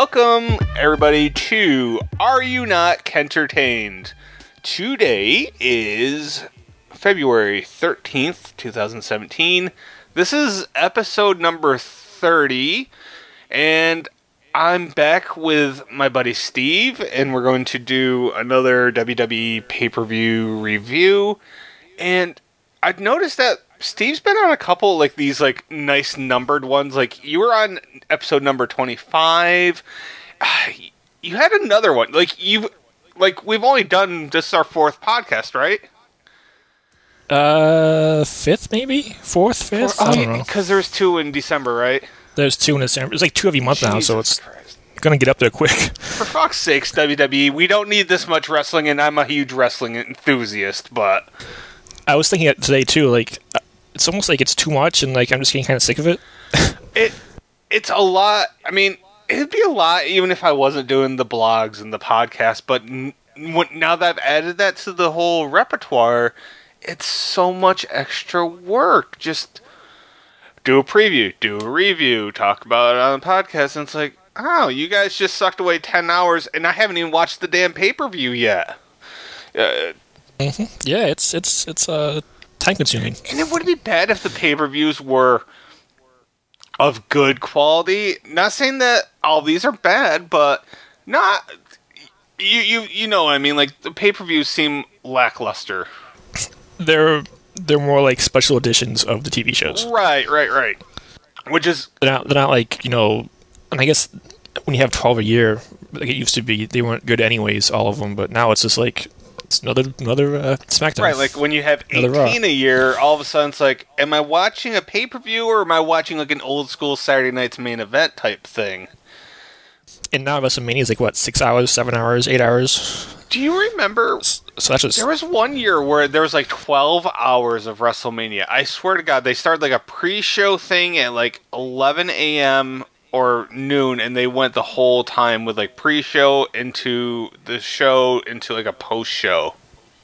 Welcome, everybody, to Are You Not Kentertained? Today is February 13th, 2017. This is episode number 30, and I'm back with my buddy Steve, and we're going to do another WWE pay-per-view review. And I've noticed that Steve's been on a couple these nice numbered ones. Like, you were on episode number 25. You had another one. We've only done, this is our fourth podcast, right? Fifth maybe? Fourth? I don't know. Because there's two in December, right? There's two in December. It's like two every month now, so it's Christ. gonna get up there quick. For fuck's sakes, WWE, we don't need this much wrestling, and I'm a huge wrestling enthusiast, but... I was thinking it today too, it's almost like it's too much, and I'm just getting kind of sick of it. It's a lot. I mean, it'd be a lot even if I wasn't doing the blogs and the podcast, but now that I've added that to the whole repertoire, it's so much extra work. Just do a preview, do a review, talk about it on the podcast, and it's like, oh, you guys just sucked away 10 hours, and I haven't even watched the damn pay-per-view yet. Yeah, it's time consuming. And it would be bad if the pay-per-views were of good quality. Not saying that all these are bad, but not you know what I mean. Like, the pay-per-views seem lackluster. They're more like special editions of the TV shows. Right. Which is they're not like, and I guess when you have 12 a year, like it used to be, they weren't good anyways, all of them. But now it's just like it's another SmackDown. right. Like, when you have 18 a year, all of a sudden it's like, am I watching a pay-per-view or am I watching like an old school Saturday Night's Main Event type thing? And now WrestleMania is like what, 6 hours, 7 hours, 8 hours. Do you remember? So that's just... There was one year where there was 12 hours of WrestleMania. I swear to God, they started a pre-show thing at 11 a.m. or noon, and they went the whole time with pre-show into the show into a post-show.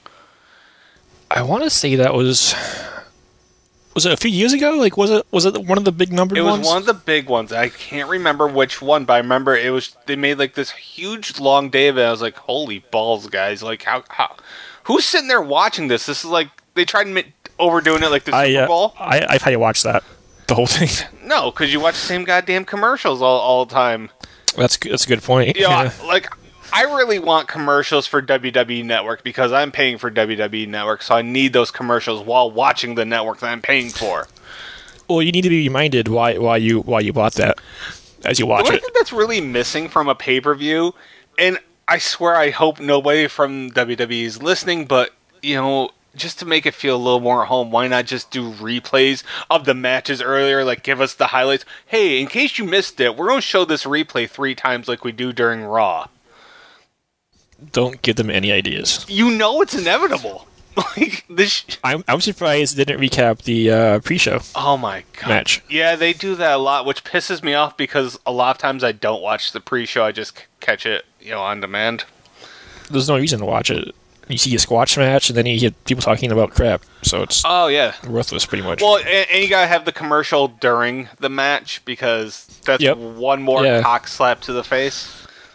I want to say that was it a few years ago? Was it one of the big numbered ones? It was one of the big ones. I can't remember which one, but I remember they made this huge long day of it. I was like, holy balls, guys! How who's sitting there watching this? This is they tried overdoing it the Super Bowl. I've had to watch that. The whole thing. No, because you watch the same goddamn commercials all the time. That's a good point. Yeah, I really want commercials for WWE Network because I'm paying for WWE Network, so I need those commercials while watching the network that I'm paying for. Well, you need to be reminded why you bought that as you watch it. I think that's really missing from a pay-per-view, and I swear I hope nobody from WWE is listening, but just to make it feel a little more at home, why not just do replays of the matches earlier? Give us the highlights. Hey, in case you missed it, we're going to show this replay 3 times like we do during Raw. Don't give them any ideas. It's inevitable. I'm surprised they didn't recap the pre-show. Oh my god. Match. Yeah, they do that a lot, which pisses me off because a lot of times I don't watch the pre-show. I just catch it, on demand. There's no reason to watch it. You see a squash match, and then you hear people talking about crap. So it's worthless, pretty much. Well, and you gotta have the commercial during the match because that's one more cock slap to the face.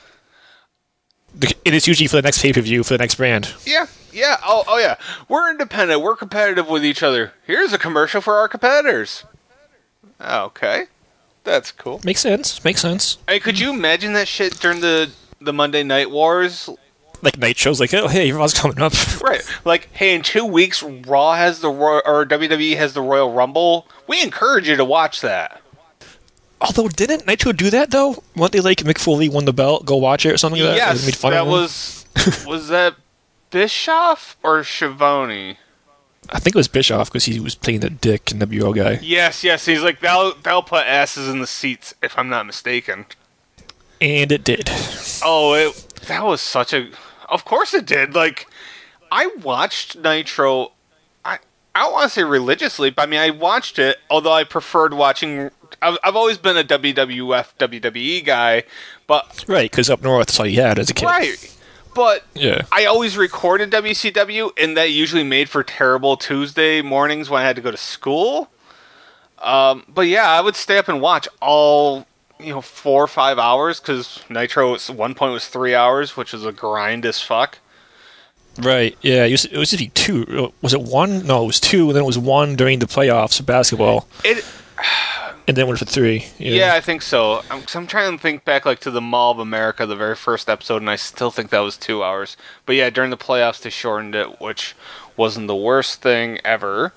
It is usually for the next pay-per-view, for the next brand. Yeah. Oh, yeah. We're independent. We're competitive with each other. Here's a commercial for our competitors. Okay. That's cool. Makes sense. Hey, could you imagine that shit during the Monday Night Wars? Night shows, oh, hey, Raw's coming up. Right. Hey, in 2 weeks, Raw has or WWE has the Royal Rumble. We encourage you to watch that. Although, didn't Nitro do that, though? Weren't they Mick Foley won the belt, go watch it, or something like that? Yes, that was... Was that Bischoff or Schiavone? I think it was Bischoff, because he was playing the dick NWO guy. Yes, he's they'll put asses in the seats, if I'm not mistaken. And it did. Oh, that was such a... Of course it did. I watched Nitro... I don't want to say religiously, but I watched it, although I preferred watching... I've always been a WWF, WWE guy, but... Right, because up north, that's all you had as a kid. Right, but yeah. I always recorded WCW, and that usually made for terrible Tuesday mornings when I had to go to school. But yeah, I would stay up and watch all 4 or 5 hours, because Nitro at one point was 3 hours, which was a grind as fuck. Right, yeah, it used to be 2. Was it 1? No, it was 2, and then it was 1 during the playoffs of basketball. And then went for 3. Yeah, I think so. I'm trying to think back to the Mall of America, the very first episode, and I still think that was 2 hours. But yeah, during the playoffs they shortened it, which wasn't the worst thing ever.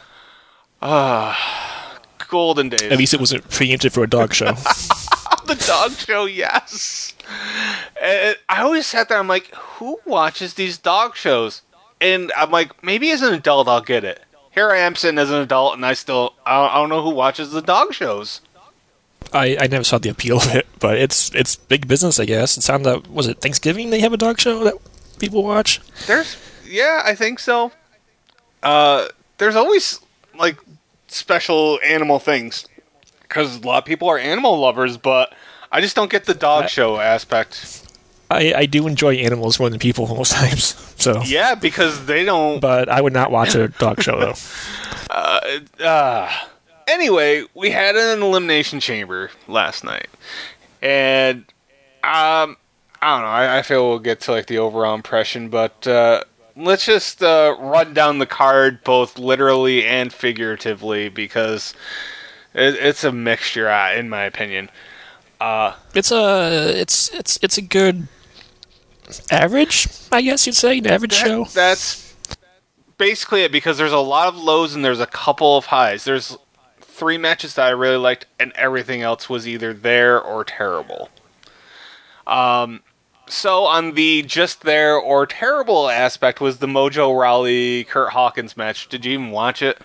Golden days. At least it wasn't preempted for a dog show. The dog show, yes. And I always sat there, I'm like, who watches these dog shows? And I'm like, maybe as an adult I'll get it. Here I am sitting as an adult, and I don't know who watches the dog shows. I never saw the appeal of it, but it's big business, I guess. It sounded like, was it Thanksgiving they have a dog show that people watch? Yeah, I think so. There's always, special animal things. Because a lot of people are animal lovers, but I just don't get the dog show aspect. I do enjoy animals more than people most times. So yeah, because they don't. But I would not watch a dog show though. Anyway, we had an elimination chamber last night, and I don't know. I feel we'll get to the overall impression, but let's just run down the card both literally and figuratively, because it's a mixture, in my opinion. It's a good average, I guess you'd say, an average show. That's basically it, because there's a lot of lows and there's a couple of highs. There's 3 matches that I really liked, and everything else was either there or terrible. So on the just there or terrible aspect was the Mojo Rawley Kurt Hawkins match. Did you even watch it?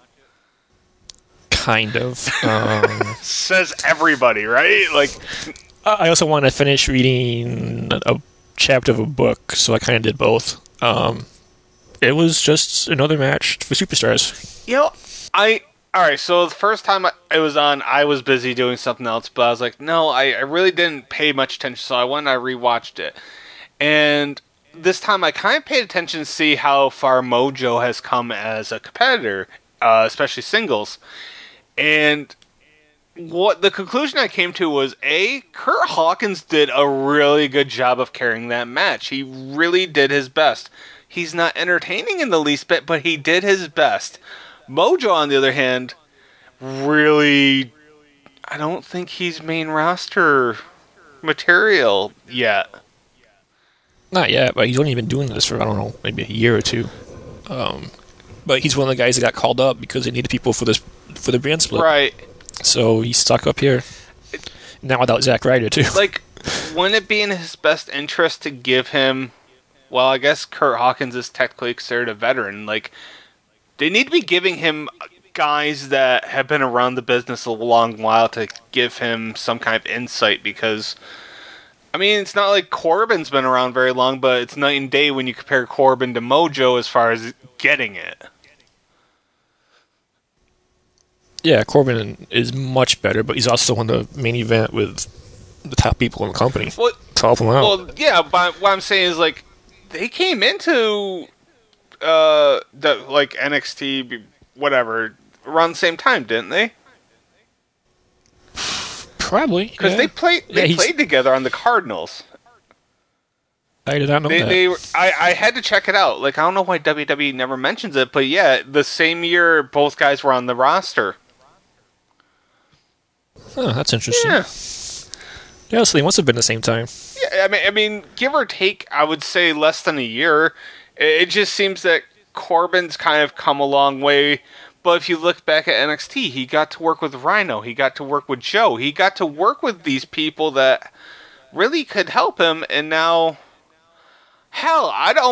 Kind of. Says everybody, right? I also want to finish reading a chapter of a book, so I kind of did both. It was just another match for superstars. Alright, so the first time it was on, I was busy doing something else, but I was like, no, I really didn't pay much attention, so I went and I rewatched it. And this time I kind of paid attention to see how far Mojo has come as a competitor, especially singles. And what the conclusion I came to was, Kurt Hawkins did a really good job of carrying that match. He really did his best. He's not entertaining in the least bit, but he did his best. Mojo, on the other hand, really, I don't think he's main roster material yet. Not yet, but he's only been doing this for, I don't know, maybe a year or 2. But he's one of the guys that got called up because they needed people for the brand split. Right. So he's stuck up here. Now without Zack Ryder, too. Wouldn't it be in his best interest to give him... Well, I guess Kurt Hawkins is technically considered a veteran. They need to be giving him guys that have been around the business a long while to give him some kind of insight, because... it's not like Corbin's been around very long, but it's night and day when you compare Corbin to Mojo as far as getting it. Yeah, Corbin is much better, but he's also on the main event with the top people in the company. Well, to help him out. Well, yeah, but what I'm saying is, they came into the NXT, whatever, around the same time, didn't they? Probably, because they played together on the Cardinals. I did not know that. I had to check it out. I don't know why WWE never mentions it, but yeah, the same year both guys were on the roster. Oh, that's interesting. Yeah, so they must have been the same time. Yeah, I mean, give or take, I would say less than a year. It just seems that Corbin's kind of come a long way. But if you look back at NXT, he got to work with Rhino. He got to work with Joe. He got to work with these people that really could help him. And now, hell,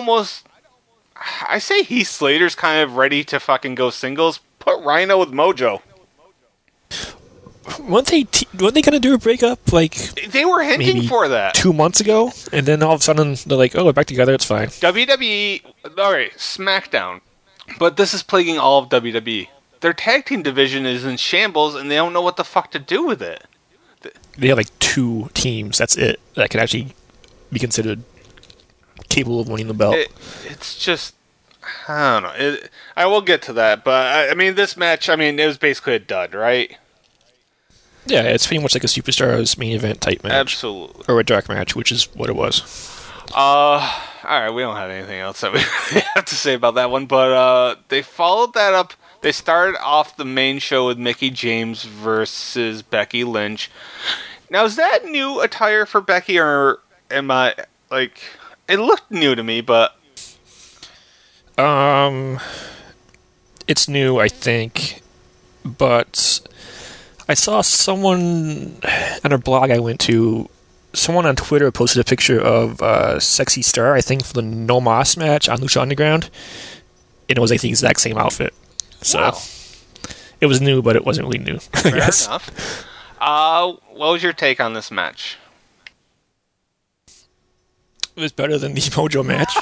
I say Heath Slater's kind of ready to fucking go singles. Put Rhino with Mojo. Weren't they going to do a breakup? They were hinting for that 2 months ago, and then all of a sudden they're like, "Oh, we're back together. It's fine." WWE, alright, SmackDown, but this is plaguing all of WWE. Their tag team division is in shambles, and they don't know what the fuck to do with it. They have 2 teams. That's it. That could actually be considered capable of winning the belt. It's just, I don't know. I will get to that, but this match, it was basically a dud, right? Yeah, it's pretty much like a Superstars main event type match. Absolutely. Or a dark match, which is what it was. Alright, we don't have anything else that we have to say about that one, but they followed that up. They started off the main show with Mickie James versus Becky Lynch. Now, is that new attire for Becky, or am I, like, it looked new to me, but... It's new, I think, but I saw someone on a blog I went to, someone on Twitter posted a picture of Sexy Star, I think, for the No Mas match on Lucha Underground, and it was like the exact same outfit. So, wow. It was new, but it wasn't really new. Fair enough. What was your take on this match? It was better than the Mojo match.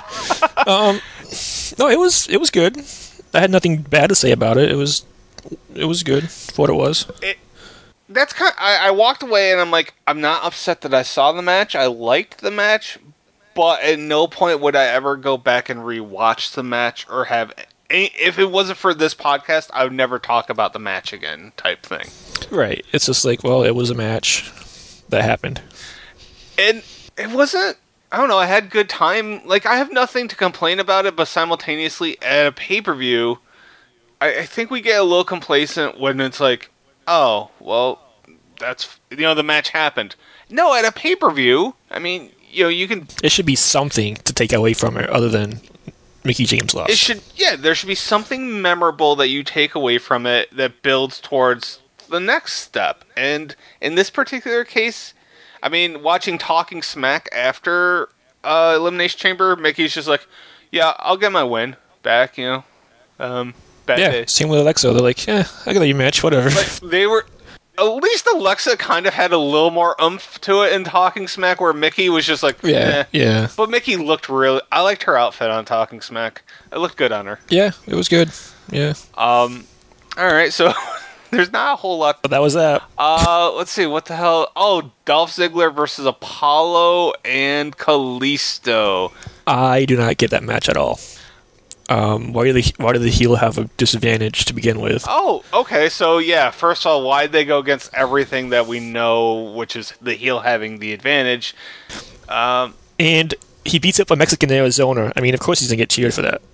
No, it was good. I had nothing bad to say about it. It was good for what it was. That's kind of, I walked away and I'm like, I'm not upset that I saw the match. I liked the match, but at no point would I ever go back and rewatch the match or have any, if it wasn't for this podcast, I would never talk about the match again type thing. Right. It's just like, well, it was a match that happened. And it wasn't, I don't know, I had good time. Like, I have nothing to complain about it, but simultaneously at a pay-per-view, I think we get a little complacent when it's like, oh, well, that's, the match happened. No, at a pay-per-view, I mean, you can... It should be something to take away from it other than Mickie James lost. There should be something memorable that you take away from it that builds towards the next step. And in this particular case, I mean, watching Talking Smack after Elimination Chamber, Mickey's just like, yeah, I'll get my win back, bad day. Same with Alexa. They're like, I got your match, whatever. Like, they were... At least Alexa kind of had a little more oomph to it in Talking Smack, where Mickie was just like, yeah. But Mickie looked really... I liked her outfit on Talking Smack. It looked good on her. Yeah, it was good. Yeah. Alright, so... There's not a whole lot. But that was that. Let's see, what the hell? Oh, Dolph Ziggler versus Apollo and Kalisto. I do not get that match at all. Why did the heel have a disadvantage to begin with? Oh, okay, so yeah, first of all, why'd they go against everything that we know, which is the heel having the advantage? And he beats up a Mexican in Arizona. I mean, of course he's going to get cheered for that.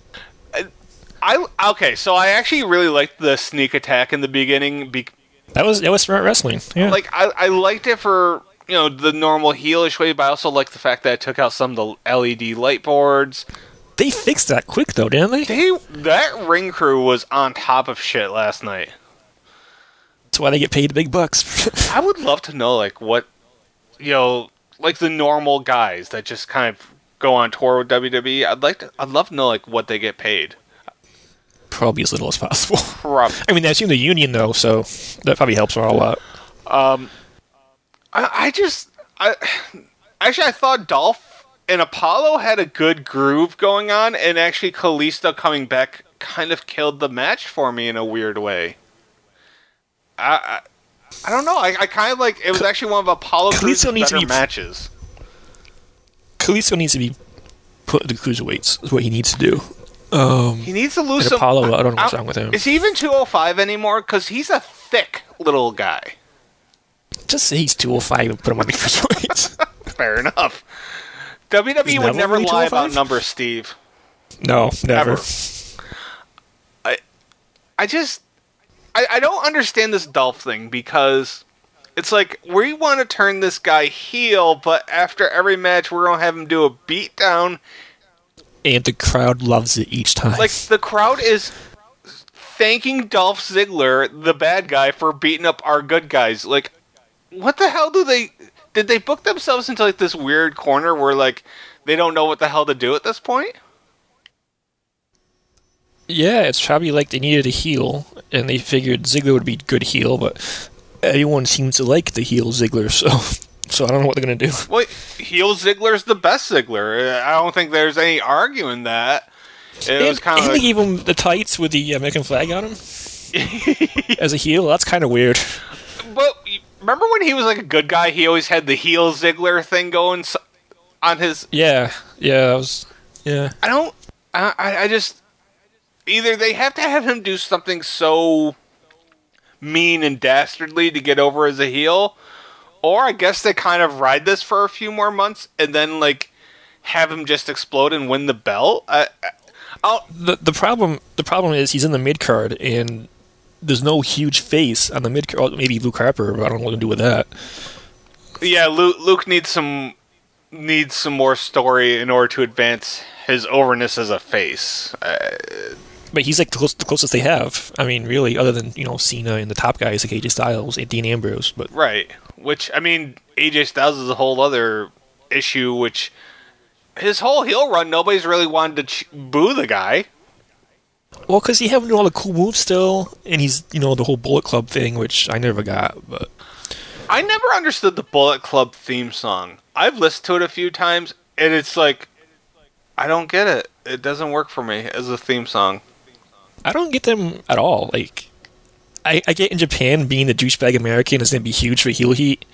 Okay, so I actually really liked the sneak attack in the beginning. That was smart wrestling. Yeah. Like, I liked it for, the normal heelish way, but I also liked the fact that it took out some of the LED light boards. They fixed that quick, though, didn't they? That ring crew was on top of shit last night. That's why they get paid big bucks. I would love to know, like, what, like the normal guys that just kind of go on tour with WWE. I'd love to know, like, what they get paid. Probably as little as possible. Probably. I mean, that's in the union, though, so that probably helps her a lot. I thought Dolph and Apollo had a good groove going on, and actually Kalisto coming back kind of killed the match for me in a weird way. I don't know. I kind of like... It was actually one of Apollo Crews' better matches. Kalisto needs to be put in the cruiserweights. Is what he needs to do. He needs to lose some... Apollo, I don't know what's wrong with him. Is he even 205 anymore? Because he's a thick little guy. Just say he's 205 and put him on the cruiserweights. Fair enough. WWE would never lie about numbers, Steve. No, never. Ever. I don't understand this Dolph thing, because it's like, we want to turn this guy heel, but after every match we're going to have him do a beatdown. And the crowd loves it each time. Like, the crowd is thanking Dolph Ziggler, the bad guy, for beating up our good guys. Like, what the hell did they book themselves into, like, this weird corner where, like, they don't know what the hell to do at this point? Yeah, it's probably like they needed a heel, and they figured Ziggler would be a good heel, but everyone seems to like the heel Ziggler, so I don't know what they're going to do. Well, heel Ziggler's the best Ziggler. I don't think there's any arguing that. Was kind of they gave him the tights with the American flag on him as a heel. That's kind of weird. But remember when he was like a good guy, he always had the heel Ziggler thing going on his... Yeah, that was... Yeah. I just... Either they have to have him do something so mean and dastardly to get over as a heel, or I guess they kind of ride this for a few more months and then like have him just explode and win the belt. The problem is he's in the mid card and there's no huge face on the mid card. Well, maybe Luke Harper, but I don't know what to do with that. Yeah, Luke needs some more story in order to advance his overness as a face. But he's like the closest they have. I mean, really, other than Cena and the top guys like AJ Styles and Dean Ambrose. But right, which I mean, AJ Styles is a whole other issue. Which his whole heel run, nobody's really wanted to boo the guy. Well, because he having all the cool moves still, and he's the whole Bullet Club thing, which I never got. But I never understood the Bullet Club theme song. I've listened to it a few times, and it's like I don't get it. It doesn't work for me as a theme song. I don't get them at all. Like, I get in Japan being the douchebag American is going to be huge for heel heat,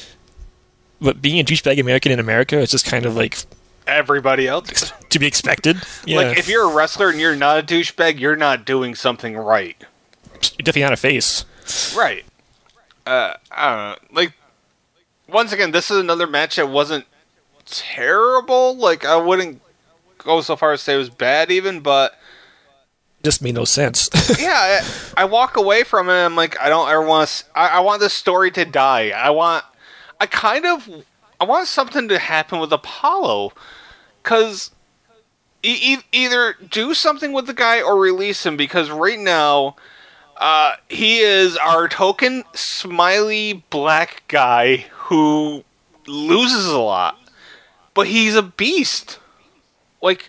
but being a douchebag American in America is just kind of like everybody else to be expected. Yeah. Like, if you're a wrestler and you're not a douchebag, you're not doing something right. You're definitely not a face. Right. I don't know. Like, once again, this is another match that wasn't terrible. Like, I wouldn't go so far as to say it was bad even, but just made no sense. Yeah, I walk away from it and I'm like, I don't ever want to... I want this story to die. I want something to happen with Apollo. Because either do something with the guy or release him, because right now he is our token smiley black guy who loses a lot. But he's a beast. Like,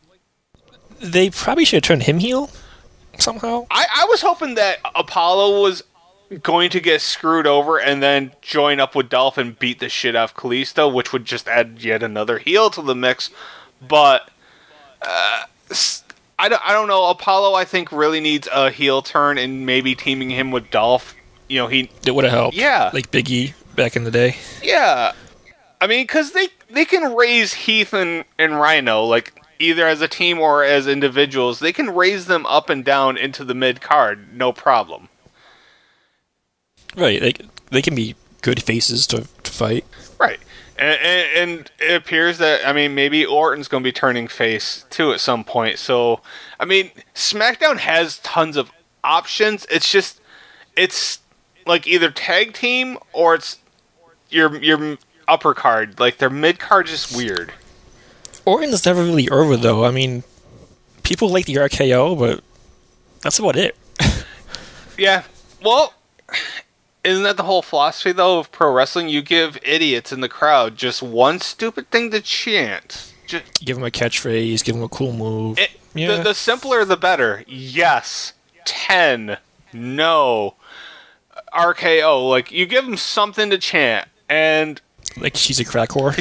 they probably should have turned him heel somehow. I was hoping that Apollo was going to get screwed over and then join up with Dolph and beat the shit out of Kalisto, which would just add yet another heel to the mix. But I don't know. Apollo, I think, really needs a heel turn, and maybe teaming him with Dolph. It would have helped. Yeah, like Big E back in the day. Yeah, I mean, because they can raise Heath and Rhino, like, either as a team or as individuals. They can raise them up and down into the mid-card, no problem. Right, they can be good faces to fight. Right, and it appears that, I mean, maybe Orton's going to be turning face, too, at some point. So, I mean, SmackDown has tons of options. It's like either tag team or it's your upper card. Like, their mid-card is just weird. Orton's never really over, though. I mean, people like the RKO, but that's about it. Yeah. Well, isn't that the whole philosophy, though, of pro wrestling? You give idiots in the crowd just one stupid thing to chant. Give them a catchphrase, give them a cool move. The simpler, the better. Yes. 10. No. RKO. Like, you give them something to chant, and... Like, she's a crack whore?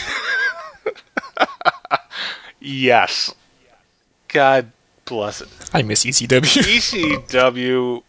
Yes. God bless it. I miss ECW. ECW.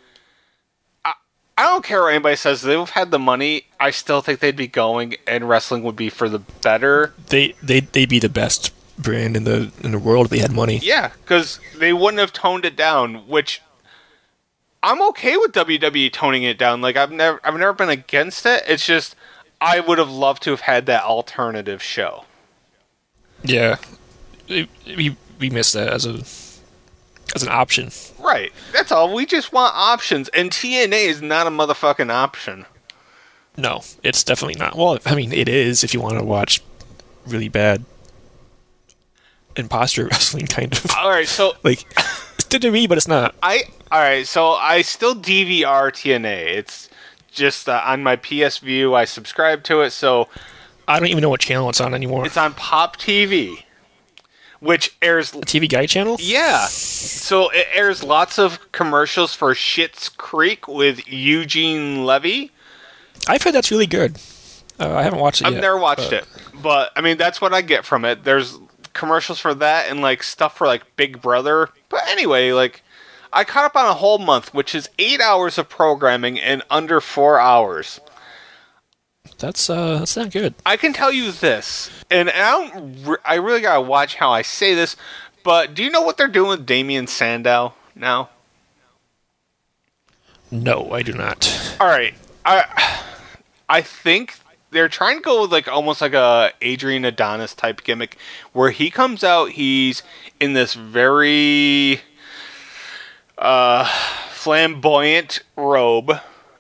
I don't care what anybody says. They've had the money. I still think they'd be going, and wrestling would be for the better. They'd be the best brand in the world if they had money. Yeah, because they wouldn't have toned it down. Which I'm okay with WWE toning it down. Like, I've never been against it. It's just I would have loved to have had that alternative show. Yeah. We missed that as an option. Right. That's all. We just want options, and TNA is not a motherfucking option. No, it's definitely not. Well, I mean, it is if you want to watch really bad imposter wrestling, kind of. All right, so like it's good to me, but it's not. All right, so I still DVR TNA. It's just on my PS View. I subscribe to it, so I don't even know what channel it's on anymore. It's on Pop TV. Which airs... A TV Guide channel? Yeah. So it airs lots of commercials for Schitt's Creek with Eugene Levy. I've heard that's really good. I haven't watched it yet. I've never watched it. But, I mean, that's what I get from it. There's commercials for that and, like, stuff for, like, Big Brother. But anyway, like, I caught up on a whole month, which is 8 hours of programming in under 4 hours. That's not good. I can tell you this, and I really gotta watch how I say this, but do you know what they're doing with Damian Sandow now? No, I do not. All right, I think they're trying to go with like almost like a Adrian Adonis type gimmick, where he comes out, he's in this very flamboyant robe.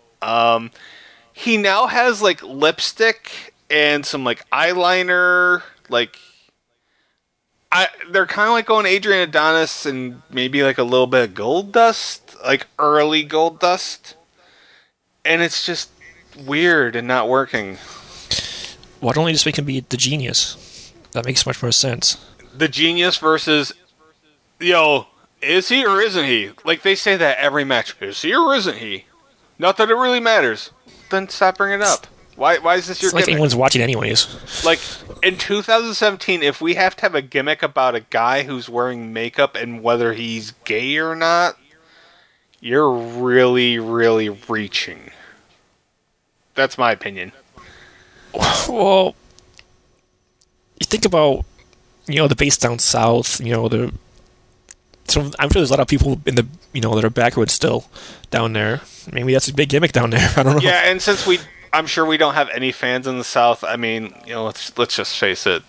He now has like lipstick and some like eyeliner, like they're kind of like going Adrian Adonis and maybe like a little bit of gold dust, like early gold dust, and it's just weird and not working. Why don't they just make him be the Genius? That makes much more sense. The Genius versus, yo, is he or isn't he? Like they say that every match. Is he or isn't he? Not that it really matters. Then stop bringing it up. Why is this your It's like gimmick? anyone's watching anyways. Like, in 2017, if we have to have a gimmick about a guy who's wearing makeup and whether he's gay or not, you're really, really reaching. That's my opinion. Well, you think about, the base down south, so I'm sure there's a lot of people in the, that are backwards still down there. Maybe that's a big gimmick down there. I don't know. Yeah, and since I'm sure we don't have any fans in the South. I mean, let's just face it.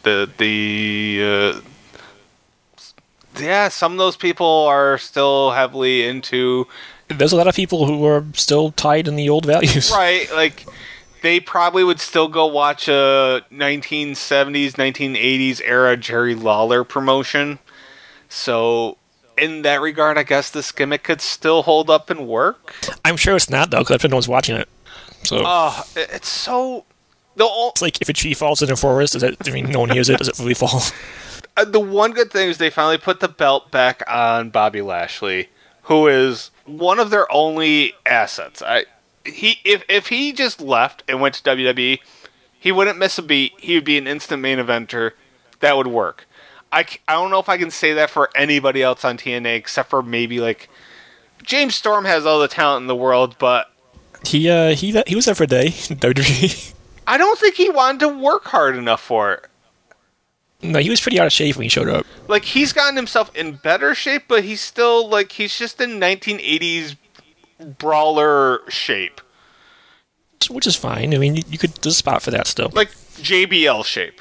Yeah, some of those people are still heavily into. There's a lot of people who are still tied in the old values. Right, like they probably would still go watch a 1970s, 1980s era Jerry Lawler promotion. So, in that regard, I guess this gimmick could still hold up and work. I'm sure it's not, though, because no one's watching it. So it's so... It's like if a tree falls in a forest, no one hears it, does it really fall? The one good thing is they finally put the belt back on Bobby Lashley, who is one of their only assets. If he just left and went to WWE, he wouldn't miss a beat. He would be an instant main eventer. That would work. I don't know if I can say that for anybody else on TNA, except for maybe like James Storm has all the talent in the world, but he was there for a day in WWE. I don't think he wanted to work hard enough for it. No, he was pretty out of shape when he showed up. Like, he's gotten himself in better shape, but he's still, like, he's just in 1980s brawler shape. Which is fine. I mean, you could, there's a spot for that still. Like, JBL shape.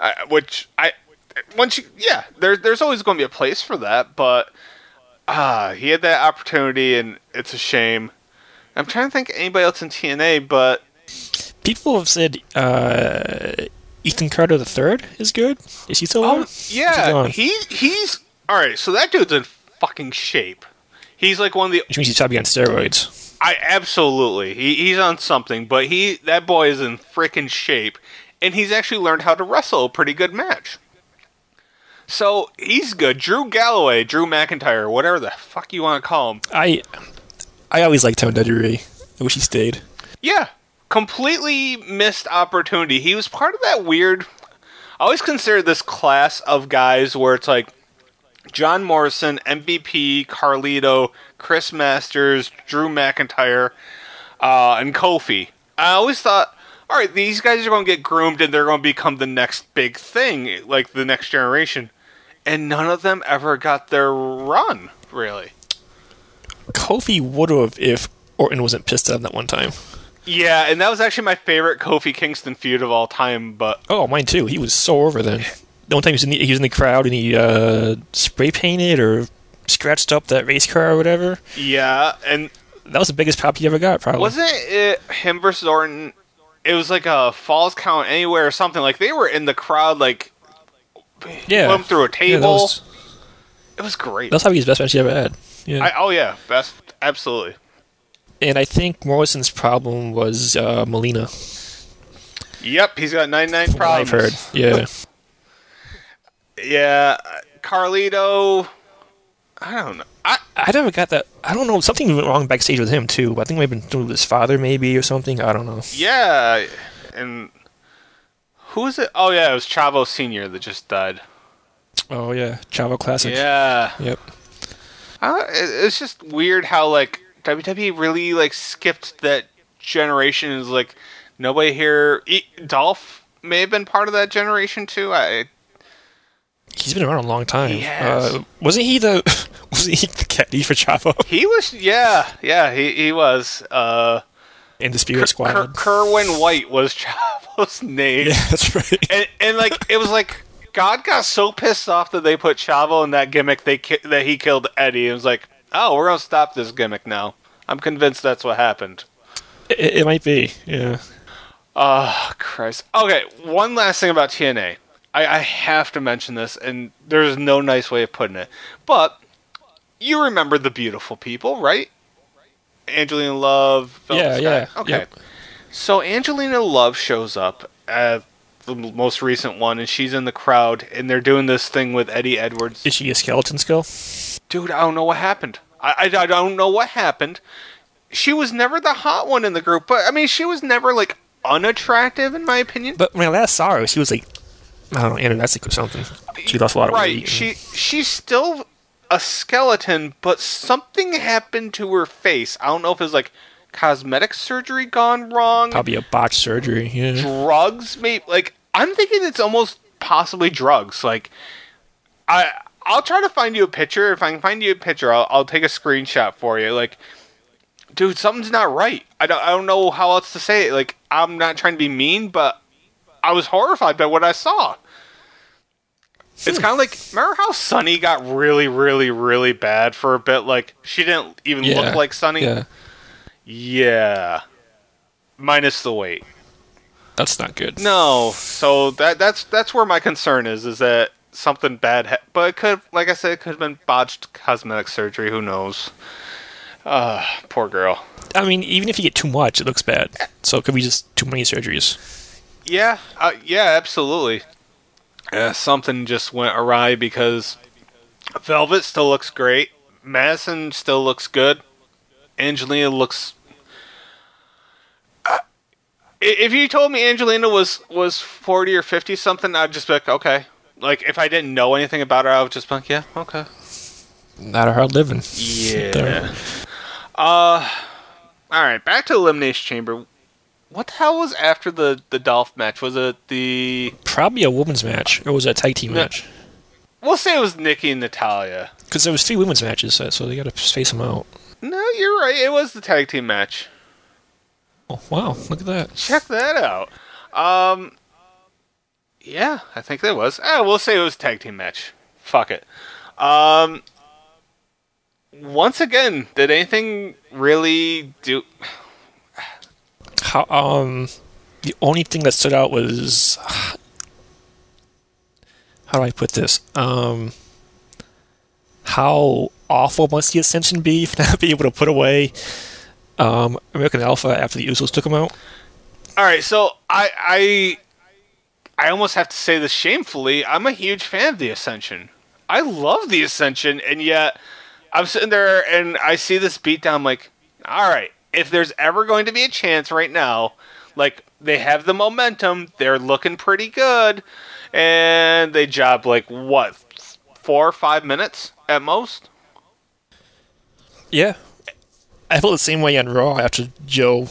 There's always going to be a place for that, but, he had that opportunity, and it's a shame. I'm trying to think of anybody else in TNA, but... People have said, Ethan Carter III is good. Is he still on? Yeah, he's all right. So that dude's in fucking shape. He's like one of the. Which means he's probably on steroids. Absolutely. He's on something, but that boy is in freaking shape, and he's actually learned how to wrestle a pretty good match. So he's good. Drew McIntyre, whatever the fuck you want to call him. I always liked him in WWE. I wish he stayed. Yeah. Completely missed opportunity. He was part of that weird... I always consider this class of guys where it's like John Morrison, MVP, Carlito, Chris Masters, Drew McIntyre, and Kofi. I always thought, alright, these guys are going to get groomed and they're going to become the next big thing, like the next generation. And none of them ever got their run, really. Kofi would have if Orton wasn't pissed at him that one time. Yeah, and that was actually my favorite Kofi Kingston feud of all time, but... Oh, mine too. He was so over then. The one time he was in the crowd and he spray painted or scratched up that race car or whatever. Yeah, and... That was the biggest pop he ever got, probably. Wasn't it him versus Orton? It was like a Falls Count Anywhere or something. Like, they were in the crowd, like... Yeah. Put him through a table. Yeah, it was great. That's probably his best match he ever had. Yeah. Best. Absolutely. And I think Morrison's problem was Melina. Yep, he's got 99 problems. I've heard, yeah. Yeah, Carlito... I don't know. I never got that. I don't know. Something went wrong backstage with him, too. I think it might have been through his father, maybe, or something. I don't know. Yeah, and... Who is it? Oh, yeah, it was Chavo Sr. that just died. Oh, yeah. Chavo Classic. Yeah. Yep. It's just weird how, like, WWE really, like, skipped that generation. Is like, nobody here... Dolph may have been part of that generation, too. He's been around a long time. He has. Wasn't he the Was he the caddy for Chavo He was, he was. in the Spirit Squad? Kerwin White was Chavo's name. Yeah, that's right. And like, it was like, God got so pissed off that they put Chavo in that gimmick that he killed Eddie. It was like, oh, we're going to stop this gimmick now. I'm convinced that's what happened. It might be, yeah. Oh, Christ. Okay, one last thing about TNA. I have to mention this, and there's no nice way of putting it. But you remember the beautiful people, right? Angelina Love. Yeah. Okay. Yep. So Angelina Love shows up at the most recent one, and she's in the crowd, and they're doing this thing with Eddie Edwards. Is she a skeleton skull? Dude, I don't know what happened. I don't know what happened. She was never the hot one in the group, but I mean, she was never like unattractive in my opinion. But when I last saw her, she was like, I don't know, anorexic or something. She lost a lot of weight. Right, she's still a skeleton, but something happened to her face. I don't know if it was like cosmetic surgery gone wrong. Probably a botched surgery, yeah. Drugs, maybe. Like, I'm thinking it's almost possibly drugs. Like, I'll try to find you a picture. If I can find you a picture, I'll take a screenshot for you. Like, dude, something's not right. I don't know how else to say it. Like, I'm not trying to be mean, but I was horrified by what I saw. It's kind of like, remember how Sunny got really, really, really bad for a bit? Like, she didn't even look like Sunny? Yeah. Minus the weight. That's not good. No. So that's where my concern is that something bad but it could, like I said, it could have been botched cosmetic surgery. Who knows? Poor girl. I mean, even if you get too much, it looks bad. So it could be just too many surgeries. Yeah, absolutely. Something just went awry because Velvet still looks great. Madison still looks good. Angelina looks... if you told me Angelina was 40 or 50 something, I'd just be like, okay. Like, if I didn't know anything about her, I would just be like, yeah, okay. Not a hard living. Yeah. Alright, back to Elimination Chamber. What the hell was after the Dolph match? Was it the... Probably a women's match. Or was it a tag team match? We'll say it was Nikki and Natalya. Because there was 3 women's matches, so they got to space them out. No, you're right. It was the tag team match. Oh, wow. Look at that. Check that out. Yeah, I think that was. We'll say it was a tag team match. Fuck it. Once again, did anything really do... The only thing that stood out was... How do I put this? How awful must the Ascension be for not being able to put away American Alpha after the Usos took him out? Alright, so I almost have to say this shamefully. I'm a huge fan of the Ascension. I love the Ascension, and yet I'm sitting there and I see this beatdown. I'm like, alright, if there's ever going to be a chance right now, like, they have the momentum, they're looking pretty good, and they job, like, what, 4 or 5 minutes at most? Yeah. I felt the same way on Raw after Joe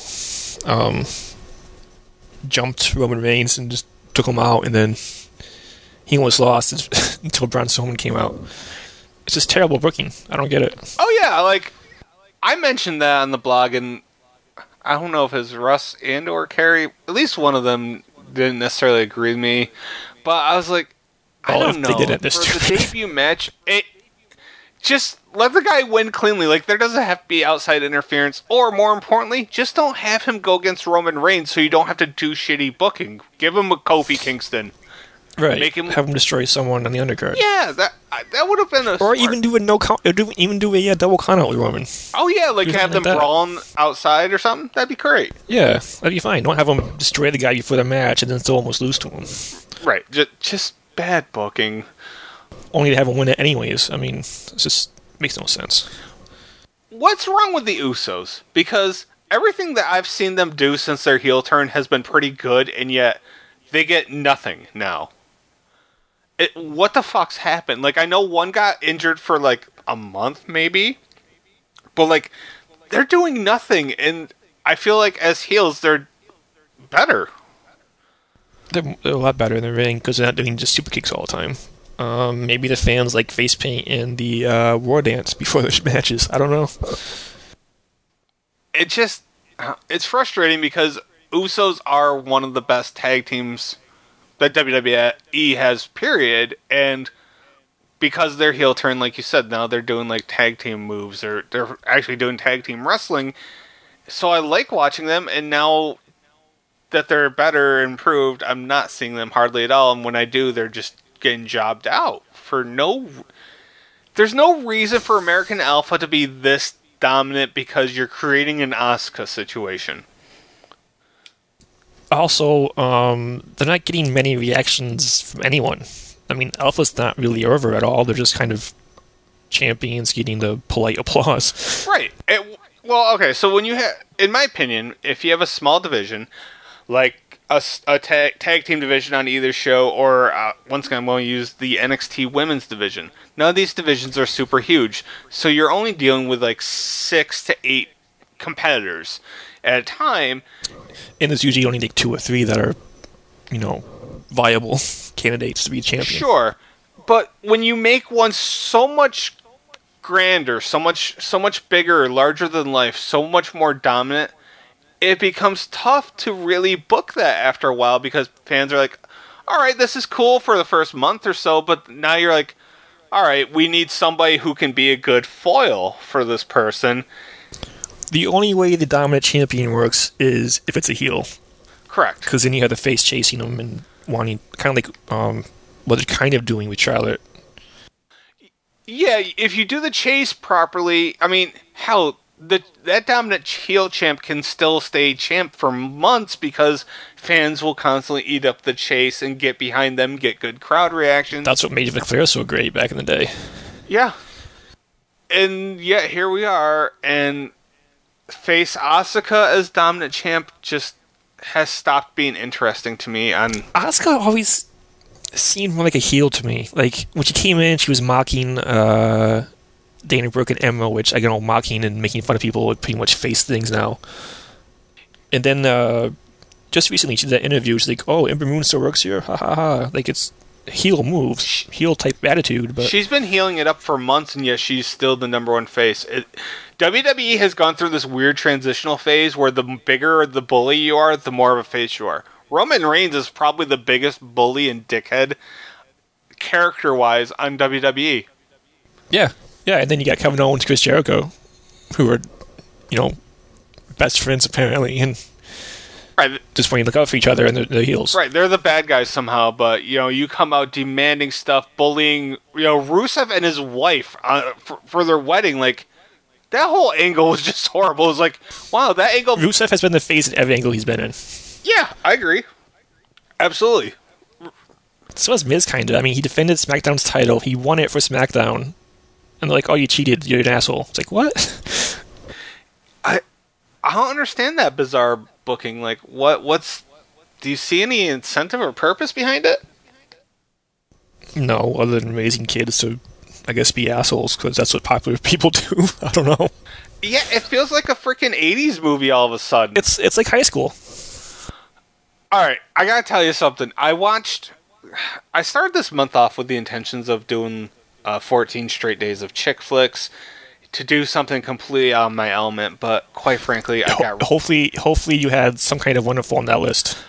jumped Roman Reigns and just took him out, and then he almost lost until Braun Strowman came out. It's just terrible booking. I don't get it. Oh, yeah, like, I mentioned that on the blog, and I don't know if it was Russ and or Carrie. At least one of them didn't necessarily agree with me. But I was like, I don't know. They did it For the debut match, just let the guy win cleanly. Like, there doesn't have to be outside interference. Or, more importantly, just don't have him go against Roman Reigns so you don't have to do shitty booking. Give him a Kofi Kingston. Right. Have him destroy someone on the undercard. Yeah, that would have been Or even do a double count out with Roman. Oh yeah, like have them brawling outside or something. That'd be great. Yeah, that'd be fine. Don't have him destroy the guy before the match and then still almost lose to him. Right. Just bad booking. Only to have him win it anyways. I mean, it just makes no sense. What's wrong with the Usos? Because everything that I've seen them do since their heel turn has been pretty good, and yet they get nothing now. What the fuck's happened? Like, I know one got injured for, like, a month, maybe. But, like, they're doing nothing. And I feel like as heels, they're better. They're a lot better than Ring because they're not doing just super kicks all the time. Maybe the fans like face paint and the war dance before the matches. I don't know. It's frustrating because Usos are one of the best tag teams that WWE has, period, and because they're heel turn, like you said, now they're doing like tag team moves, or they're actually doing tag team wrestling. So I like watching them, and now that they're better, improved, I'm not seeing them hardly at all, and when I do, they're just getting jobbed out for there's no reason for American Alpha to be this dominant because you're creating an Asuka situation. Also, they're not getting many reactions from anyone. I mean, Alpha's not really over at all. They're just kind of champions getting the polite applause. Right. Well, okay, so when you have, in my opinion, if you have a small division, like a tag team division on either show, or once again, I'm going to use the NXT women's division. None of these divisions are super huge, so you're only dealing with like 6 to 8 competitors at a time. And there's usually only like 2 or 3 that are, viable candidates to be champion. Sure, but when you make one so much grander, so much bigger, larger than life, so much more dominant, it becomes tough to really book that after a while because fans are like, all right, this is cool for the first month or so, but now you're like, all right, we need somebody who can be a good foil for this person. The only way the dominant champion works is if it's a heel. Correct. Because then you have the face chasing them and wanting, kind of like what they're kind of doing with Charlotte. Yeah, if you do the chase properly, I mean, hell, that dominant heel champ can still stay champ for months because fans will constantly eat up the chase and get behind them, get good crowd reactions. That's what made Ric Flair so great back in the day. Yeah. And yet here we are, and face Asuka as dominant champ just has stopped being interesting to me. Asuka always seemed more like a heel to me. Like, when she came in, she was mocking Dana Brooke and Emma, which I know, mocking and making fun of people with pretty much face things now. And then just recently, she did that interview. She's like, "Oh, Ember Moon still works here, ha ha ha." Like, it's heel moves, heel type attitude. But she's been healing it up for months, and yet she's still the number one face. WWE has gone through this weird transitional phase where the bigger the bully you are, the more of a face you are. Roman Reigns is probably the biggest bully and dickhead character-wise on WWE. Yeah, and then you got Kevin Owens, Chris Jericho, who are, best friends apparently, and right, just wanting to look out for each other and the heels. Right, they're the bad guys somehow, but you come out demanding stuff, bullying. Rusev and his wife for their wedding, like that whole angle was just horrible. It was like, wow, that angle. Rusev has been the face in every angle he's been in. Yeah, I agree. Absolutely. So has Miz, kind of. I mean, he defended SmackDown's title. He won it for SmackDown. And they're like, "Oh, you cheated. You're an asshole." It's like, what? I don't understand that bizarre booking. Like, what's... Do you see any incentive or purpose behind it? No, other than raising kids to, I guess, be assholes, because that's what popular people do. I don't know. Yeah, it feels like a freaking 80s movie all of a sudden. It's like high school. Alright, I gotta tell you something. I started this month off with the intentions of doing 14 straight days of chick flicks, to do something completely out of my element, but quite frankly, I got... Hopefully you had some kind of wonderful on that list.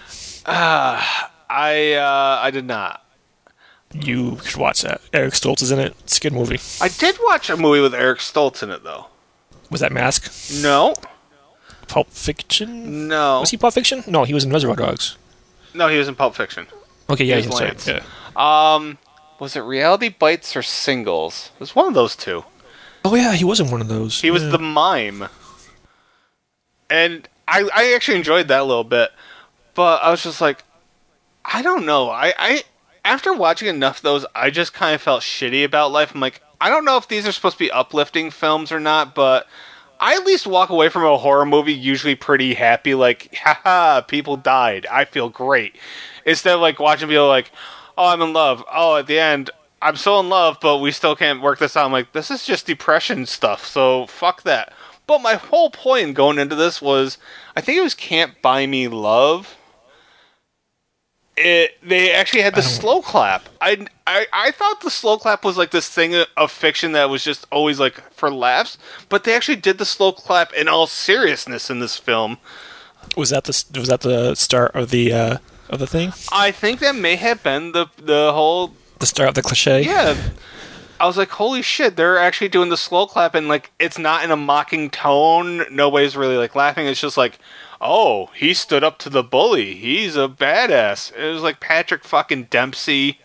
I did not. You should watch that. Eric Stoltz is in it. It's a good movie. I did watch a movie with Eric Stoltz in it, though. Was that Mask? No. Pulp Fiction? No. Was he Pulp Fiction? No, he was in Reservoir Dogs. No, he was in Pulp Fiction. Okay, yeah, he was Lance. Yeah. Was it Reality Bites or Singles? It was one of those two. Oh yeah, he was in one of those. He was the mime. And I actually enjoyed that a little bit. But I was just like, I don't know. I after watching enough of those, I just kind of felt shitty about life. I'm like, I don't know if these are supposed to be uplifting films or not, but I at least walk away from a horror movie usually pretty happy, like, haha, people died. I feel great. Instead of like watching people like, oh, I'm in love. Oh, at the end, I'm so in love, but we still can't work this out. I'm like, this is just depression stuff, so fuck that. But my whole point going into this was, I think it was Can't Buy Me Love. they actually had the slow clap. I thought the slow clap was like this thing of fiction that was just always like for laughs, but they actually did the slow clap in all seriousness in this film. Was that the start of the thing? I think that may have been the start of the cliche. Yeah. I was like, holy shit, they're actually doing the slow clap, and like it's not in a mocking tone. Nobody's really like laughing. It's just like, oh, he stood up to the bully. He's a badass. It was like Patrick fucking Dempsey.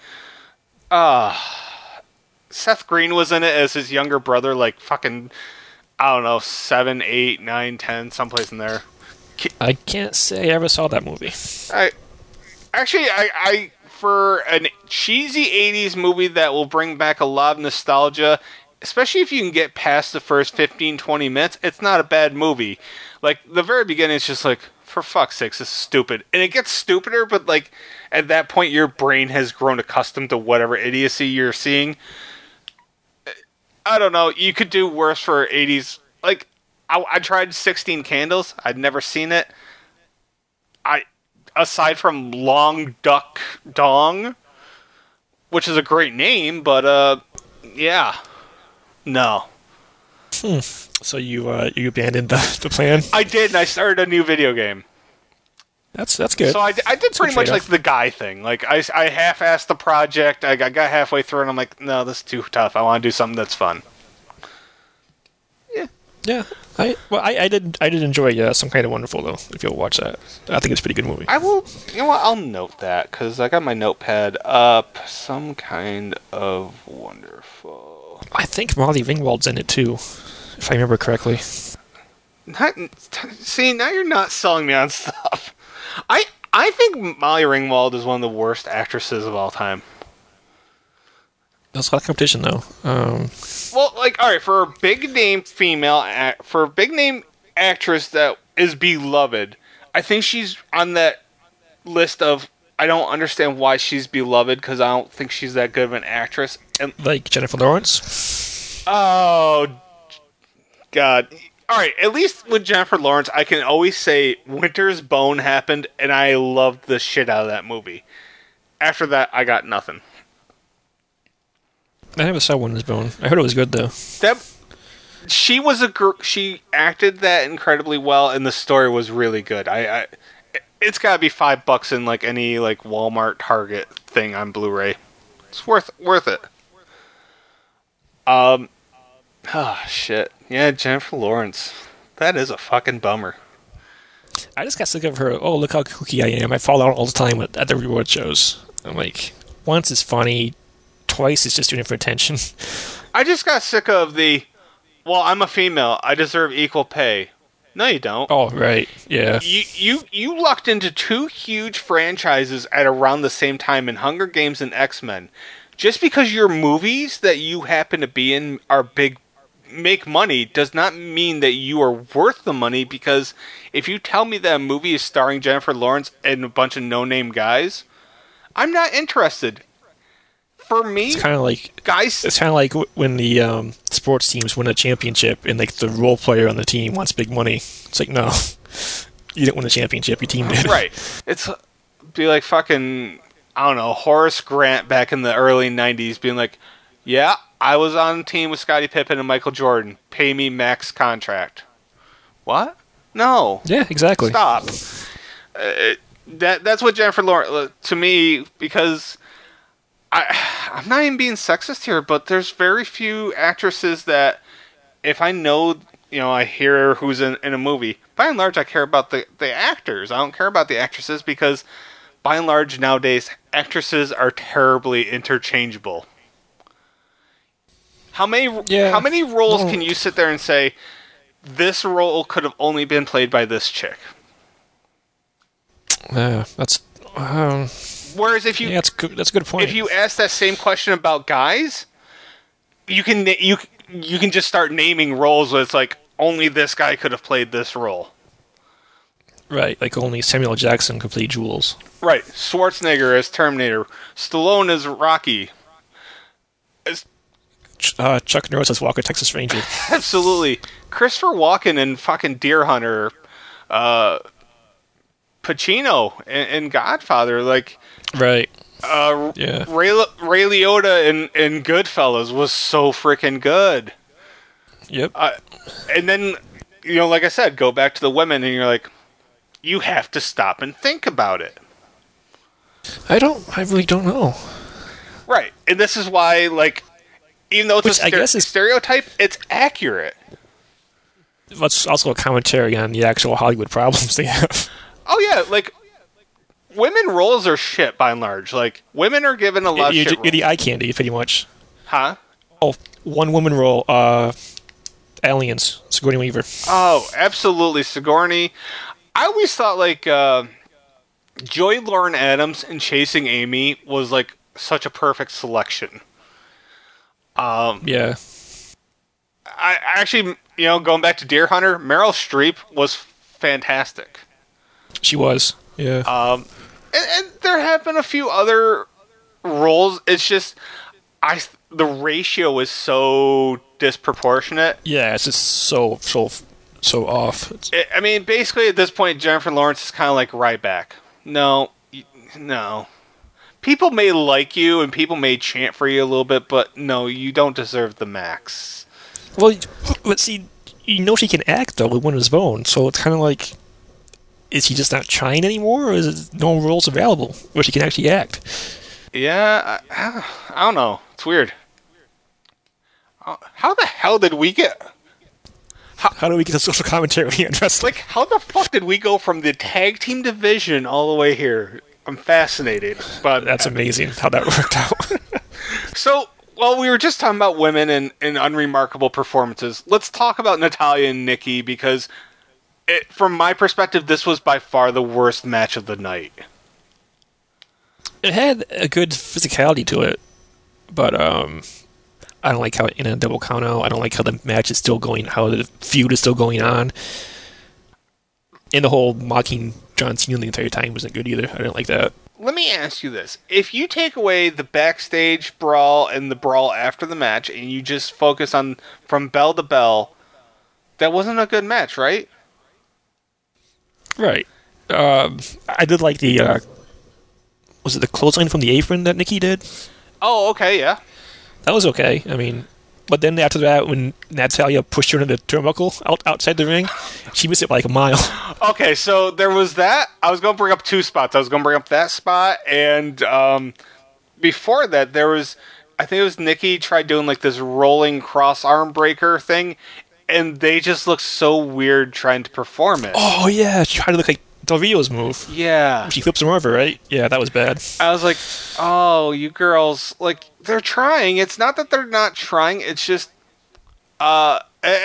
Seth Green was in it as his younger brother, like fucking, I don't know, 7, 8, 9, 10, someplace in there. I can't say I ever saw that movie. I for a cheesy 80s movie that will bring back a lot of nostalgia, especially if you can get past the first 15, 20 minutes, it's not a bad movie. Like, the very beginning is just like, for fuck's sakes, this is stupid. And it gets stupider, but like, at that point, your brain has grown accustomed to whatever idiocy you're seeing. I don't know, you could do worse for 80s. Like, I tried 16 Candles. I'd never seen it. Aside from Long Duck Dong, which is a great name, but yeah, no. So you abandoned the plan? I did, and I started a new video game. That's good. So I did pretty much like the guy thing. Like I half-assed the project. I got halfway through, and I'm like, no, this is too tough. I want to do something that's fun. Yeah, I did enjoy Some Kind of Wonderful, though. If you'll watch that, I think it's a pretty good movie. I will. You know what? I'll note that because I got my notepad up. Some Kind of Wonderful. I think Molly Ringwald's in it too, if I remember correctly. See, now you're not selling me on stuff. I think Molly Ringwald is one of the worst actresses of all time. There's a lot of competition, though. Well, like, all right, for a big name for a big name actress that is beloved, I think she's on that list of I don't understand why she's beloved because I don't think she's that good of an actress. And like Jennifer Lawrence. Oh God! All right, at least with Jennifer Lawrence, I can always say Winter's Bone happened, and I loved the shit out of that movie. After that, I got nothing. I never saw Winter's Bone. I heard it was good though. She acted that incredibly well, and the story was really good. It's gotta be $5 in like any like Walmart, Target thing on Blu-ray. It's worth it. Oh shit. Yeah, Jennifer Lawrence. That is a fucking bummer. I just got sick of her. Oh, look how kooky I am. I fall out all the time at the reward shows. I'm like, once it's funny. Twice it's just doing it for attention. I just got sick of well, I'm a female. I deserve equal pay. No, you don't. Oh, right. Yeah. You lucked into 2 huge franchises at around the same time in Hunger Games and X-Men. Just because your movies that you happen to be in are big, make money, does not mean that you are worth the money, because if you tell me that a movie is starring Jennifer Lawrence and a bunch of no-name guys, I'm not interested. For me, it's kind of like guys. It's kind of like when the sports teams win a championship, and like the role player on the team wants big money. It's like, no, you didn't win the championship. Your team did. Right. It's be like fucking I don't know Horace Grant back in the early '90s, being like, "Yeah, I was on the team with Scottie Pippen and Michael Jordan. Pay me max contract." What? No. Yeah, exactly. Stop. That's what Jennifer Lawrence to me, because. I'm not even being sexist here, but there's very few actresses that, if I know, I hear who's in a movie, by and large I care about the actors. I don't care about the actresses, because by and large nowadays actresses are terribly interchangeable. How many roles can you sit there and say, this role could have only been played by this chick? That's... Whereas if you that's a good point. If you ask that same question about guys, you can just start naming roles where it's like only this guy could have played this role. Right, like only Samuel Jackson could play Jules. Right, Schwarzenegger as Terminator, Stallone as Rocky, Chuck Norris as Walker Texas Ranger. Absolutely, Christopher Walken in fucking Deer Hunter, Pacino in Godfather, like. Right. Ray Liotta in Goodfellas was so freaking good. Yep. And then, like I said, go back to the women, and you're like, you have to stop and think about it. I really don't know. Right. And this is why, like, even though it's a stereotype, it's accurate. That's also a commentary on the actual Hollywood problems they have. Oh, yeah. Like, women roles are shit, by and large. Like, women are given a lot of shit. You're the eye candy, pretty much. Huh? Oh, one woman role, Aliens, Sigourney Weaver. Oh, absolutely, Sigourney. I always thought, like, Joy Lauren Adams in Chasing Amy was, like, such a perfect selection. Yeah. I actually, going back to Deer Hunter, Meryl Streep was fantastic. She was, yeah. And there have been a few other roles. It's just, the ratio is so disproportionate. Yeah, it's just so off. I mean, basically at this point, Jennifer Lawrence is kind of like Ryback. No. People may like you and people may chant for you a little bit, but no, you don't deserve the max. Well, but see, she can act though with Winter's Bone, so it's kind of like, is she just not trying anymore, or is it no roles available where she can actually act? Yeah, I don't know. It's weird. How the hell did we get... How do we get a social commentary on wrestling? Like, how the fuck did we go from the tag team division all the way here? I'm fascinated. But that's amazing how that worked out. So, well, we were just talking about women and unremarkable performances. Let's talk about Natalya and Nikki, because from my perspective, this was by far the worst match of the night. It had a good physicality to it, but I don't like how in a double count out. I don't like how the match is still going, how the feud is still going on. And the whole mocking John Cena the entire time wasn't good either. I didn't like that. Let me ask you this. If you take away the backstage brawl and the brawl after the match, and you just focus on from bell to bell, that wasn't a good match, right? Right. I did like the... was it the clothesline from the apron that Nikki did? Oh, okay, yeah. That was okay. I mean, but then after that, when Natalya pushed her into the turnbuckle outside the ring, she missed it by like a mile. Okay, so there was that. I was going to bring up two spots. I was going to bring up that spot, and before that, there was, I think it was Nikki tried doing like this rolling cross arm breaker thing, and they just looked so weird trying to perform it. Oh yeah, she tried to look like Del Rio's move. Yeah. She flips him over, right? Yeah, that was bad. I was like, oh, you girls, like, they're trying. It's not that they're not trying. It's just, and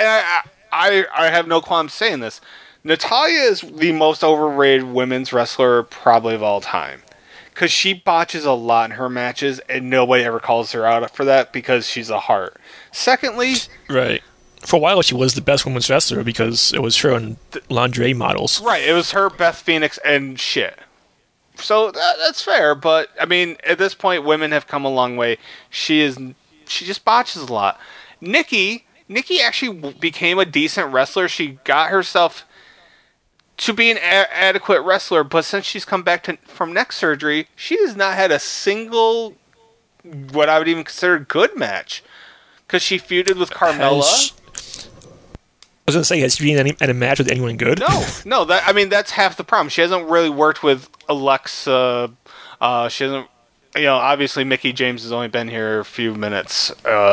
I have no qualms saying this. Natalya is the most overrated women's wrestler probably of all time. Because she botches a lot in her matches, and nobody ever calls her out for that because she's a heart. Secondly... Right. For a while, she was the best women's wrestler because it was her on lingerie models. Right, it was her, Beth Phoenix, and shit. So that's fair, but, I mean, at this point, women have come a long way. She just botches a lot. Nikki actually became a decent wrestler. She got herself to be an adequate wrestler, but since she's come back from neck surgery, she has not had a single, what I would even consider, good match. Because she feuded with Carmella. I was going to say, has she been at a match with anyone good? No. That's half the problem. She hasn't really worked with Alexa. She hasn't, obviously Mickie James has only been here a few minutes.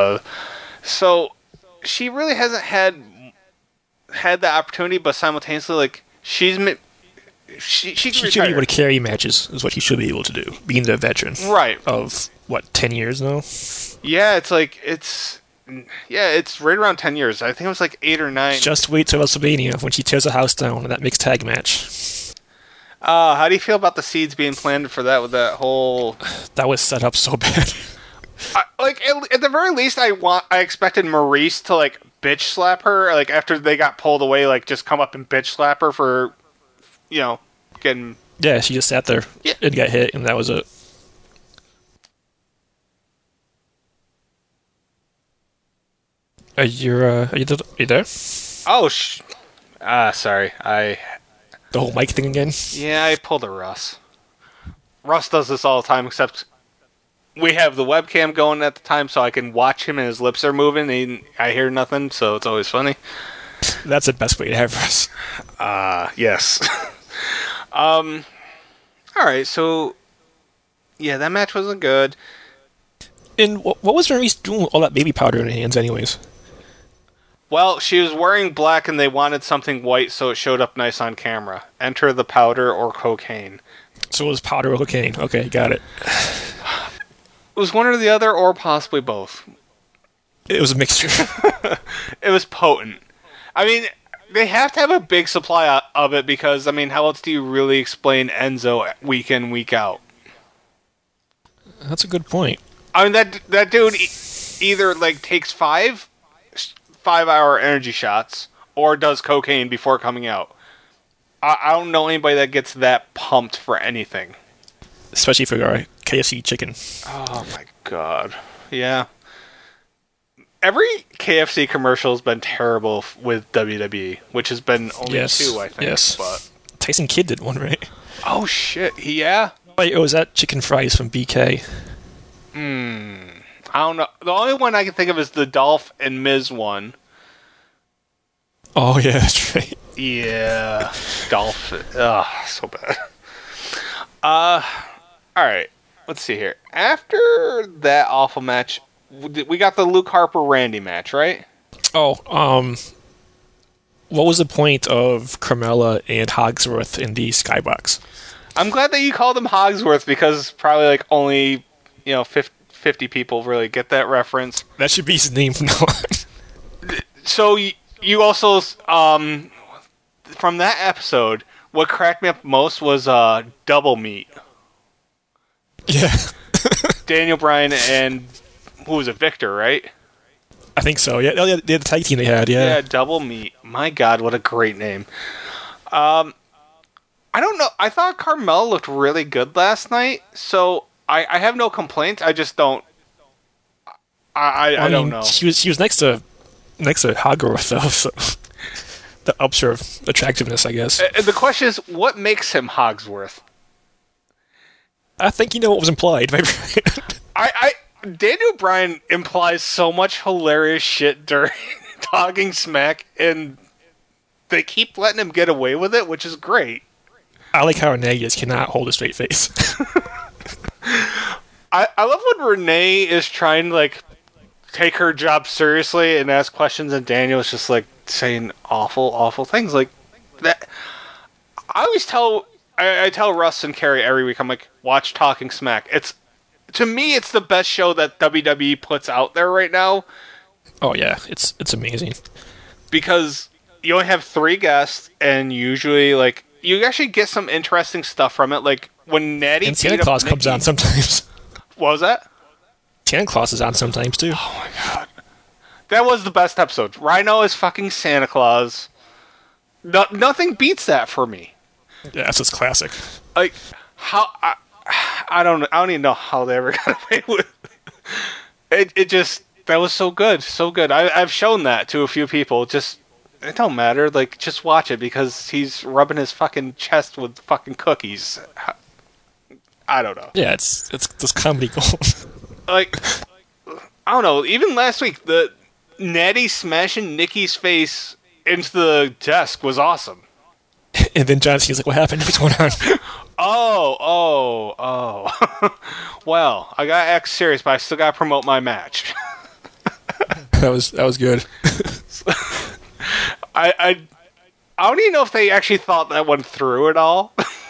So she really hasn't had the opportunity, but simultaneously, like, she should be able to carry matches, is what she should be able to do, being the veteran. Right. Of, 10 years now? Yeah, it's right around 10 years. I think it was like 8 or 9. Just wait till WrestleMania when she tears the house down in that mixed tag match. How do you feel about the seeds being planted for that with that whole... That was set up so bad. At the very least, I expected Maurice to, like, bitch slap her, like, after they got pulled away, like, just come up and bitch slap her for, getting... Yeah, she just sat there and got hit, and that was it. Are you there? Oh, sorry. The whole mic thing again? Yeah, I pulled a Russ. Russ does this all the time, except we have the webcam going at the time, so I can watch him and his lips are moving, and I hear nothing, so it's always funny. That's the best way to have Russ. Yes. Alright, so... Yeah, that match wasn't good. And what was Maurice doing with all that baby powder in her hands anyways? Well, she was wearing black and they wanted something white so it showed up nice on camera. Enter the powder or cocaine. So it was powder or cocaine. Okay, got it. It was one or the other, or possibly both. It was a mixture. It was potent. I mean, they have to have a big supply of it because, I mean, how else do you really explain Enzo week in, week out? That's a good point. I mean, that dude either, like, takes 5-hour energy shots or does cocaine before coming out. I don't know anybody that gets that pumped for anything. Especially for our KFC chicken. Oh my god. Yeah. Every KFC commercial has been terrible with WWE, which has been only 2, I think. Yes. But Tyson Kidd did one, right? oh shit, yeah? Wait, was that chicken fries from BK? I don't know. The only one I can think of is the Dolph and Miz one. Oh, yeah, that's right. Yeah. Dolph. Ugh, so bad. Alright. Let's see here. After that awful match, we got the Luke Harper-Randy match, right? Oh, what was the point of Carmella and Hogsworth in the Skybox? I'm glad that you called him Hogsworth because probably like only, 50 people really get that reference. That should be his name from now on. So you also, from that episode, what cracked me up most was Double Meat. Yeah. Daniel Bryan and, who was it, Victor, right? I think so, yeah. Oh, yeah, the tag team they had, yeah. Yeah, Double Meat. My god, what a great name. I don't know. I thought Carmella looked really good last night, so I have no complaints. I just don't. I don't know. She was next to Hogarth though, so the ups her attractiveness, I guess. The question is, what makes him Hogsworth? I think you know what was implied. Daniel Bryan implies so much hilarious shit during talking smack, and they keep letting him get away with it, which is great. I like how Renee just cannot hold a straight face. I love when Renee is trying to, like, take her job seriously and ask questions, and Daniel's just, like, saying awful, awful things. Like, that. I always tell Russ and Carrie every week, I'm like, watch Talking Smack. To me, it's the best show that WWE puts out there right now. Oh, yeah. It's amazing. Because you only have 3 guests, and usually, like, you actually get some interesting stuff from it. Like, when Natty and Santa Claus comes on sometimes. What was that? Santa Claus is on sometimes, too. Oh, my God. That was the best episode. Rhino is fucking Santa Claus. Nothing beats that for me. Yeah, that's just classic. Like, how... I don't even know how they ever got away with it. It just... That was so good. So good. I've shown that to a few people. Just... It don't matter. Like, just watch it because he's rubbing his fucking chest with fucking cookies. I don't know. Yeah, it's just comedy gold. Like, I don't know. Even last week, the Natty smashing Nikki's face into the desk was awesome. And then John Cena's like, "What happened? What's going on?" Oh. Well, I gotta act serious, but I still gotta promote my match. That was good. I don't even know if they actually thought that one through at all.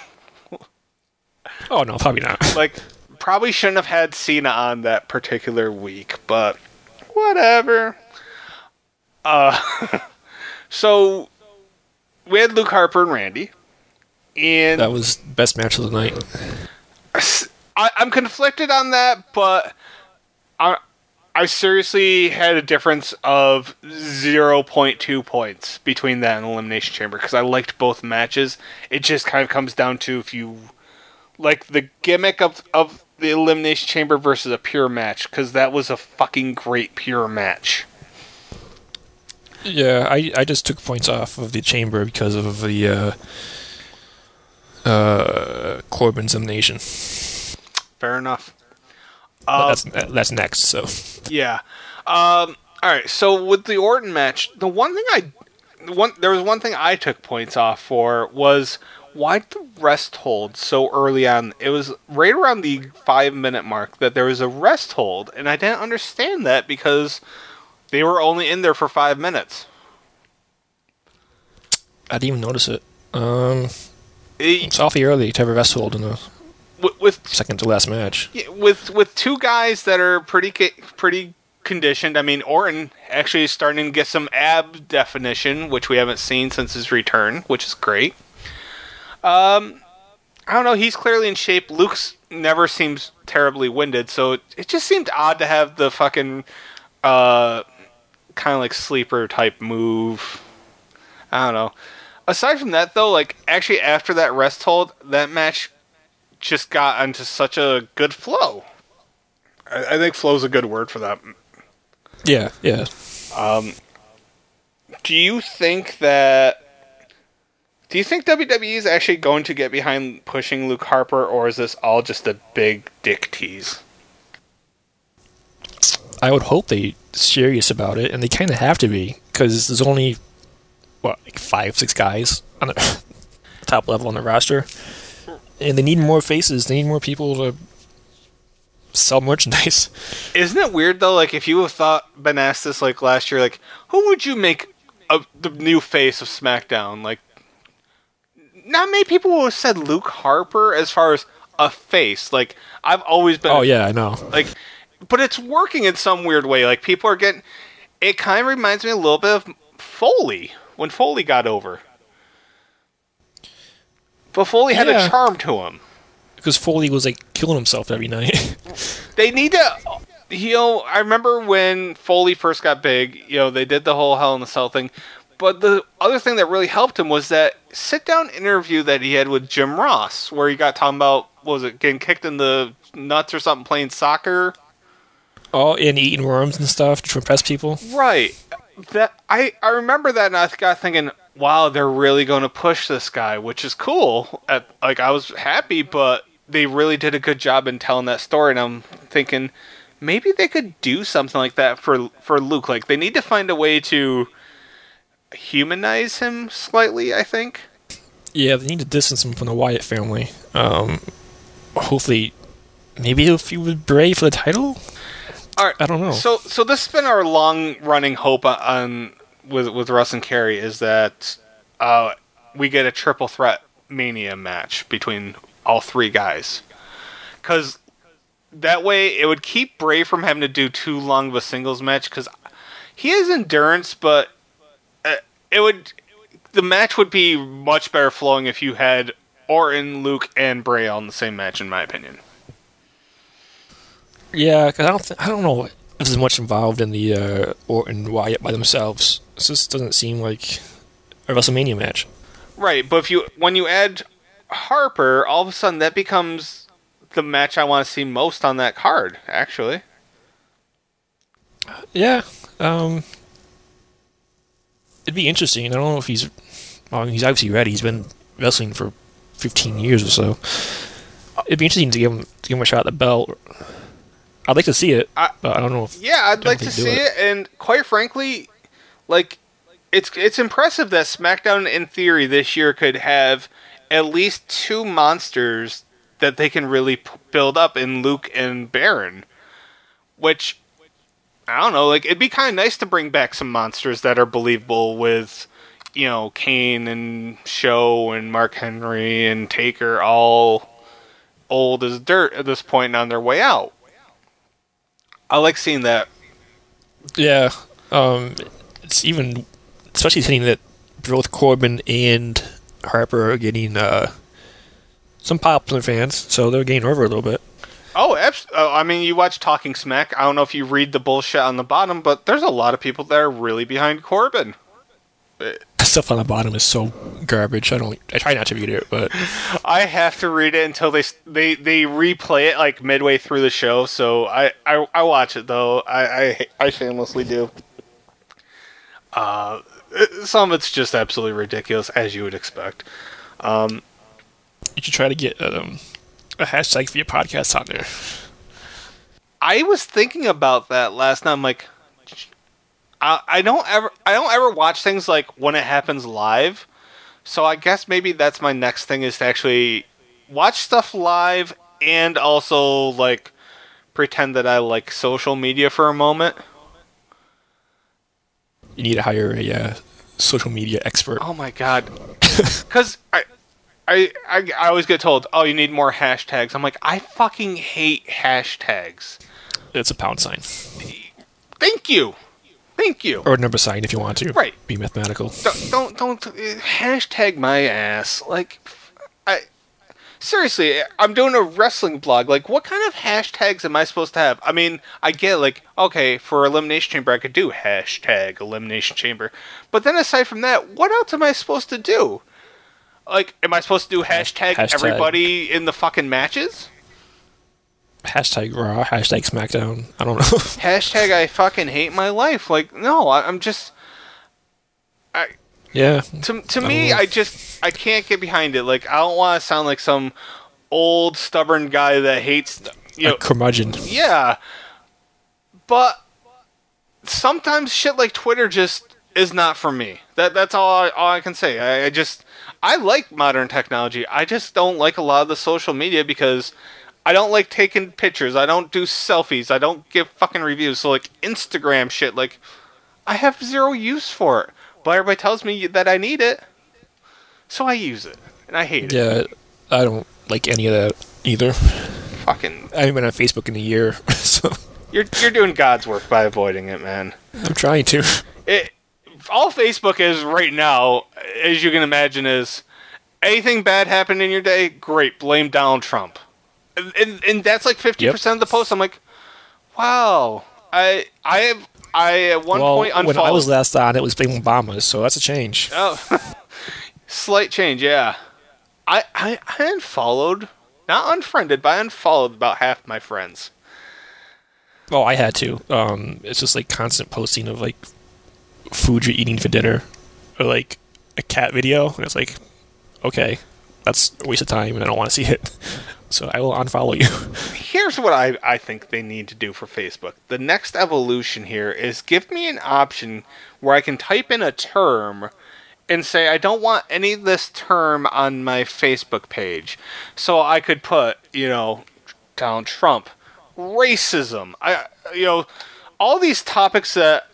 Oh no, probably not. Like, probably shouldn't have had Cena on that particular week, but whatever. So we had Luke Harper and Randy, and that was best match of the night. I'm conflicted on that, but I seriously had a difference of 0.2 points between that and Elimination Chamber because I liked both matches. It just kind of comes down to if you like the gimmick of the Elimination Chamber versus a pure match, because that was a fucking great pure match. Yeah, I just took points off of the Chamber because of the Corbin's elimination. Fair enough. That's next. So Yeah. All right. So with the Orton match, there was one thing I took points off for was why the rest hold so early on. It was right around the 5-minute mark that there was a rest hold, and I didn't understand that because they were only in there for 5 minutes. I didn't even notice it. It's awfully early to have a rest hold in the with second to last match. Yeah, with two guys that are pretty conditioned. I mean, Orton actually is starting to get some ab definition, which we haven't seen since his return, which is great. I don't know. He's clearly in shape. Luke's never seems terribly winded, so it just seemed odd to have the fucking kind of like sleeper type move. I don't know. Aside from that, though, like actually after that rest hold, that match just got into such a good flow. I think flow's a good word for that. Yeah. Do you think WWE is actually going to get behind pushing Luke Harper, or is this all just a big dick tease? I would hope they're serious about it, and they kind of have to be, because there's only, like 5-6 guys on the top level on the roster, and they need more faces. They need more people to sell merchandise. Isn't it weird, though, like, if you have been asked this, like, last year, like, who would you make the new face of SmackDown? Like, not many people would have said Luke Harper as far as a face. Like, I've always been... Oh, yeah, I know. Like, but it's working in some weird way. Like, people are getting... It kind of reminds me a little bit of Foley, when Foley got over. But Foley had a charm to him. Because Foley was, like, killing himself every night. They need to... I remember when Foley first got big, they did the whole Hell in a Cell thing. But the other thing that really helped him was that sit-down interview that he had with Jim Ross, where he got talking about, getting kicked in the nuts or something, playing soccer? Oh, and eating worms and stuff to impress people? Right. That I remember that, and I got thinking, wow, they're really going to push this guy, which is cool. I was happy, but they really did a good job in telling that story, and I'm thinking, maybe they could do something like that for Luke. Like, they need to find a way to humanize him slightly, I think. Yeah, they need to distance him from the Wyatt family. Hopefully, maybe he'll feud Bray for the title? All right, I don't know. So this has been our long-running hope with Russ and Kerry, is that we get a triple threat Mania match between all three guys. Because that way it would keep Bray from having to do too long of a singles match, because he has endurance, but the match would be much better flowing if you had Orton, Luke, and Bray all in the same match, in my opinion. Yeah, because I don't know if there's much involved in the Orton Wyatt by themselves. This just doesn't seem like a WrestleMania match. Right, but when you add Harper, all of a sudden that becomes the match I want to see most on that card, actually. Yeah, it'd be interesting. I don't know if he's obviously ready. He's been wrestling for 15 years or so. It'd be interesting to give him a shot at the belt. I'd like to see it, but I don't know if... Yeah, I'd like to see it, and quite frankly, like, it's impressive that SmackDown, in theory, this year could have at least two monsters that they can really build up in Luke and Baron. Which, I don't know, like, it'd be kind of nice to bring back some monsters that are believable with, Kane and Show and Mark Henry and Taker all old as dirt at this point and on their way out. I like seeing that. Yeah, it's even, especially seeing that both Corbin and Harper are getting some pop from their fans, so they're getting over a little bit. Oh, I mean, you watch Talking Smack. I don't know if you read the bullshit on the bottom, but there's a lot of people that are really behind Corbin. Stuff on the bottom is so garbage. I try not to read it, but I have to read it until they replay it like midway through the show. So I watch it though. I shamelessly do. Some of it's just absolutely ridiculous, as you would expect. You should try to get a hashtag for your podcast on there. I was thinking about that last night. I'm like, I don't ever watch things like when it happens live. So I guess maybe that's my next thing, is to actually watch stuff live and also like pretend that I like social media for a moment. You need to hire a social media expert. Oh my god. Because I always get told, oh, you need more hashtags. I'm like, I fucking hate hashtags. It's a pound sign. Thank you. Or a number sign if you want to. Right. Be mathematical. Don't hashtag my ass. Like, seriously, I'm doing a wrestling blog. Like, what kind of hashtags am I supposed to have? I mean, I get, like, okay, for Elimination Chamber, I could do hashtag Elimination Chamber. But then aside from that, what else am I supposed to do? Like, am I supposed to do hashtag everybody in the fucking matches? Hashtag Raw, hashtag SmackDown. I don't know. Hashtag I fucking hate my life. Like, no, I'm just... Yeah. To me, I can't get behind it. Like, I don't want to sound like some old, stubborn guy that hates... a curmudgeon. Yeah. But sometimes shit like Twitter just is not for me. That's all I can say. I like modern technology. I just don't like a lot of the social media because I don't like taking pictures. I don't do selfies. I don't give fucking reviews. So, like, Instagram shit, like, I have zero use for it. But everybody tells me that I need it. So I use it. And I hate it. Yeah, I don't like any of that either. Fucking... I haven't been on Facebook in a year, so... You're doing God's work by avoiding it, man. I'm trying to. All Facebook is right now, as you can imagine, is anything bad happened in your day, great, blame Donald Trump. And that's like 50% of the posts. I'm like, wow. I at one point unfollowed. When I was last on, it was blame Obama, so that's a change. Oh, slight change, yeah. I unfollowed, not unfriended, but I unfollowed about half my friends. Oh, I had to. It's just like constant posting of like food you're eating for dinner, or like a cat video, and it's like, okay, that's a waste of time, and I don't want to see it. So I will unfollow you. Here's what I think they need to do for Facebook. The next evolution here is give me an option where I can type in a term and say I don't want any of this term on my Facebook page. So I could put, Donald Trump, racism, all these topics that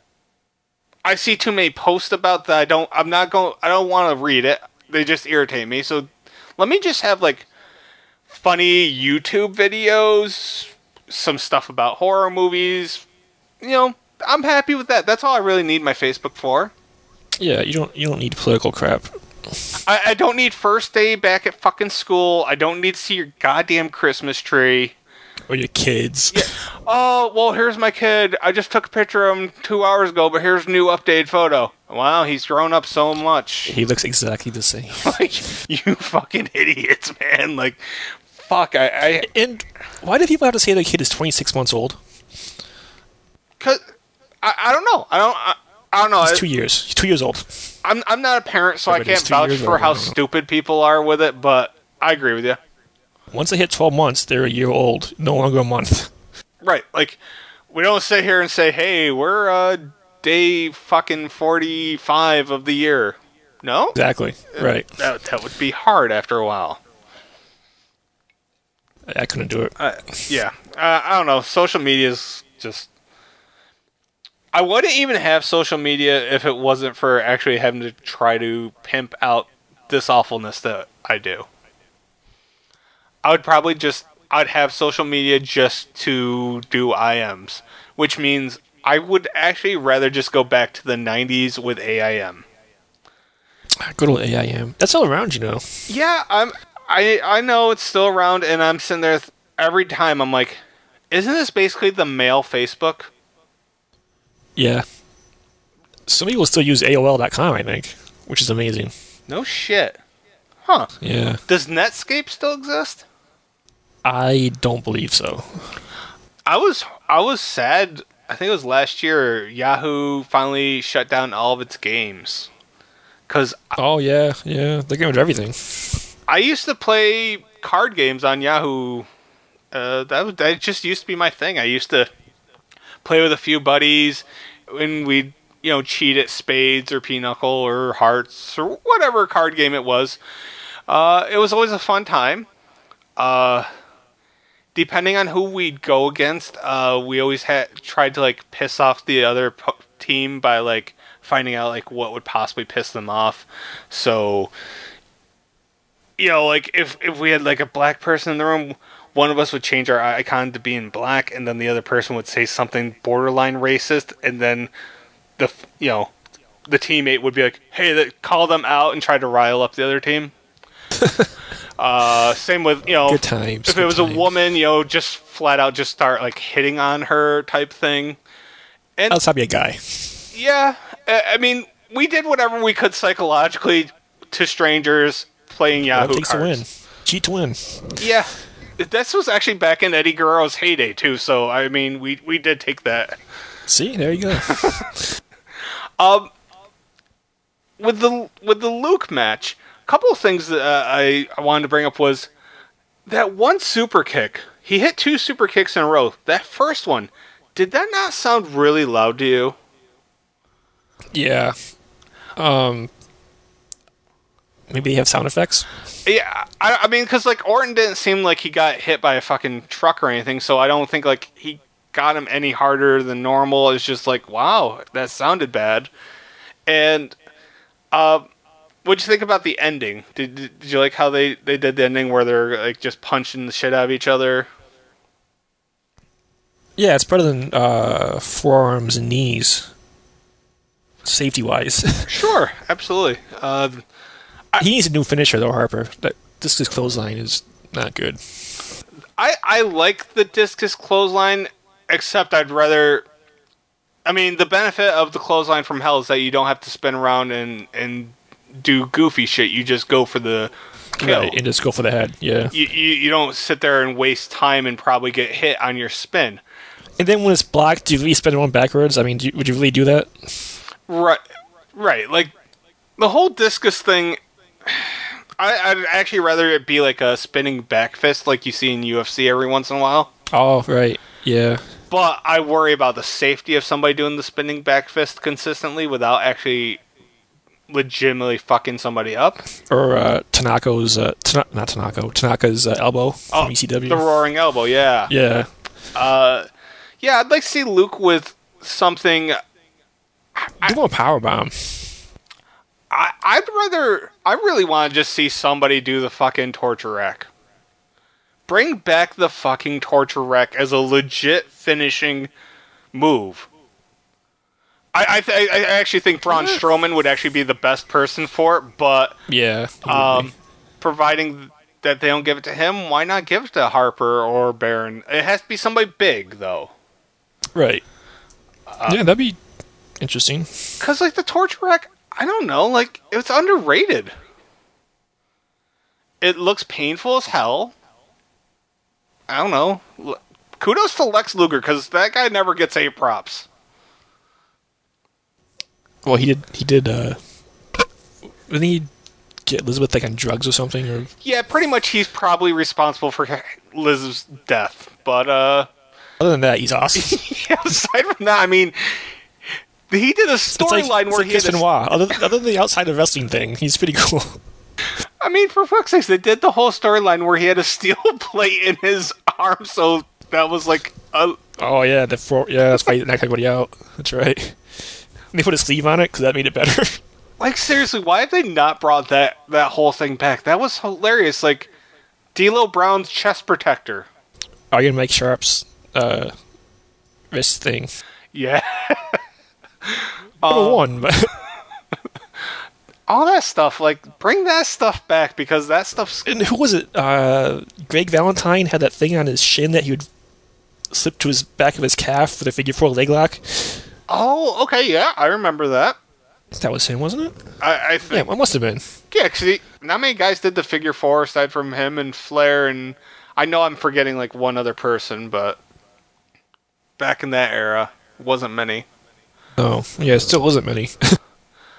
I see too many posts about that I don't want to read it. They just irritate me. So let me just have like funny YouTube videos, some stuff about horror movies. I'm happy with that. That's all I really need my Facebook for. Yeah, you don't need political crap. I don't need first day back at fucking school. I don't need to see your goddamn Christmas tree. Or your kids. Yeah. Oh, well, here's my kid. I just took a picture of him 2 hours ago, but here's a new updated photo. Wow, he's grown up so much. He looks exactly the same. Like, you fucking idiots, man. Like, fuck, And why do people have to say their kid is 26 months old? Because, I don't know. I don't know. He's 2 years. He's 2 years old. I'm not a parent, so I can't vouch for how stupid people are with it, but I agree with you. Once they hit 12 months, they're a year old, no longer a month. Right. Like, we don't sit here and say, hey, we're day fucking 45 of the year. No? Exactly. Right. That would be hard after a while. I couldn't do it. Yeah. I don't know. Social media is just... I wouldn't even have social media if it wasn't for actually having to try to pimp out this awfulness that I do. I would probably I'd have social media just to do IMs, which means I would actually rather just go back to the 90s with AIM. Good old AIM. That's all around, Yeah, I know it's still around, and I'm sitting there every time. I'm like, isn't this basically the male Facebook? Yeah. Some people still use AOL.com, I think, which is amazing. No shit. Huh. Yeah. Does Netscape still exist? I don't believe so. I was sad. I think it was last year. Yahoo finally shut down all of its games. Oh yeah, they're getting rid of everything. I used to play card games on Yahoo. That just used to be my thing. I used to play with a few buddies when we'd cheat at spades or pinochle or hearts or whatever card game it was. It was always a fun time. Depending on who we'd go against, we always tried to like piss off the other team by like finding out like what would possibly piss them off. So, like if we had like a black person in the room, one of us would change our icon to being black, and then the other person would say something borderline racist, and then the teammate would be like, "Hey, call them out," and try to rile up the other team. Same with good times. If it was a woman, just flat out just start like hitting on her type thing. And I'll be a guy. Yeah, I mean, we did whatever we could psychologically to strangers playing Yahoo cards. To win. Cheat to win. Yeah, this was actually back in Eddie Guerrero's heyday too. So I mean, we did take that. See, there you go. With the Luke match, a couple of things that I wanted to bring up was that one super kick. He hit 2 super kicks in a row. That first one, did that not sound really loud to you? Yeah. Maybe they have sound effects? Yeah, I mean, because like Orton didn't seem like he got hit by a fucking truck or anything, so I don't think like he got him any harder than normal. It's just like, wow, that sounded bad. And what'd you think about the ending? Did you like how they did the ending where they're like just punching the shit out of each other? Yeah, it's better than forearms and knees, safety-wise. Sure, absolutely. He needs a new finisher, though, Harper. That discus clothesline is not good. I like the discus clothesline, except I'd rather... I mean, the benefit of the clothesline from hell is that you don't have to spin around and do goofy shit. You just go for the kill. Right, and just go for the head, yeah. You don't sit there and waste time and probably get hit on your spin. And then when it's blocked, do you really spin it on backwards? I mean, would you really do that? Right. Like, the whole discus thing... I'd actually rather it be like a spinning back fist like you see in UFC every once in a while. Oh, right. Yeah. But I worry about the safety of somebody doing the spinning back fist consistently without actually legitimately fucking somebody up. Or Tanaka's elbow from ECW. The roaring elbow, yeah. Yeah. Yeah, I'd like to see Luke with something... Give him a powerbomb. I really want to just see somebody do the fucking torture rack. Bring back the fucking torture rack as a legit finishing move. I actually think Braun Strowman would actually be the best person for it, but yeah, providing that they don't give it to him, why not give it to Harper or Baron? It has to be somebody big, though. Right. Yeah, that'd be interesting. Because, like, the torture rack, I don't know, like, it's underrated. It looks painful as hell. I don't know. Kudos to Lex Luger, because that guy never gets any props. Well, he did, didn't he get Elizabeth, like, on drugs or something? Or? Yeah, pretty much he's probably responsible for Liz's death, but, other than that, he's awesome. Yeah, aside from that, I mean... He did a storyline where he had other than the outside of wrestling thing, he's pretty cool. I mean, for fuck's sakes, they did the whole storyline where he had a steel plate in his arm, so that was like a... Oh, yeah, that's why he knocked everybody out. That's right. And they put a sleeve on it, because that made it better. Like, seriously, why have they not brought that whole thing back? That was hilarious. Like, D'Lo Brown's chest protector. Oh, you're gonna make Sharp's wrist thing. Yeah. One, but... all that stuff, like, bring that stuff back, because that stuff's... And who was it? Greg Valentine had that thing on his shin that he would slip to his back of his calf with a figure 4 leg lock. Oh, okay, yeah, I remember that. That was him, wasn't it? I think... Yeah, it must have been. Yeah, because not many guys did the figure 4 aside from him and Flair, and I know I'm forgetting, like, one other person, but back in that era, wasn't many. Oh, yeah, it still wasn't many.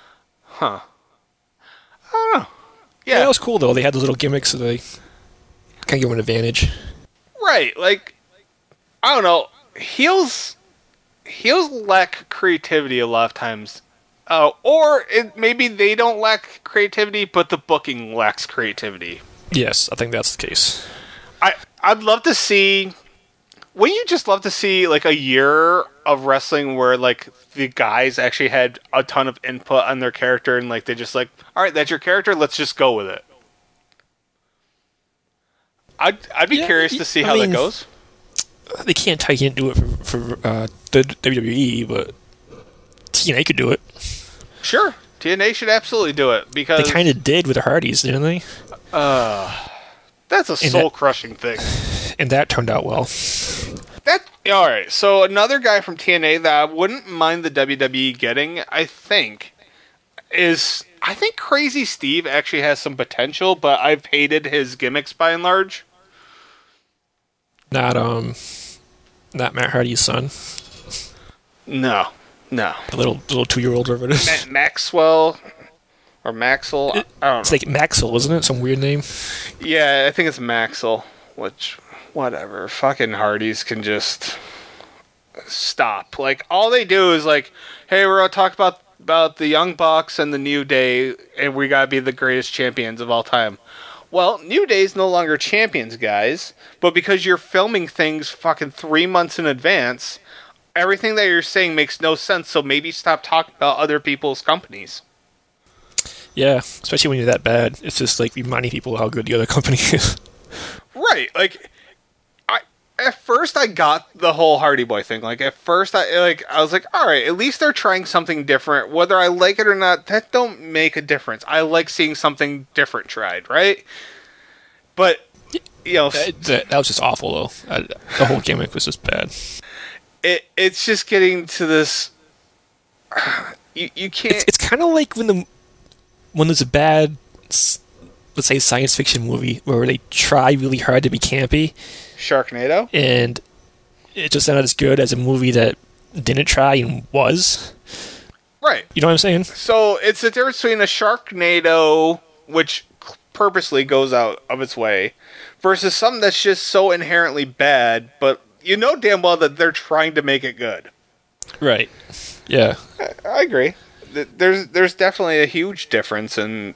Huh. I don't know. Yeah, that was cool, though. They had those little gimmicks that they Can't give him an advantage. Right, like, I don't know. Heels lack creativity a lot of times. Maybe they don't lack creativity, but the booking lacks creativity. Yes, I think that's the case. I'd love to see... Wouldn't you just love to see, like, a year of wrestling where, like, the guys actually had a ton of input on their character and, like, they just like, alright, that's your character, let's just go with it. I'd be curious to see how that goes. They can't do it for the WWE, but TNA could do it. Sure, TNA should absolutely do it, because... They kind of did with the Hardys, didn't they? That's a soul-crushing thing. And that turned out well. Alright, so another guy from TNA that I wouldn't mind the WWE getting, I think Crazy Steve actually has some potential, but I've hated his gimmicks by and large. Not Matt Hardy's son. No. The little 2-year-old over it. Maxwell or Maxwell. I don't know. It's like Maxwell, isn't it? Some weird name. Yeah, I think it's Maxwell. Which, whatever. Fucking Hardys can just stop. Like, all they do is like, hey, we're gonna talk about the Young Bucks and the New Day, and we gotta be the greatest champions of all time. Well, New Day's no longer champions, guys, but because you're filming things fucking 3 months in advance, everything that you're saying makes no sense, so maybe stop talking about other people's companies. Yeah, especially when you're that bad. It's just like reminding people how good the other company is. Right, like, at first I got the whole Hardy Boy thing. Like, at first I was like, alright, at least they're trying something different. Whether I like it or not, that don't make a difference. I like seeing something different tried, right? But, you know... That was just awful, though. The whole gimmick was just bad. It's just getting to this... You can't... It's kind of like when there's a bad, let's say, science fiction movie where they try really hard to be campy. Sharknado? And it's just not as good as a movie that didn't try and was. Right. You know what I'm saying? So it's the difference between a Sharknado, which purposely goes out of its way, versus something that's just so inherently bad, but you know damn well that they're trying to make it good. Right. Yeah. I agree. There's definitely a huge difference in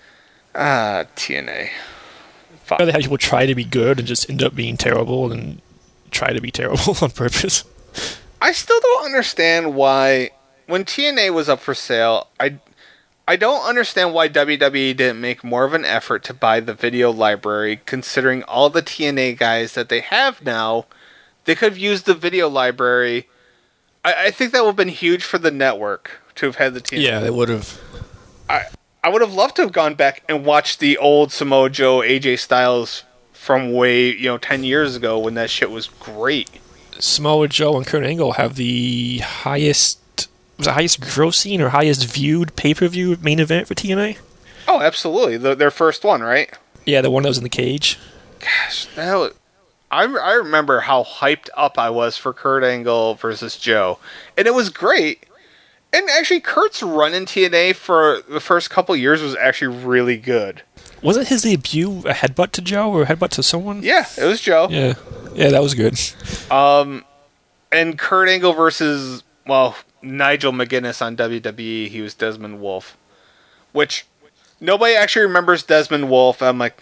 TNA. I'd rather have people try to be good and just end up being terrible than try to be terrible on purpose. I still don't understand why, when TNA was up for sale, I don't understand why WWE didn't make more of an effort to buy the video library, considering all the TNA guys that they have now. They could have used the video library. I think that would have been huge for the network to have had the TNA. Yeah, they would have. I would have loved to have gone back and watched the old Samoa Joe, AJ Styles from way, 10 years ago when that shit was great. Samoa Joe and Kurt Angle have the highest grossing or highest viewed pay-per-view main event for TNA? Oh, absolutely. Their first one, right? Yeah, the one that was in the cage. Gosh, I remember how hyped up I was for Kurt Angle versus Joe. And it was great. And actually, Kurt's run in TNA for the first couple years was actually really good. Wasn't his debut a headbutt to Joe or a headbutt to someone? Yeah, it was Joe. Yeah, that was good. And Kurt Angle versus, Nigel McGuinness on WWE, he was Desmond Wolfe. Which, nobody actually remembers Desmond Wolfe. I'm like,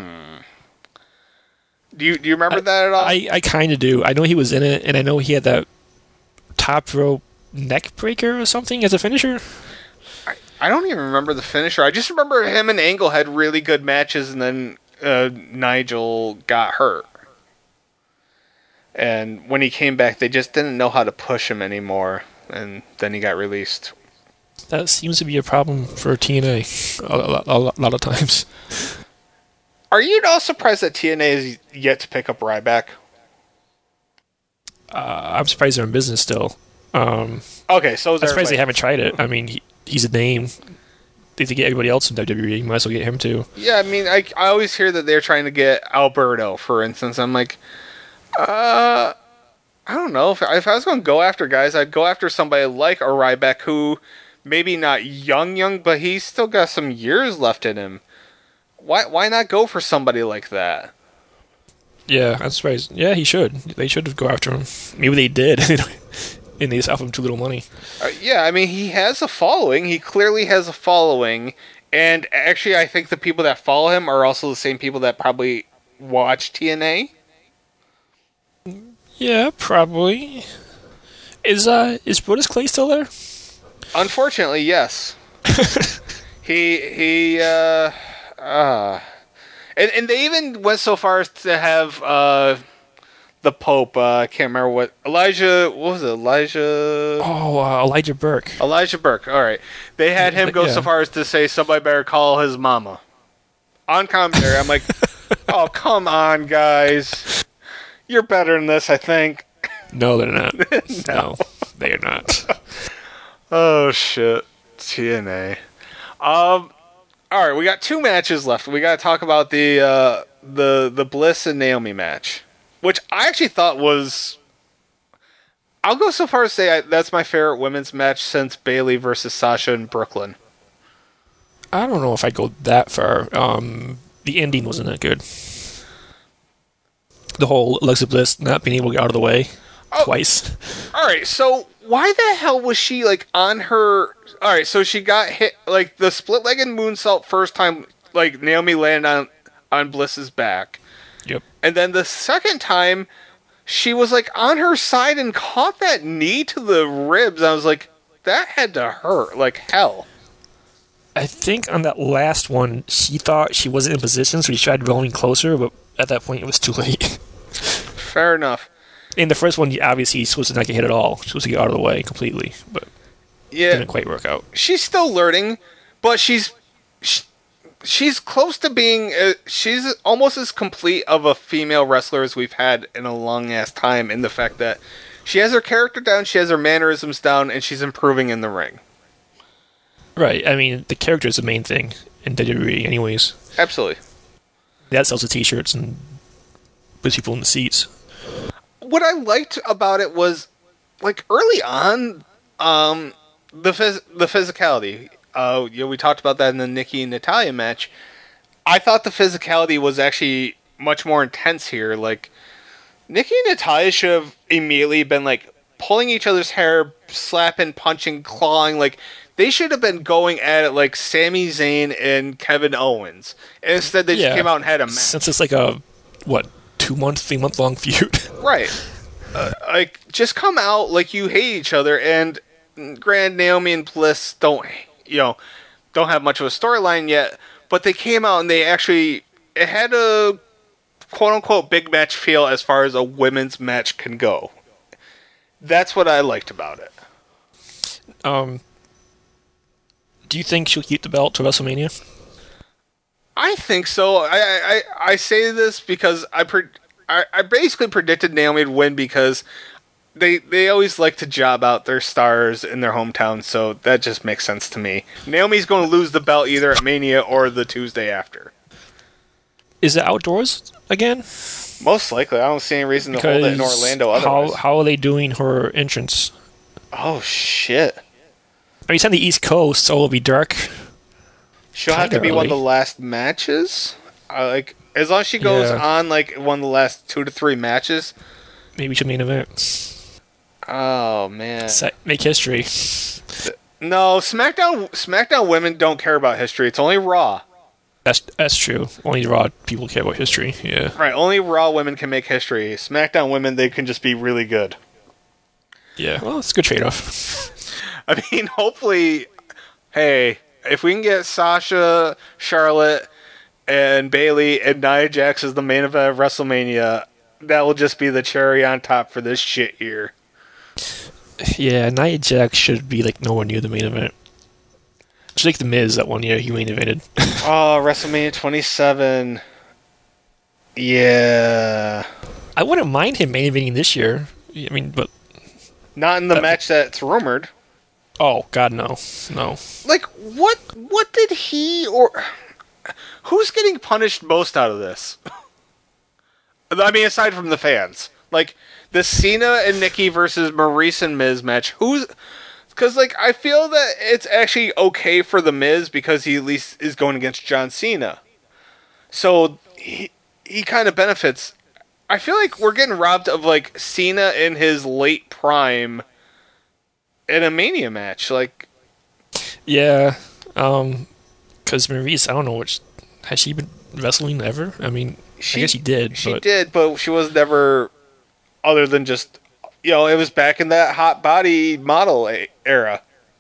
Do you remember that at all? I kind of do. I know he was in it, and I know he had that top rope neck breaker or something as a finisher. I don't even remember the finisher. I just remember him and Angle had really good matches, and then Nigel got hurt. And when he came back, they just didn't know how to push him anymore, and then he got released. That seems to be a problem for TNA a lot of times. Are you not surprised that TNA is yet to pick up Ryback? I'm surprised they're in business still. Okay, so I'm surprised they haven't tried it. I mean, he's a name. If they get everybody else in WWE, you might as well get him too. Yeah, I mean, I always hear that they're trying to get Alberto, for instance. I'm like, I don't know. If I was going to go after guys, I'd go after somebody like a Ryback who, maybe not young, but he's still got some years left in him. Why not go for somebody like that? Yeah, I'm surprised. Yeah, he should. They should go after him. Maybe they did, and they just offered him too little money. Yeah, I mean, he has a following. He clearly has a following. And actually, I think the people that follow him are also the same people that probably watch TNA. Yeah, probably. Is Brodus Clay still there? Unfortunately, yes. And they even went so far as to have the Pope. I can't remember what Elijah. What was it? Elijah. Oh, Elijah Burke. Elijah Burke. All right. They had him go so far as to say somebody better call his mama on commentary. I'm like, oh come on, guys. You're better than this, I think. No, they're not. No, they are not. Oh shit, TNA. All right, we got 2 matches left. We got to talk about the Bliss and Naomi match, which I actually thought was. I'll go so far as to say that's my favorite women's match since Bayley versus Sasha in Brooklyn. I don't know if I'd go that far. The ending wasn't that good. The whole Alexa Bliss not being able to get out of the way twice. All right, so why the hell was she like on her? All right, so she got hit like the split-legged moonsault first time, like Naomi landed on Bliss's back. Yep. And then the second time, she was like on her side and caught that knee to the ribs. I was like, that had to hurt like hell. I think on that last one, she thought she wasn't in position, so she tried rolling closer, but at that point, it was too late. Fair enough. In the first one, obviously, she's supposed to not get hit at all. She's supposed to get out of the way completely, but it didn't quite work out. She's still learning, but she's close to being. She's almost as complete of a female wrestler as we've had in a long ass time. In the fact that she has her character down, she has her mannerisms down, and she's improving in the ring. Right. I mean, the character is the main thing in WWE, anyways. Absolutely. That sells the T-shirts and puts people in the seats. What I liked about it was, like early on, the physicality. We talked about that in the Nikki and Natalya match. I thought the physicality was actually much more intense here. Like Nikki and Natalya should have immediately been like pulling each other's hair, slapping, punching, clawing. Like they should have been going at it like Sami Zayn and Kevin Owens. And instead, they just came out and had a match. Since it's like a 2-month, 3-month long feud. Right. Like, just come out like you hate each other, and Naomi and Bliss don't have much of a storyline yet, but they came out and it had a quote-unquote big match feel as far as a women's match can go. That's what I liked about it. Do you think she'll keep the belt to WrestleMania? I think so. I say this because I basically predicted Naomi would win because they always like to job out their stars in their hometown, so that just makes sense to me. Naomi's going to lose the belt either at Mania or the Tuesday after. Is it outdoors again? Most likely. I don't see any reason to hold it in Orlando otherwise. How are they doing her entrance? Oh, shit. I mean, it's on the East Coast, so it'll be dark. She'll have to be one of the last matches. As long as she goes on like one of the last 2 to 3 matches. Maybe she'll main event. Oh man! Make history. No, SmackDown women don't care about history. It's only Raw. That's true. Only Raw people care about history. Yeah. Right. Only Raw women can make history. SmackDown women, they can just be really good. Yeah. Well, it's a good trade-off. I mean, hopefully, hey, if we can get Sasha, Charlotte, and Bayley and Nia Jax as the main event of WrestleMania, that will just be the cherry on top for this shit year. Yeah, Nia Jax should be like nowhere near the main event. Just like The Miz that one year he main evented. Oh, WrestleMania 27. Yeah. I wouldn't mind him main eventing this year. I mean, but not in the match that's rumored. Oh God, no. Like, what did he or who's getting punished most out of this? I mean, aside from the fans, like the Cena and Nikki versus Maurice and Miz match. Because like I feel that it's actually okay for the Miz because he at least is going against John Cena, so he kind of benefits. I feel like we're getting robbed of like Cena in his late prime in a Mania match. Like, Yeah, because Maurice, I don't know has she been wrestling ever? I mean, I guess she did. She did, but she was never other than just, it was back in that hot body model era.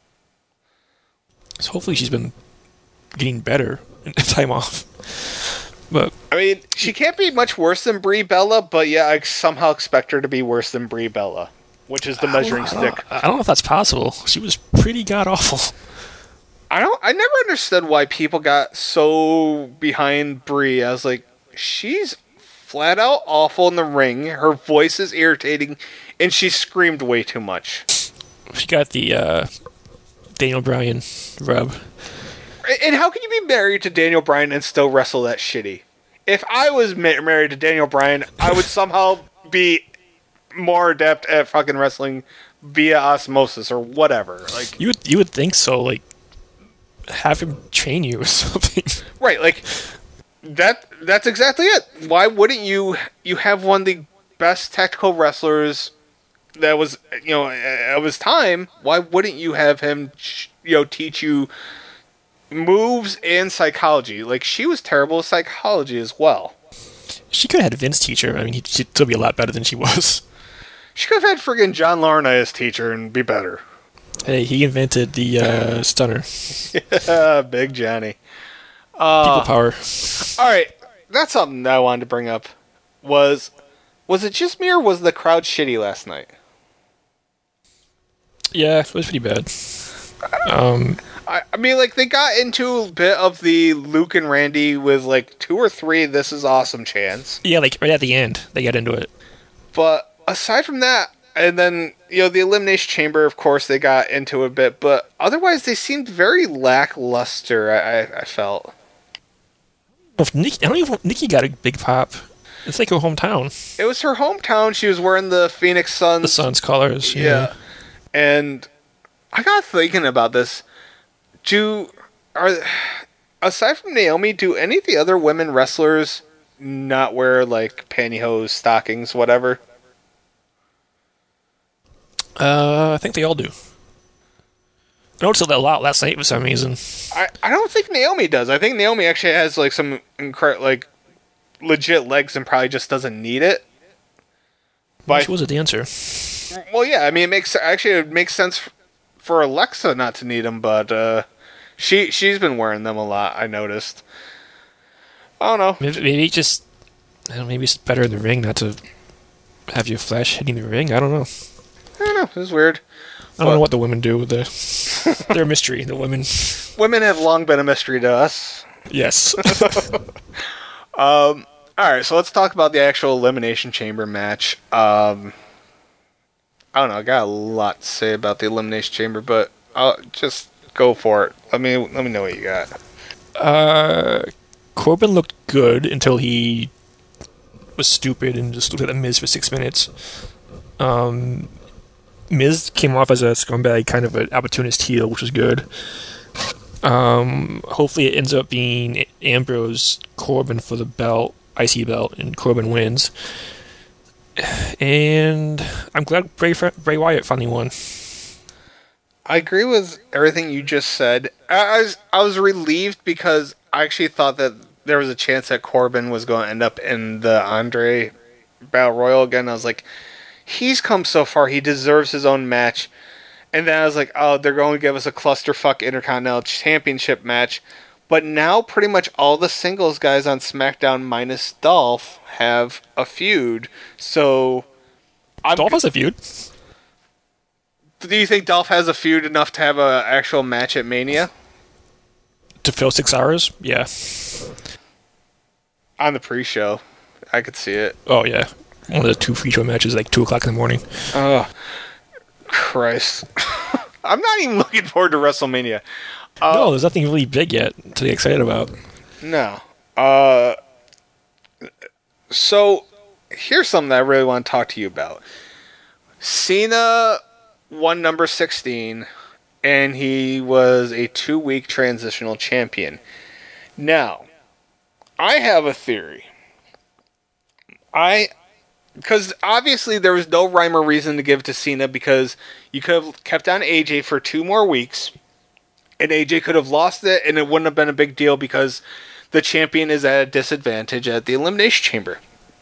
So hopefully she's been getting better in time off. But I mean, she can't be much worse than Brie Bella, but yeah, I somehow expect her to be worse than Brie Bella, which is the measuring stick. I don't know if that's possible. She was pretty god awful. I never understood why people got so behind Brie. I was like, she's flat out awful in the ring. Her voice is irritating, and she screamed way too much. She got the Daniel Bryan rub. And how can you be married to Daniel Bryan and still wrestle that shitty? If I was married to Daniel Bryan, I would somehow be more adept at fucking wrestling via osmosis or whatever. Like, you would think so. Like, have him train you or something. Right, like that's exactly it. Why wouldn't you have one of the best tactical wrestlers that was, of his time? Why wouldn't you have him teach you moves and psychology? Like, she was terrible at psychology as well. She could have had Vince teach her. I mean, she'd still be a lot better than she was. She could have had friggin' John Laurinaitis as teacher and be better. Hey, he invented the stunner. Yeah, Big Johnny. People power. Alright, that's something that I wanted to bring up. Was it just me or was the crowd shitty last night? Yeah, it was pretty bad. I mean, like, they got into a bit of the Luke and Randy with, like, 2 or 3 "This is awesome" chants. Yeah, like, right at the end, they got into it. But aside from that, and then, the Elimination Chamber, of course, they got into a bit, but otherwise they seemed very lackluster, I felt. I don't even know if Nikki got a big pop. It's like her hometown. It was her hometown. She was wearing the Phoenix Suns. The Suns colors. Yeah. And I got thinking about this. Aside from Naomi, do any of the other women wrestlers not wear, like, pantyhose, stockings, whatever? I think they all do. I noticed it a lot last night for some reason. I don't think Naomi does. I think Naomi actually has, like, some legit legs and probably just doesn't need it. But she was a dancer. Well, yeah, I mean, it makes sense for Alexa not to need them, but she's been wearing them a lot, I noticed. I don't know. Maybe it's better in the ring not to have your flesh hitting the ring. I don't know. I don't know. It was weird. I don't know what the women do with they're a mystery. The women. Women have long been a mystery to us. Yes. All right, so let's talk about the actual Elimination Chamber match. I don't know. I got a lot to say about the Elimination Chamber, but I'll just go for it. Let me know what you got. Corbin looked good until he was stupid and just looked at the Miz for 6 minutes. Miz came off as a scumbag, kind of an opportunist heel, which was good. Hopefully it ends up being Ambrose Corbin for the belt, IC belt, and Corbin wins. And I'm glad Bray Wyatt finally won. I agree with everything you just said. I was relieved because I actually thought that there was a chance that Corbin was going to end up in the Andre Battle Royal again. I was like, he's come so far, he deserves his own match. And then I was like, oh, they're going to give us a clusterfuck Intercontinental Championship match. But now pretty much all the singles guys on SmackDown minus Dolph have a feud. So Dolph has a feud. Do you think Dolph has a feud enough to have an actual match at Mania? To fill 6 hours? Yeah. On the pre-show. I could see it. Oh, yeah. One of the 2 pre-show matches, like 2 o'clock in the morning. Oh, Christ. I'm not even looking forward to WrestleMania. No, there's nothing really big yet to be excited about. No. So, here's something that I really want to talk to you about. Cena won number 16, and he was a 2-week transitional champion. Now, I have a theory. I because obviously there was no rhyme or reason to give to Cena, because you could have kept on AJ for 2 more weeks, and AJ could have lost it, and it wouldn't have been a big deal because the champion is at a disadvantage at the Elimination Chamber.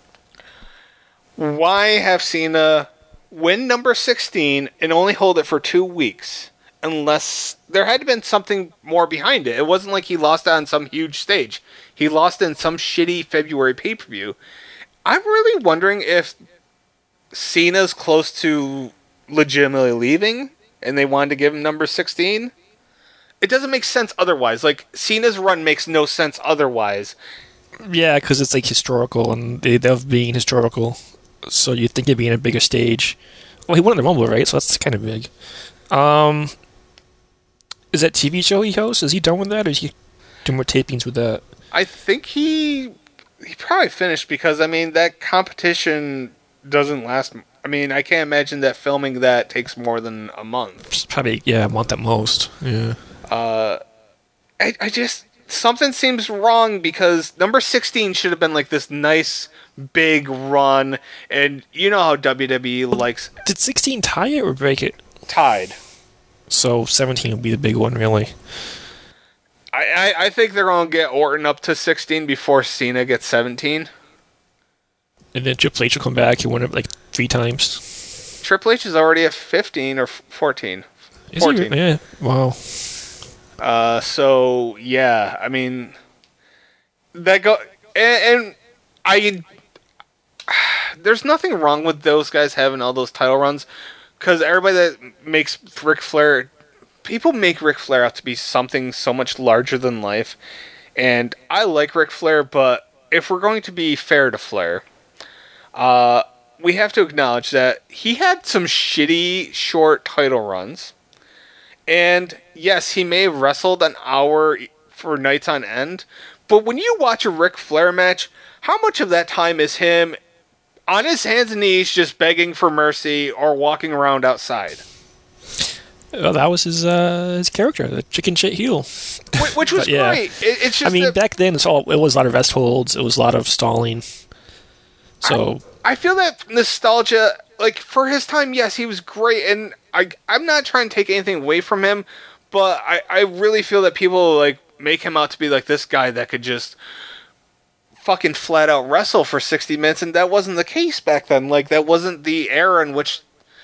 Why have Cena win number 16 and only hold it for 2 weeks? Unless there had been something more behind it. It wasn't like he lost it on some huge stage. He lost it in some shitty February pay-per-view. I'm really wondering if Cena's close to legitimately leaving and they wanted to give him number 16. It doesn't make sense otherwise. Like, Cena's run makes no sense otherwise. Yeah, because it's like historical, and they love being historical. So you'd think it'd be in a bigger stage. Well, he won the Rumble, right? So that's kind of big. Is that TV show he hosts? Is he done with that, or is he doing more tapings with that? I think he probably finished, because, I mean, that competition doesn't last. I mean, I can't imagine that filming that takes more than a month. It's probably, a month at most. Yeah. I just, something seems wrong, because number 16 should have been like this nice big run, and you know how WWE likes. Did 16 tie it or break it? Tied. So 17 would be the big one, really. I think they're going to get Orton up to 16 before Cena gets 17. And then Triple H will come back. He won it like 3 times. Triple H is already at 15 or 14. Is 14. He? Yeah. Wow. So, yeah, I mean, that go... And there's nothing wrong with those guys having all those title runs, because everybody that makes Ric Flair... People make Ric Flair out to be something so much larger than life, and I like Ric Flair, but if we're going to be fair to Flair, we have to acknowledge that he had some shitty short title runs, and yes, he may have wrestled an hour for nights on end, but when you watch a Ric Flair match, how much of that time is him on his hands and knees just begging for mercy or walking around outside? Well, that was his character, the chicken shit heel. Which was great. It's just, I mean, back then it was a lot of rest holds. It was a lot of stalling. So I feel that nostalgia, like, for his time, yes, he was great, and I'm not trying to take anything away from him, but I really feel that people like make him out to be like this guy that could just fucking flat out wrestle for 60 minutes, and that wasn't the case back then. Like, that wasn't the era in which,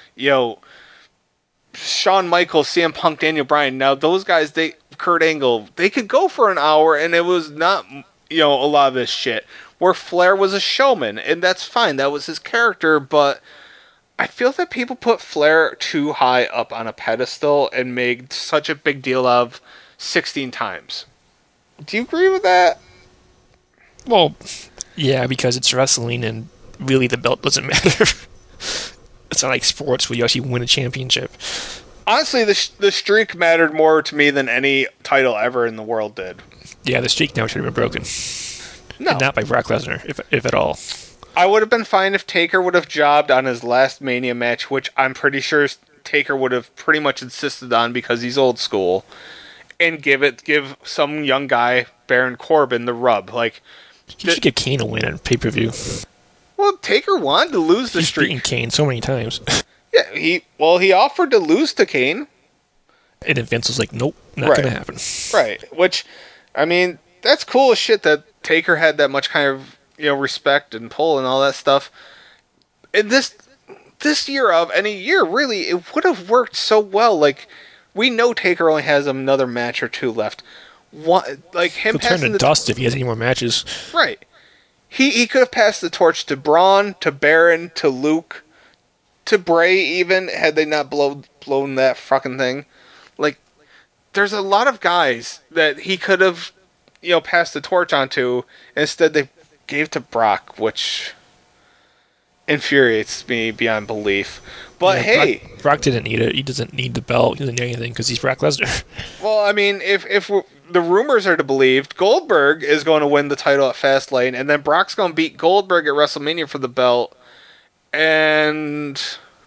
Shawn Michaels, CM Punk, Daniel Bryan. Now, those guys, Kurt Angle, they could go for an hour, and it was not, a lot of this shit. Where Flair was a showman, and that's fine. That was his character, but I feel that people put Flair too high up on a pedestal and made such a big deal of 16 times. Do you agree with that? Well, yeah, because it's wrestling, and really the belt doesn't matter. It's not like sports where you actually win a championship. Honestly, the streak mattered more to me than any title ever in the world did. Yeah, the streak now should have been broken. No. And not by Brock Lesnar, if at all. I would have been fine if Taker would have jobbed on his last Mania match, which I'm pretty sure Taker would have pretty much insisted on because he's old school, and give some young guy, Baron Corbin, the rub. Like, you should give Kane a win on pay-per-view. Well, Taker wanted to lose the streak. He's beaten Kane so many times. Yeah, he offered to lose to Kane. And then Vince was like, nope, not going to happen. Right, which, I mean, that's cool as shit that Taker had that much kind of, respect and pull and all that stuff. And this year of any year, really, it would have worked so well. Like, we know Taker only has another match or 2 left. Like, him He'll turn to dust if he has any more matches. Right. He could have passed the torch to Braun, to Baron, to Luke, to Bray even, had they not blown that fucking thing. Like, there's a lot of guys that he could have, passed the torch onto. Instead, they gave to Brock, which infuriates me beyond belief. But hey... Brock didn't need it. He doesn't need the belt. He doesn't need anything because he's Brock Lesnar. Well, I mean, if the rumors are to believe, Goldberg is going to win the title at Fastlane, and then Brock's going to beat Goldberg at WrestleMania for the belt. And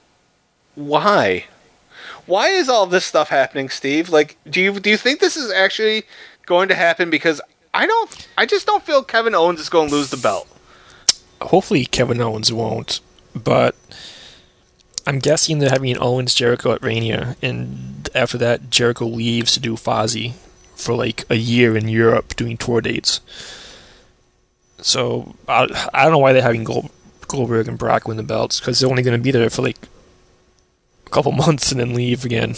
why? Why is all this stuff happening, Steve? Like, do you think this is actually going to happen? Because I just don't feel Kevin Owens is going to lose the belt. Hopefully Kevin Owens won't. but I'm guessing they're having Owens Jericho at Mania, and after that, Jericho leaves to do Fozzy for like a year in Europe doing tour dates. So I don't know why they're having Goldberg and Brock win the belts, because they're only going to be there for like a couple months and then leave again.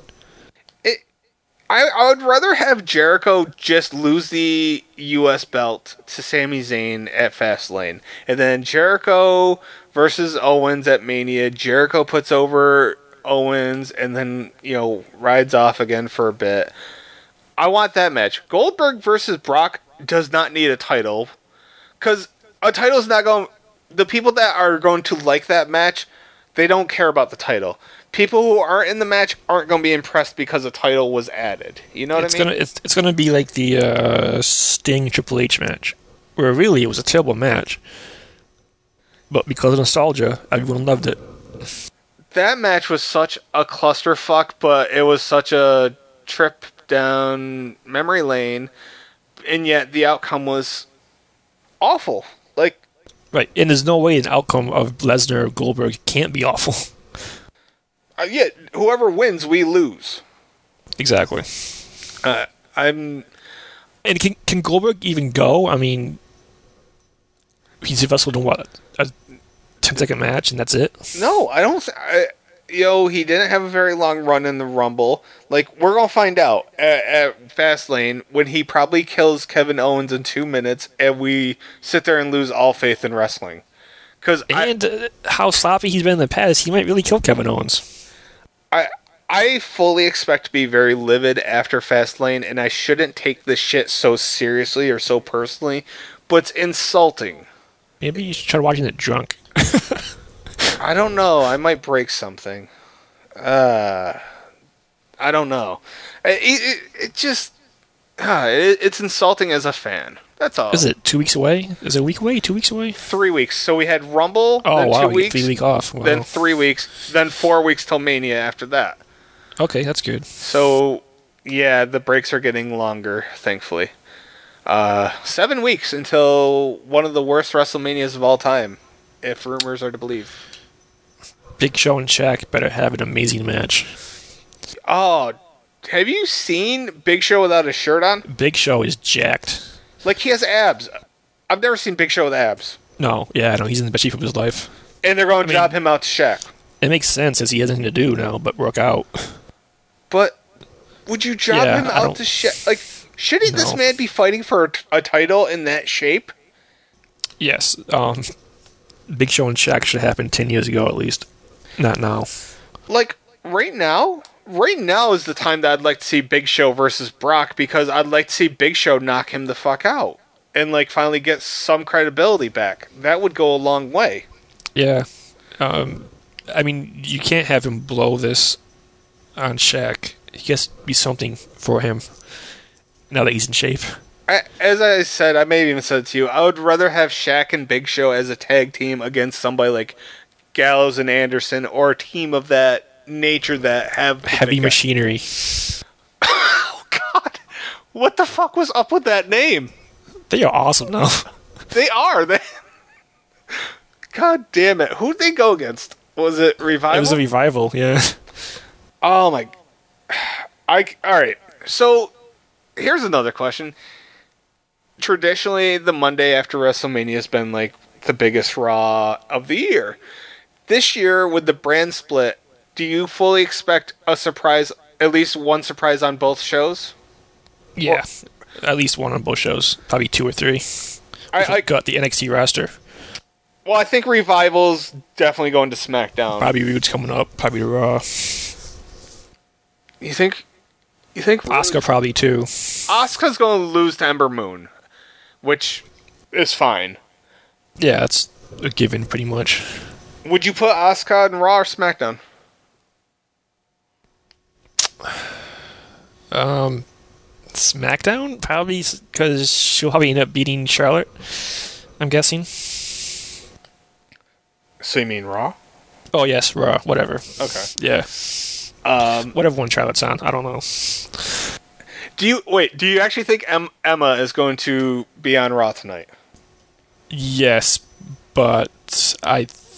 I would rather have Jericho just lose the U.S. belt to Sami Zayn at Fastlane, and then Jericho versus Owens at Mania. Jericho puts over Owens, and then rides off again for a bit. I want that match. Goldberg versus Brock does not need a title, because a title's not going. The people that are going to like that match, they don't care about the title. People who aren't in the match aren't going to be impressed because a title was added. You know what I mean? It's gonna be like the Sting Triple H match, where really it was a terrible match, but because of nostalgia, everyone loved it. That match was such a clusterfuck, but it was such a trip down memory lane, and yet the outcome was awful. Like, right, and there's no way an outcome of Lesnar or Goldberg can't be awful. Yeah, whoever wins, we lose. Exactly. And can Goldberg even go? I mean, he's wrestled in what, a 10-second match, and that's it? No, I don't. He didn't have a very long run in the Rumble. Like, we're gonna find out at Fastlane when he probably kills Kevin Owens in 2 minutes, and we sit there and lose all faith in wrestling. How sloppy he's been in the past, he might really kill Kevin Owens. I fully expect to be very livid after Fastlane, and I shouldn't take this shit so seriously or so personally, but it's insulting. Maybe you should try watching it drunk. I don't know. I might break something. I don't know. It just... it's insulting as a fan. That's all. Is it 2 weeks away? Is it a week away? 2 weeks away? 3 weeks. So we had Rumble, then wow, 2 weeks, 3 weeks off. Wow. Then 3 weeks, then 4 weeks till Mania after that. Okay, that's good. So, yeah, the breaks are getting longer, thankfully. 7 weeks until one of the worst WrestleManias of all time, if rumors are to believe. Big Show and Shaq better have an amazing match. Oh, have you seen Big Show without a shirt on? Big Show is jacked. Like, he has abs. I've never seen Big Show with abs. No, yeah, no, he's in the best shape of his life. And they're going to job him out to Shaq. It makes sense, as he has nothing to do now but work out. But would you job him out to Shaq? Like, shouldn't this man be fighting for a title in that shape? Yes. Big Show and Shaq should have happened 10 years ago, at least. Not now. Like, right now is the time that I'd like to see Big Show versus Brock, because I'd like to see Big Show knock him the fuck out and, like, finally get some credibility back. That would go a long way. Yeah. I mean, you can't have him blow this on Shaq. He has to be something for him now that he's in shape. As I said, I may have even said it to you, I would rather have Shaq and Big Show as a tag team against somebody like Gallows and Anderson, or a team of that nature that have heavy machinery. Oh God, what the fuck was up with that name? They are awesome now. They are. God damn it! Who'd they go against? Was it Revival? It was a Revival. Yeah. Oh my. All right. So here's another question. Traditionally, the Monday after WrestleMania has been like the biggest Raw of the year. This year, with the brand split, do you fully expect a surprise, at least one surprise on both shows? Yeah, at least one on both shows. Probably 2 or 3. I got the NXT roster. Well, I think Revival's definitely going to SmackDown. Probably Rude's coming up. Probably to Raw. You think Asuka probably too. Asuka's going to lose to Ember Moon, which is fine. Yeah, that's a given pretty much. Would you put Asuka in Raw or SmackDown? SmackDown? Probably, because she'll probably end up beating Charlotte, I'm guessing. So you mean Raw? Oh, yes, Raw. Whatever. Okay. Yeah. Whatever one Charlotte's on. I don't know. Do you actually think Emma is going to be on Raw tonight? Yes, but I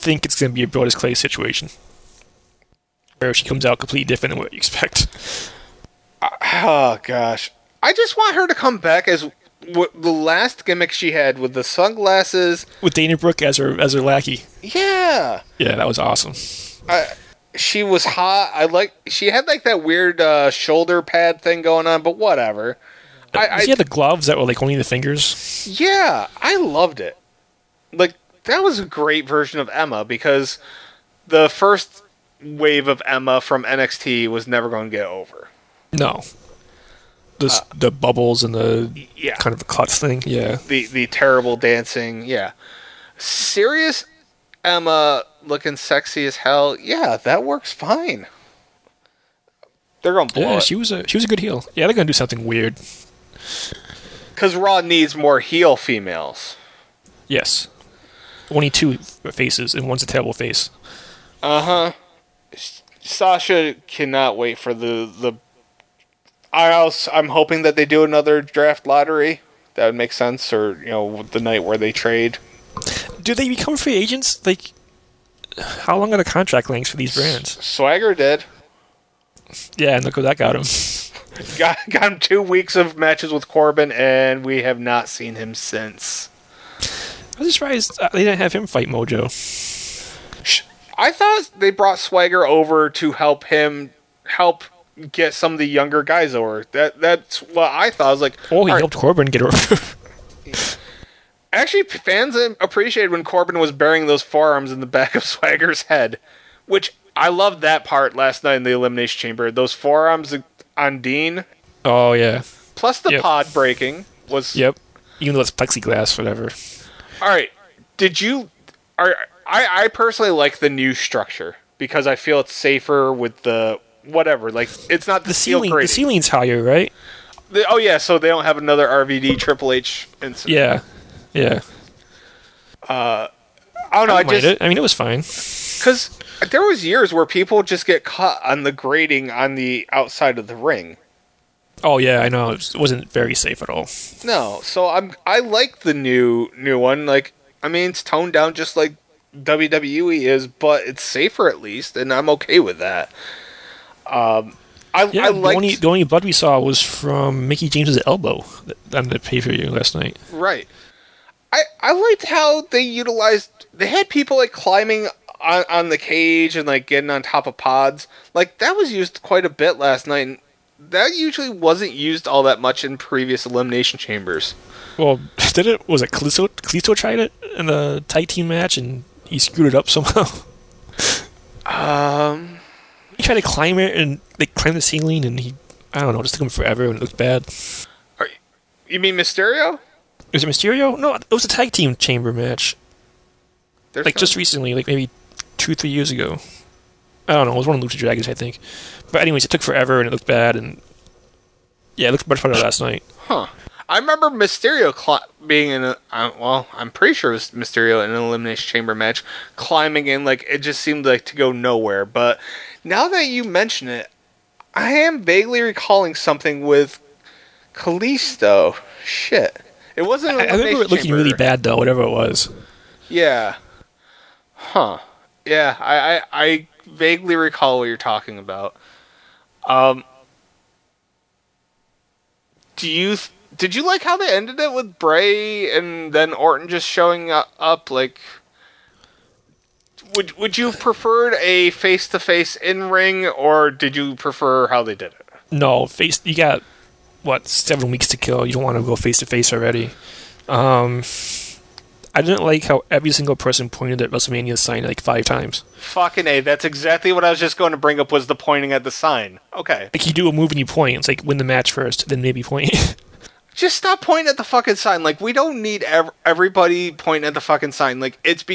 think it's going to be a Brodus Clay situation, where she comes out completely different than what you expect. Oh gosh, I just want her to come back as the last gimmick she had with the sunglasses with Dana Brooke as her lackey. Yeah, that was awesome. She was hot. She had like that weird shoulder pad thing going on, but whatever. She had the gloves that were like only the fingers. Yeah, I loved it. Like, that was a great version of Emma, because the first wave of Emma from NXT was never going to get over. No. The bubbles and the kind of the cuts thing, yeah. The terrible dancing, yeah. Serious Emma looking sexy as hell, yeah, that works fine. They're going to blow it. She was a good heel. Yeah, they're going to do something weird. Because Raw needs more heel females. Yes. Only 2 faces, and one's a terrible face. Uh-huh. Sasha cannot wait for the I'm hoping that they do another draft lottery. That would make sense, or the night where they trade. Do they become free agents? Like, how long are the contract lengths for these brands? Swagger did. Yeah, and look what that got him. Got him 2 weeks of matches with Corbin, and we have not seen him since. I was surprised they didn't have him fight Mojo. I thought they brought Swagger over to help get some of the younger guys over. That's what I thought. I was like, he helped Corbin get over. Actually, fans appreciated when Corbin was burying those forearms in the back of Swagger's head, which I loved that part last night in the Elimination Chamber. Those forearms on Dean. Oh, yeah. Plus the pod breaking was... Yep. Even though it's plexiglass, whatever. All right. I personally like the new structure because I feel it's safer with the... Whatever, like, it's not the ceiling. The ceiling's higher, right? So they don't have another RVD Triple H incident. Yeah. I don't know. It was fine. Because there was years where people just get caught on the grating on the outside of the ring. Oh yeah, I know. It wasn't very safe at all. No, so I like the new one. Like, I mean, it's toned down just like WWE is, but it's safer at least, and I'm okay with that. I liked... The only blood we saw was from Mickie James' elbow on the pay-per-view last night. Right. I liked how they had people like climbing on the cage and like getting on top of pods. Like, that was used quite a bit last night, and that usually wasn't used all that much in previous Elimination Chambers. Well, was it Kalisto tried it in the tag team match and he screwed it up somehow? He tried to climb it and they climbed the ceiling and I don't know, just took him forever and it looked bad. You mean Mysterio? Was it Mysterio? No, it was a tag team chamber match. Just recently, like maybe 2-3 years ago. I don't know, it was one of Lucha Dragons, I think. But anyways, it took forever and it looked bad and it looked much better last night. Huh. I remember Mysterio being in I'm pretty sure it was Mysterio in an Elimination Chamber match, climbing in, like, it just seemed like to go nowhere. But now that you mention it, I am vaguely recalling something with Kalisto. Shit. It wasn't an Elimination I remember it looking really bad, though, whatever it was. Yeah. Huh. Yeah, I vaguely recall what you're talking about. Did you like how they ended it with Bray and then Orton just showing up? Like, would you have preferred a face-to-face in-ring, or did you prefer how they did it? No, you got, 7 weeks to kill. You don't want to go face-to-face already. I didn't like how every single person pointed at WrestleMania sign like 5 times. Fucking A, that's exactly what I was just going to bring up, was the pointing at the sign. Okay. Like, you do a move and you point. It's like, win the match first, then maybe point. Just stop pointing at the fucking sign. Like, we don't need everybody pointing at the fucking sign. Like, it's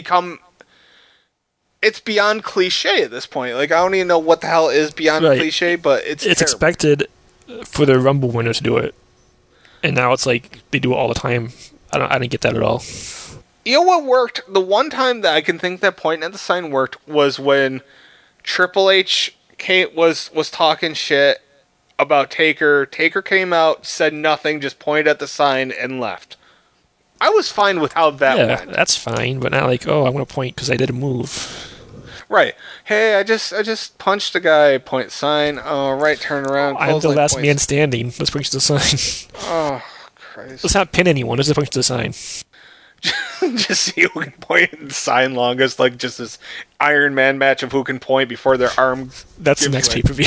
beyond cliche at this point. Like, I don't even know what the hell is beyond cliche, but it's expected for the Rumble winner to do it. And now it's like, they do it all the time. I didn't get that at all. You know what worked? The one time that I can think that pointing at the sign worked was when Triple H was talking shit about Taker. Taker came out, said nothing, just pointed at the sign and left. I was fine with how that went. That's fine, but not like, oh, I want to point because I did a move. Right. Hey, I just punched a guy. Point sign. Oh, right. Turn around. I'm the last man standing. Let's point to the sign. Oh, Christ. Let's not pin anyone. Let's just point to the sign. Just see who can point and sign longest. Like just this Iron Man match of who can point before their arm. That's the next pay-per-view.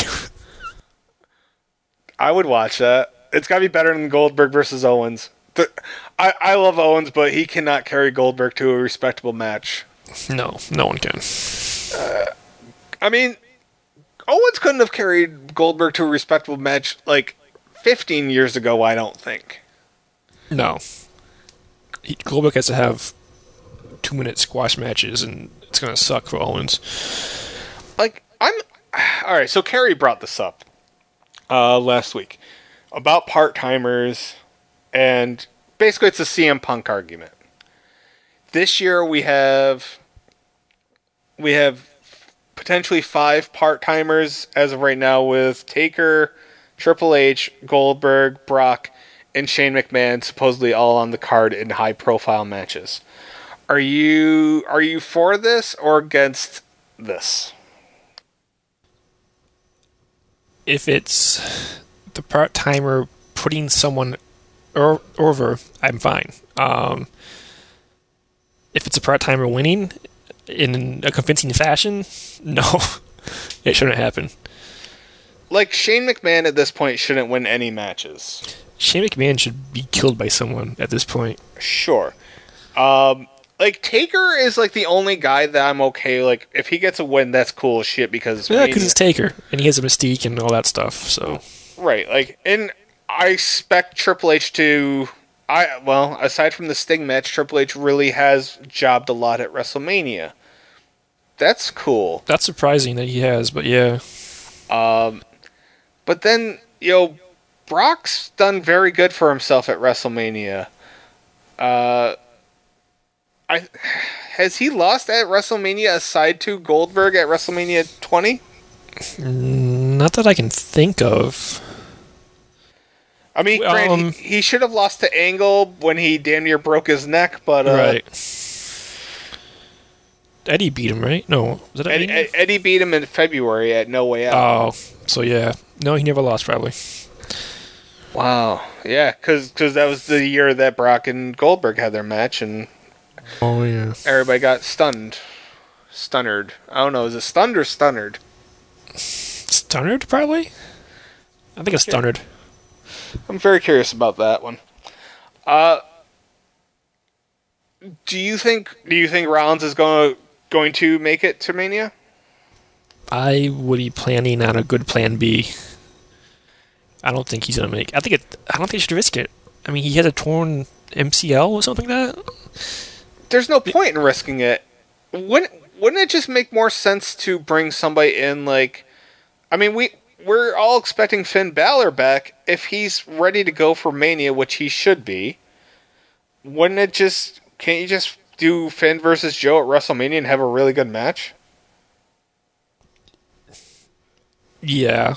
I would watch that. It's got to be better than Goldberg versus Owens. I love Owens, but he cannot carry Goldberg to a respectable match. No one can. I mean, Owens couldn't have carried Goldberg to a respectable match like 15 years ago, I don't think. No. Goldberg has to have 2-minute squash matches, and it's going to suck for Owens. Alright, so Kerry brought this up last week about part-timers, and basically it's a CM Punk argument. This year we have potentially 5 part-timers as of right now with Taker, Triple H, Goldberg, Brock, and Shane McMahon supposedly all on the card in high-profile matches. Are you for this or against this? If it's the part-timer putting someone over, I'm fine. If it's a part-timer winning in a convincing fashion, no, it shouldn't happen. Like, Shane McMahon at this point shouldn't win any matches. Shane McMahon should be killed by someone at this point. Sure. Like, Taker is, like, the only guy that I'm okay, like, if he gets a win, that's cool as shit, because... Yeah, because it's Taker, and he has a mystique and all that stuff, so... Right, like, and I expect Triple H to... aside from the Sting match, Triple H really has jobbed a lot at WrestleMania. That's cool. That's surprising that he has, but yeah. But then, Brock's done very good for himself at WrestleMania. Has he lost at WrestleMania aside to Goldberg at WrestleMania 20? Not that I can think of. I mean, granted, he should have lost to Angle when he damn near broke his neck, but... Right. Eddie beat him, right? No, was it Eddie beat him in February at No Way Out. Oh, so yeah. No, he never lost, probably. Wow. Yeah, because that was the year that Brock and Goldberg had their match, and... Oh, yeah. Everybody got stunned. Stunnered. I don't know, is it stunned or stunnered? Stunnered, probably? I think it's stunnered. I'm very curious about that one. Do you think Rollins is going to make it to Mania? I would be planning on a good plan B. I don't think he's going to make... I don't think he should risk it. I mean, he had a torn MCL or something like that. There's no point in risking it. Wouldn't it just make more sense to bring somebody in like... I mean, we're all expecting Finn Balor back. If he's ready to go for Mania, which he should be, wouldn't it just... Can't you just do Finn versus Joe at WrestleMania and have a really good match? Yeah,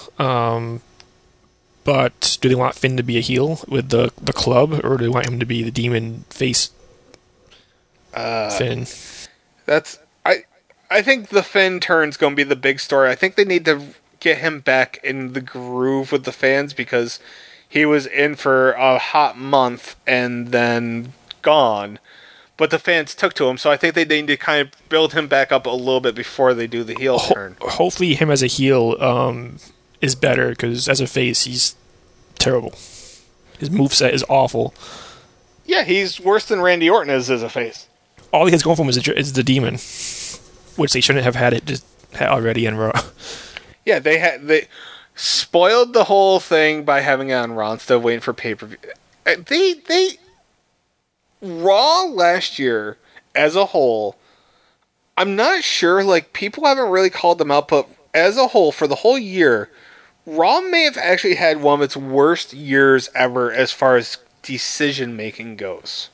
but do they want Finn to be a heel with the club, or do they want him to be the demon face Finn? I think the Finn turn's going to be the big story. I think they need to get him back in the groove with the fans, because he was in for a hot month and then gone. But the fans took to him, so I think they need to kind of build him back up a little bit before they do the heel turn. Hopefully him as a heel is better, because as a face, he's terrible. His moveset is awful. Yeah, he's worse than Randy Orton is as a face. All he has going for him is the demon, which they shouldn't have had it already in Raw. Yeah, they spoiled the whole thing by having it on Raw instead of waiting for pay-per-view. Raw last year, as a whole, I'm not sure, like, people haven't really called them out, but as a whole, for the whole year, Raw may have actually had one of its worst years ever as far as decision-making goes.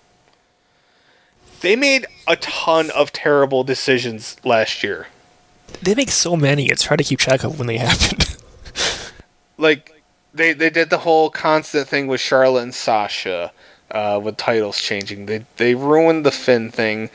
They made a ton of terrible decisions last year. They make so many, it's hard to keep track of when they happen. Like, they did the whole constant thing with Charlotte and Sasha. with titles changing. They ruined the Finn thing.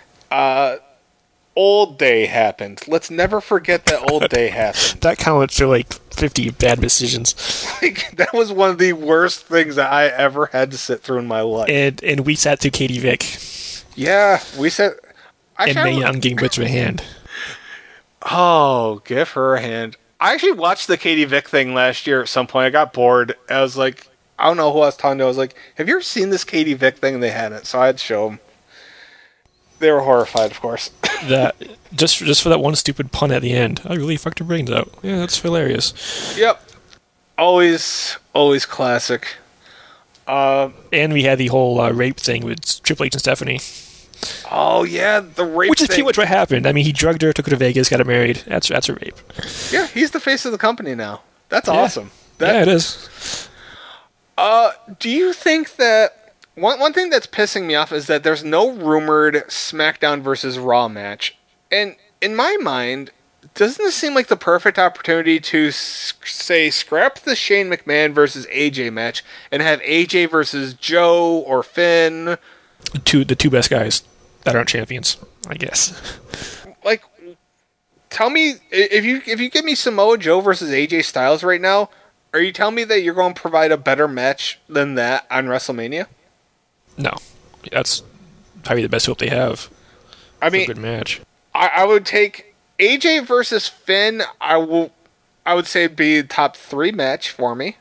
Old Day happened. Let's never forget that Old Day happened. That counted for like 50 bad decisions. Like, that was one of the worst things that I ever had to sit through in my life. And we sat through Katie Vick. Yeah, we said. And Mae Young getting Butcher a hand. Oh, give her a hand. I actually watched the Katie Vick thing last year at some point. I got bored. I was like, I don't know who I was talking to. I was like, have you ever seen this Katie Vick thing? And they hadn't, so I had to show them. They were horrified, of course. That just for that one stupid pun at the end. I really fucked her brains out. Yeah, that's hilarious. Yep. Always classic. And we had the whole rape thing with Triple H and Stephanie. Oh yeah, the rape. Which is thing. pretty much what happened. I mean, he drugged her, took her to Vegas, got her married. That's a rape. Yeah, he's the face of the company now. That's awesome. Yeah, it is. Do you think that one thing that's pissing me off is that there's no rumored SmackDown versus Raw match, and in my mind, doesn't this seem like the perfect opportunity to say scrap the Shane McMahon versus AJ match and have AJ versus Joe or Finn? The two best guys that aren't champions, I guess. Like, tell me if you give me Samoa Joe versus AJ Styles right now, are you telling me that you're going to provide a better match than that on WrestleMania? No, that's probably the best hope they have. I mean, a good match. I would take AJ versus Finn. I would say it'd be a top 3 match for me.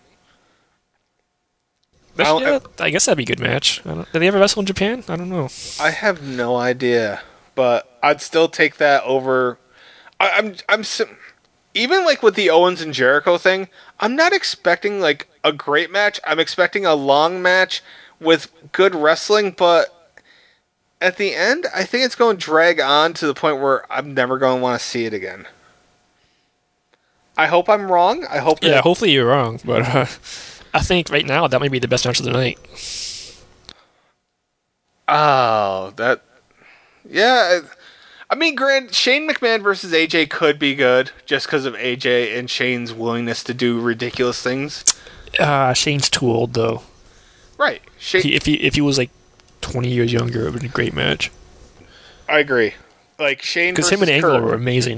Yeah, I guess that'd be a good match. Did they ever wrestle in Japan? I don't know. I have no idea, but I'd still take that over. Even like with the Owens and Jericho thing, I'm not expecting like a great match. I'm expecting a long match with good wrestling, but at the end, I think it's going to drag on to the point where I'm never going to want to see it again. I hope I'm wrong. Yeah, hopefully you're wrong, but I think right now that might be the best match of the night. Oh, that... Yeah, I mean, Shane McMahon versus AJ could be good, just because of AJ and Shane's willingness to do ridiculous things. Shane's too old, though. Right. If he was like 20 years younger, it would have been a great match. I agree. Like, Shane versus because him and Angle Kurt were amazing.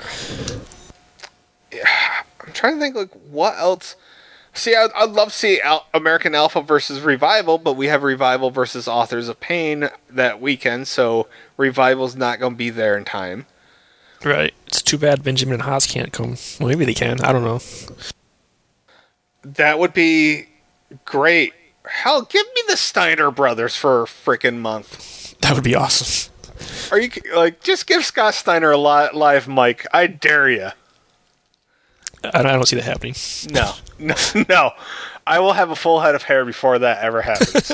I'm trying to think, like, what else... See, I'd love to see American Alpha versus Revival, but we have Revival versus Authors of Pain that weekend, so Revival's not going to be there in time. Right. It's too bad Benjamin and Haas can't come. Well, maybe they can. I don't know. That would be great. Hell, give me the Steiner brothers for a freaking month. That would be awesome. Are you, like, just give Scott Steiner a live mic. I dare you. I don't see that happening. No. I will have a full head of hair before that ever happens.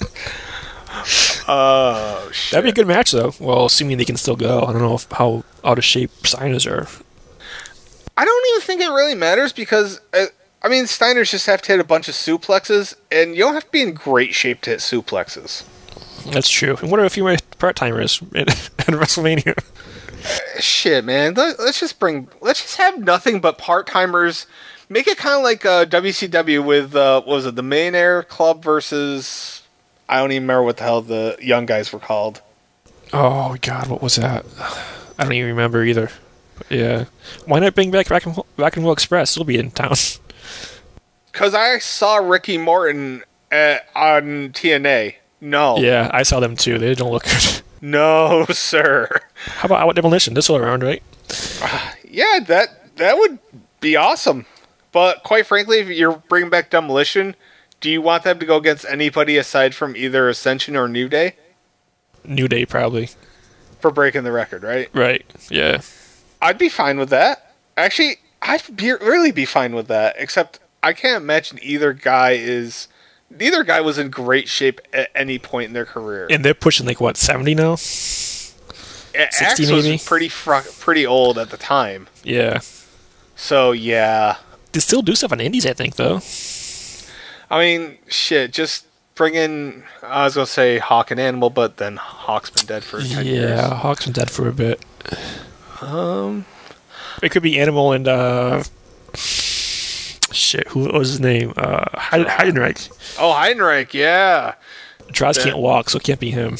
Oh, shit. That'd be a good match, though. Well, assuming they can still go. I don't know how out of shape Steiners are. I don't even think it really matters because, I mean, Steiners just have to hit a bunch of suplexes, and you don't have to be in great shape to hit suplexes. That's true. And what are a few more part-timers at WrestleMania? Shit, man. Let's just have nothing but part-timers. Make it kind of like WCW with, what was it, the Millionaire Club versus... I don't even remember what the hell the young guys were called. Oh, God, what was that? I don't even remember either. But yeah. Why not bring back Rock and Roll Express? He'll be in town. Because I saw Ricky Morton on TNA. No. Yeah, I saw them too. They don't look good. No, sir. How about Out Demolition? This all around, right? Yeah, that would be awesome. But quite frankly, if you're bringing back Demolition, do you want them to go against anybody aside from either Ascension or New Day? New Day, probably. For breaking the record, right? Right, yeah. I'd be fine with that. Actually, really be fine with that, except I can't imagine either guy was in great shape at any point in their career. And they're pushing, like, what, 70 now? 60 Axe maybe? was pretty old at the time. Yeah. So, yeah. They still do stuff on indies, I think, though. I mean, shit, just bring in, I was going to say Hawk and Animal, but then Hawk's been dead for 10 years. Yeah, Hawk's been dead for a bit. It could be Animal and, shit, who was his name? Heidenreich. Oh, Heidenreich, yeah. Droz can't walk, so it can't be him.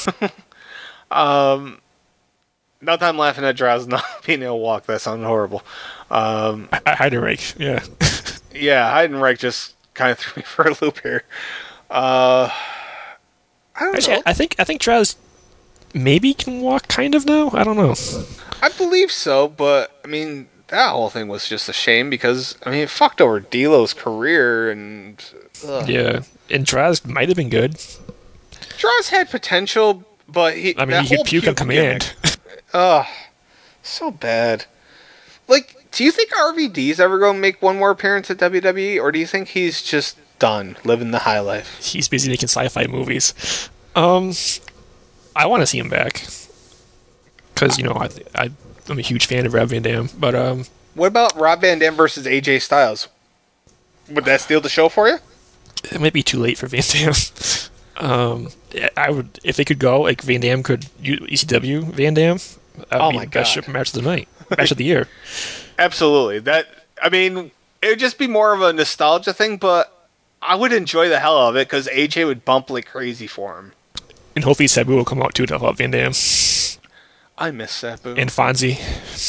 Not that I'm laughing at Droz not being able to walk. That sounded horrible. Heidenreich, yeah. Yeah, Heidenreich just kind of threw me for a loop here. I don't Actually, know. I think Droz maybe can walk kind of now. I don't know. I believe so, but I mean that whole thing was just a shame because I mean it fucked over D'Lo's career and Yeah, and Droz might have been good. Droz had potential, but I mean, he could puke on command. Ugh, so bad. Like, do you think RVD's ever going to make one more appearance at WWE, or do you think he's just done living the high life? He's busy making sci-fi movies. I want to see him back because I'm a huge fan of Rob Van Dam. But What about Rob Van Dam versus AJ Styles? Would that steal the show for you? it might be too late for Van Dam. I would if they could go like Van Dam could ECW Van Dam. That would be the best match of the night, match of the year. Absolutely. I mean, it would just be more of a nostalgia thing, but I would enjoy the hell out of it because AJ would bump like crazy for him. And hopefully Sabu will come out too to help Van Dam. I miss Sabu. And Fonzie.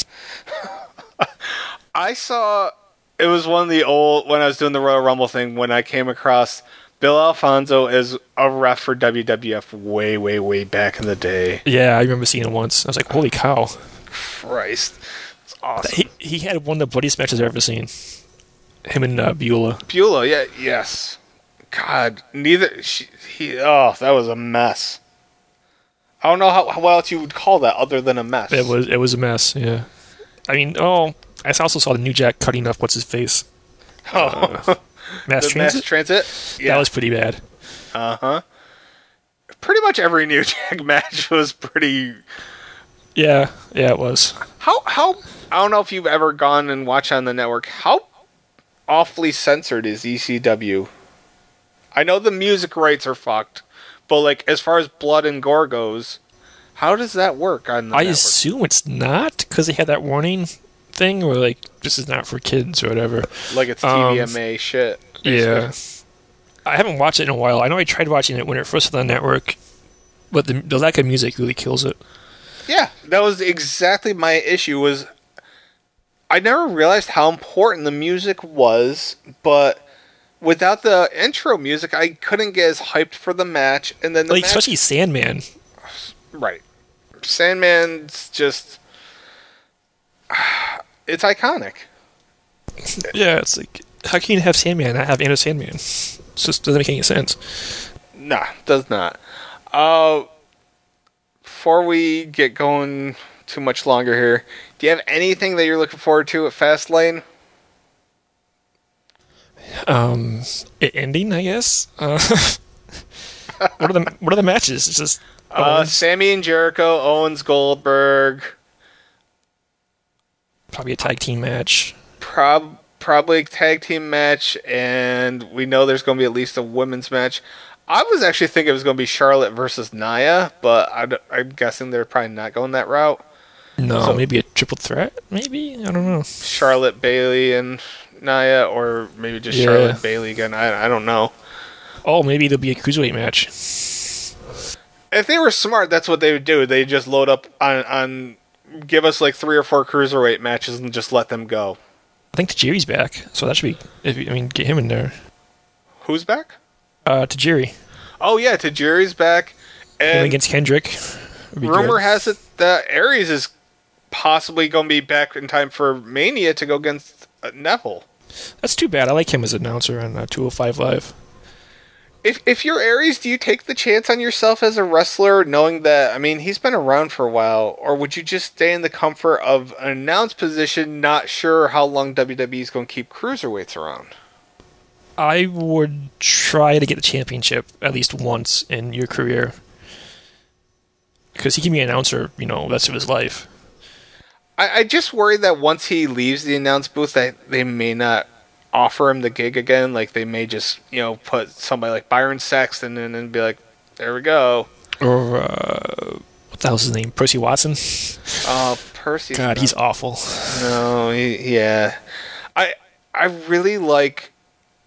I saw, it was one of the old, when I was doing the Royal Rumble thing, when I came across Bill Alfonso as a ref for WWF way, way, way back in the day. Yeah, I remember seeing him once. I was like, holy cow. Christ. It's awesome. He had one of the bloodiest matches I've ever seen. Him and Beulah. Beulah, yeah, yes. God, that was a mess. I don't know what else you would call that other than a mess. It was a mess, yeah. I mean, I also saw the New Jack cutting up what's his face. Mass Transit? Yeah. That was pretty bad. Uh-huh. Pretty much every New Jack match was pretty... Yeah, it was. How I don't know if you've ever gone and watched on the network, how awfully censored is ECW? I know the music rights are fucked, but like as far as blood and gore goes, how does that work on the network? I assume it's not, because they had that warning thing where like, this is not for kids or whatever. Like it's TVMA shit. Basically. Yeah. I haven't watched it in a while. I know I tried watching it when it first was on the network, but the lack of music really kills it. Yeah, that was exactly my issue. Was I never realized how important the music was, but without the intro music, I couldn't get as hyped for the match. And then especially Sandman, right? Sandman's just it's iconic. Yeah, it's like how can you have Sandman and not have Enter Sandman? It just doesn't make any sense. Nah, does not. Before we get going too much longer here, do you have anything that you're looking forward to at Fastlane? It ending, I guess. What are the matches? It's just Sammy and Jericho, Owens, Goldberg. Probably a tag team match. Probably a tag team match, and we know there's going to be at least a women's match. I was actually thinking it was going to be Charlotte versus Nia, but I'm guessing they're probably not going that route. No, so, maybe a triple threat? Maybe? I don't know. Charlotte, Bayley, and Nia, or maybe just Charlotte, Bayley again. I don't know. Oh, maybe there'll be a cruiserweight match. If they were smart, that's what they would do. They just load up on give us like 3 or 4 cruiserweight matches and just let them go. I think Tajiri's back, so that should be... get him in there. Who's back? Tajiri. Oh, yeah, Tajiri's back. And him against Kendrick. Rumor has it that Aries is possibly going to be back in time for Mania to go against Neville. That's too bad. I like him as an announcer on 205 Live. If you're Aries, do you take the chance on yourself as a wrestler, knowing that, I mean, he's been around for a while, or would you just stay in the comfort of an announced position, not sure how long WWE is going to keep cruiserweights around? I would try to get the championship at least once in your career. Because he can be an announcer, the rest of his life. I just worry that once he leaves the announce booth, that they may not offer him the gig again. Like, they may just, put somebody like Byron Saxton in and be like, there we go. Or, what the hell's his name? Percy Watson? Percy. God, he's awful. No, yeah. I really like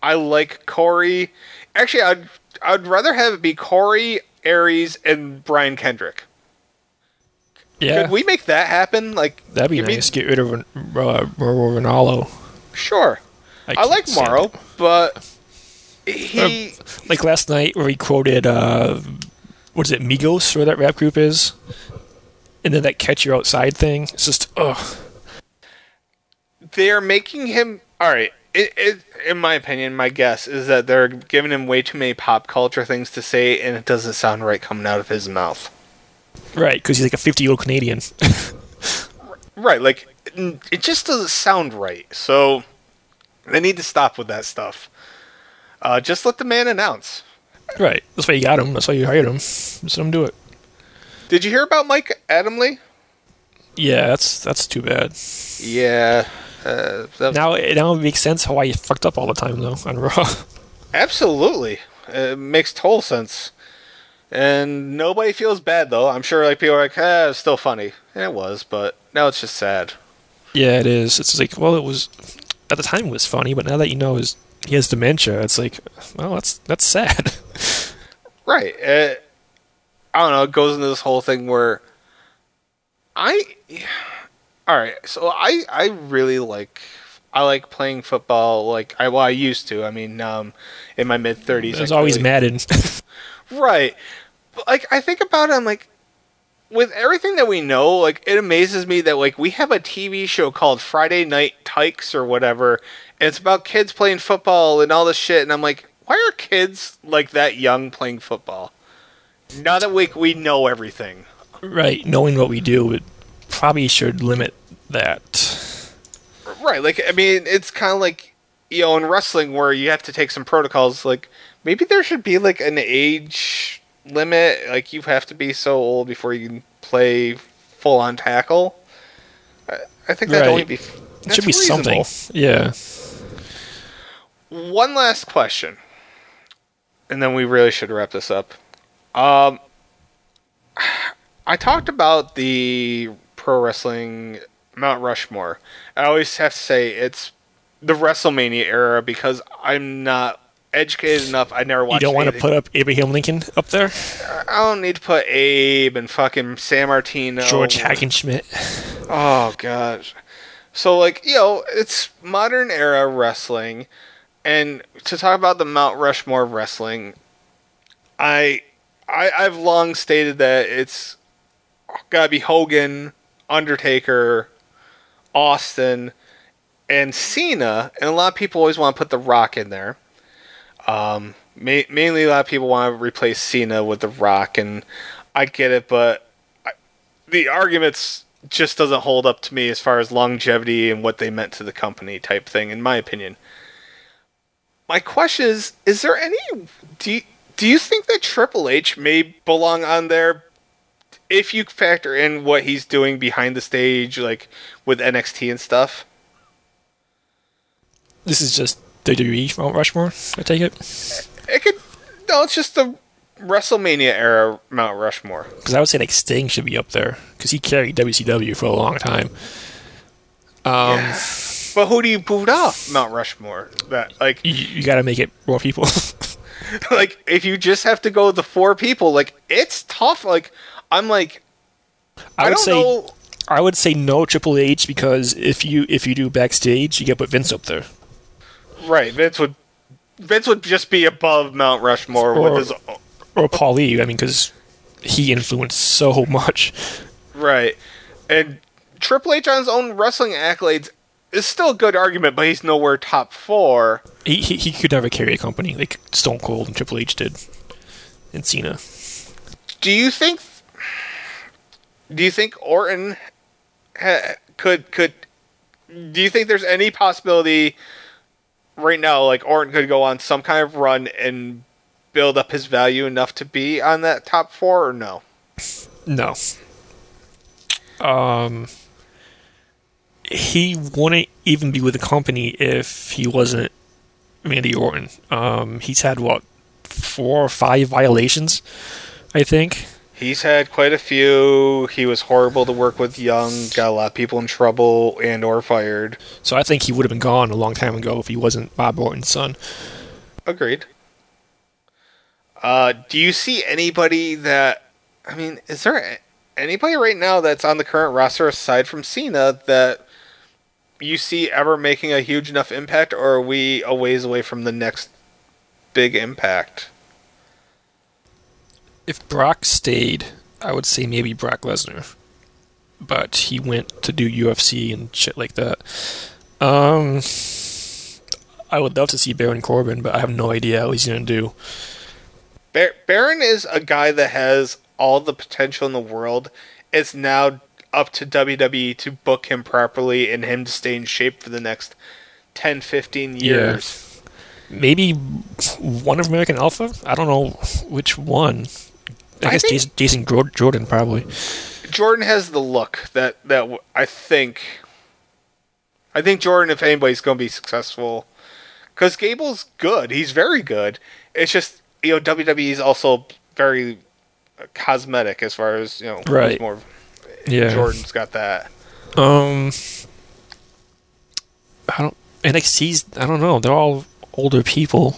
I like Corey. Actually, I'd rather have it be Corey, Aries, and Brian Kendrick. Yeah. Could we make that happen? Like, That'd be nice. Get rid of Mauro Ranallo. Sure. I like Mauro, but he... Like last night where he quoted, what is it, Migos, or that rap group is? And then that Catch You Outside thing. It's just, ugh. They're making him... Alright, in my opinion, my guess is that they're giving him way too many pop culture things to say, and it doesn't sound right coming out of his mouth. Right, because he's like a 50-year-old Canadian. Right, like, it just doesn't sound right. So, they need to stop with that stuff. Just let the man announce. Right, that's why you got him. That's why you hired him. Just let him do it. Did you hear about Mike Adamle? Yeah, that's too bad. Yeah. Now it makes sense how I fucked up all the time, though, on Raw. Absolutely. It makes total sense. And nobody feels bad, though. I'm sure like people are like, it's still funny. And it was, but now it's just sad. Yeah, it is. It's like, well, it was... At the time it was funny, but now that you know he has dementia, it's like, well, that's sad. Right. I don't know. It goes into this whole thing where Alright, so I really like playing football. Like I used to. I mean, in my mid-30s. There's always Madden. Right. But, like, I think about it, I'm like, with everything that we know, like, it amazes me that, like, we have a TV show called Friday Night Tykes or whatever, and it's about kids playing football and all this shit, and I'm like, why are kids, like, that young playing football? Now that we know everything. Right, knowing what we do, it probably should limit that. Right, like, I mean, it's kind of like, you know, in wrestling where you have to take some protocols, like, maybe there should be, like, an age limit, like, you have to be so old before you can play full-on tackle. I think that'd only be... It should be reasonable. Something. Yeah. One last question, and then we really should wrap this up. I talked about the pro wrestling Mount Rushmore. I always have to say it's the WrestleMania era because I'm not educated enough. I never watched. You don't want to put up Abraham Lincoln up there? I don't need to put Abe and fucking San Martino, George Hackenschmidt. Oh gosh. So like, you know, it's modern era wrestling, and to talk about the Mount Rushmore of wrestling, I've long stated that it's gotta be Hogan, Undertaker, Austin, and Cena, and a lot of people always want to put The Rock in there. Mainly a lot of people want to replace Cena with The Rock, and I get it, but the arguments just doesn't hold up to me as far as longevity and what they meant to the company type thing, in my opinion. My question is there any... Do you think that Triple H may belong on there if you factor in what he's doing behind the stage, like with NXT and stuff? This is just WWE Mount Rushmore, I take it? No, it's just the WrestleMania era Mount Rushmore. Because I would say like Sting should be up there, because he carried WCW for a long time. Yeah. But who do you boot off Mount Rushmore? That like you got to make it more people. Like if you just have to go with the four people, like it's tough. Like I'm like, I don't know. I would say no Triple H, because if you do backstage, you got to put Vince up there. Right, Vince would just be above Mount Rushmore with his or Paul Lee. I mean, because he influenced so much. Right, and Triple H on his own wrestling accolades is still a good argument, but he's nowhere top four. He could never carry a company like Stone Cold and Triple H did, and Cena. Do you think Orton could? Do you think there's any possibility right now, like Orton could go on some kind of run and build up his value enough to be on that top four, or no? No. He wouldn't even be with the company if he wasn't Randy Orton. He's had 4 or 5 violations, I think. He's had quite a few. He was horrible to work with young, got a lot of people in trouble and or fired. So I think he would have been gone a long time ago if he wasn't Bob Orton's son. Agreed. Do you see anybody that... I mean, is there anybody right now that's on the current roster aside from Cena that you see ever making a huge enough impact, or are we a ways away from the next big impact? If Brock stayed, I would say maybe Brock Lesnar. But he went to do UFC and shit like that. I would love to see Baron Corbin, but I have no idea how he's going to do. Baron is a guy that has all the potential in the world. It's now up to WWE to book him properly and him to stay in shape for the next 10, 15 years. Yeah. Maybe one of American Alpha? I don't know which one. I guess Jason Jordan, probably. Jordan has the look that I think... I think Jordan, if anybody's going to be successful... Because Gable's good. He's very good. It's just, WWE is also very cosmetic as far as, right. More. Yeah. Jordan's got that. NXT's, I don't know. They're all older people.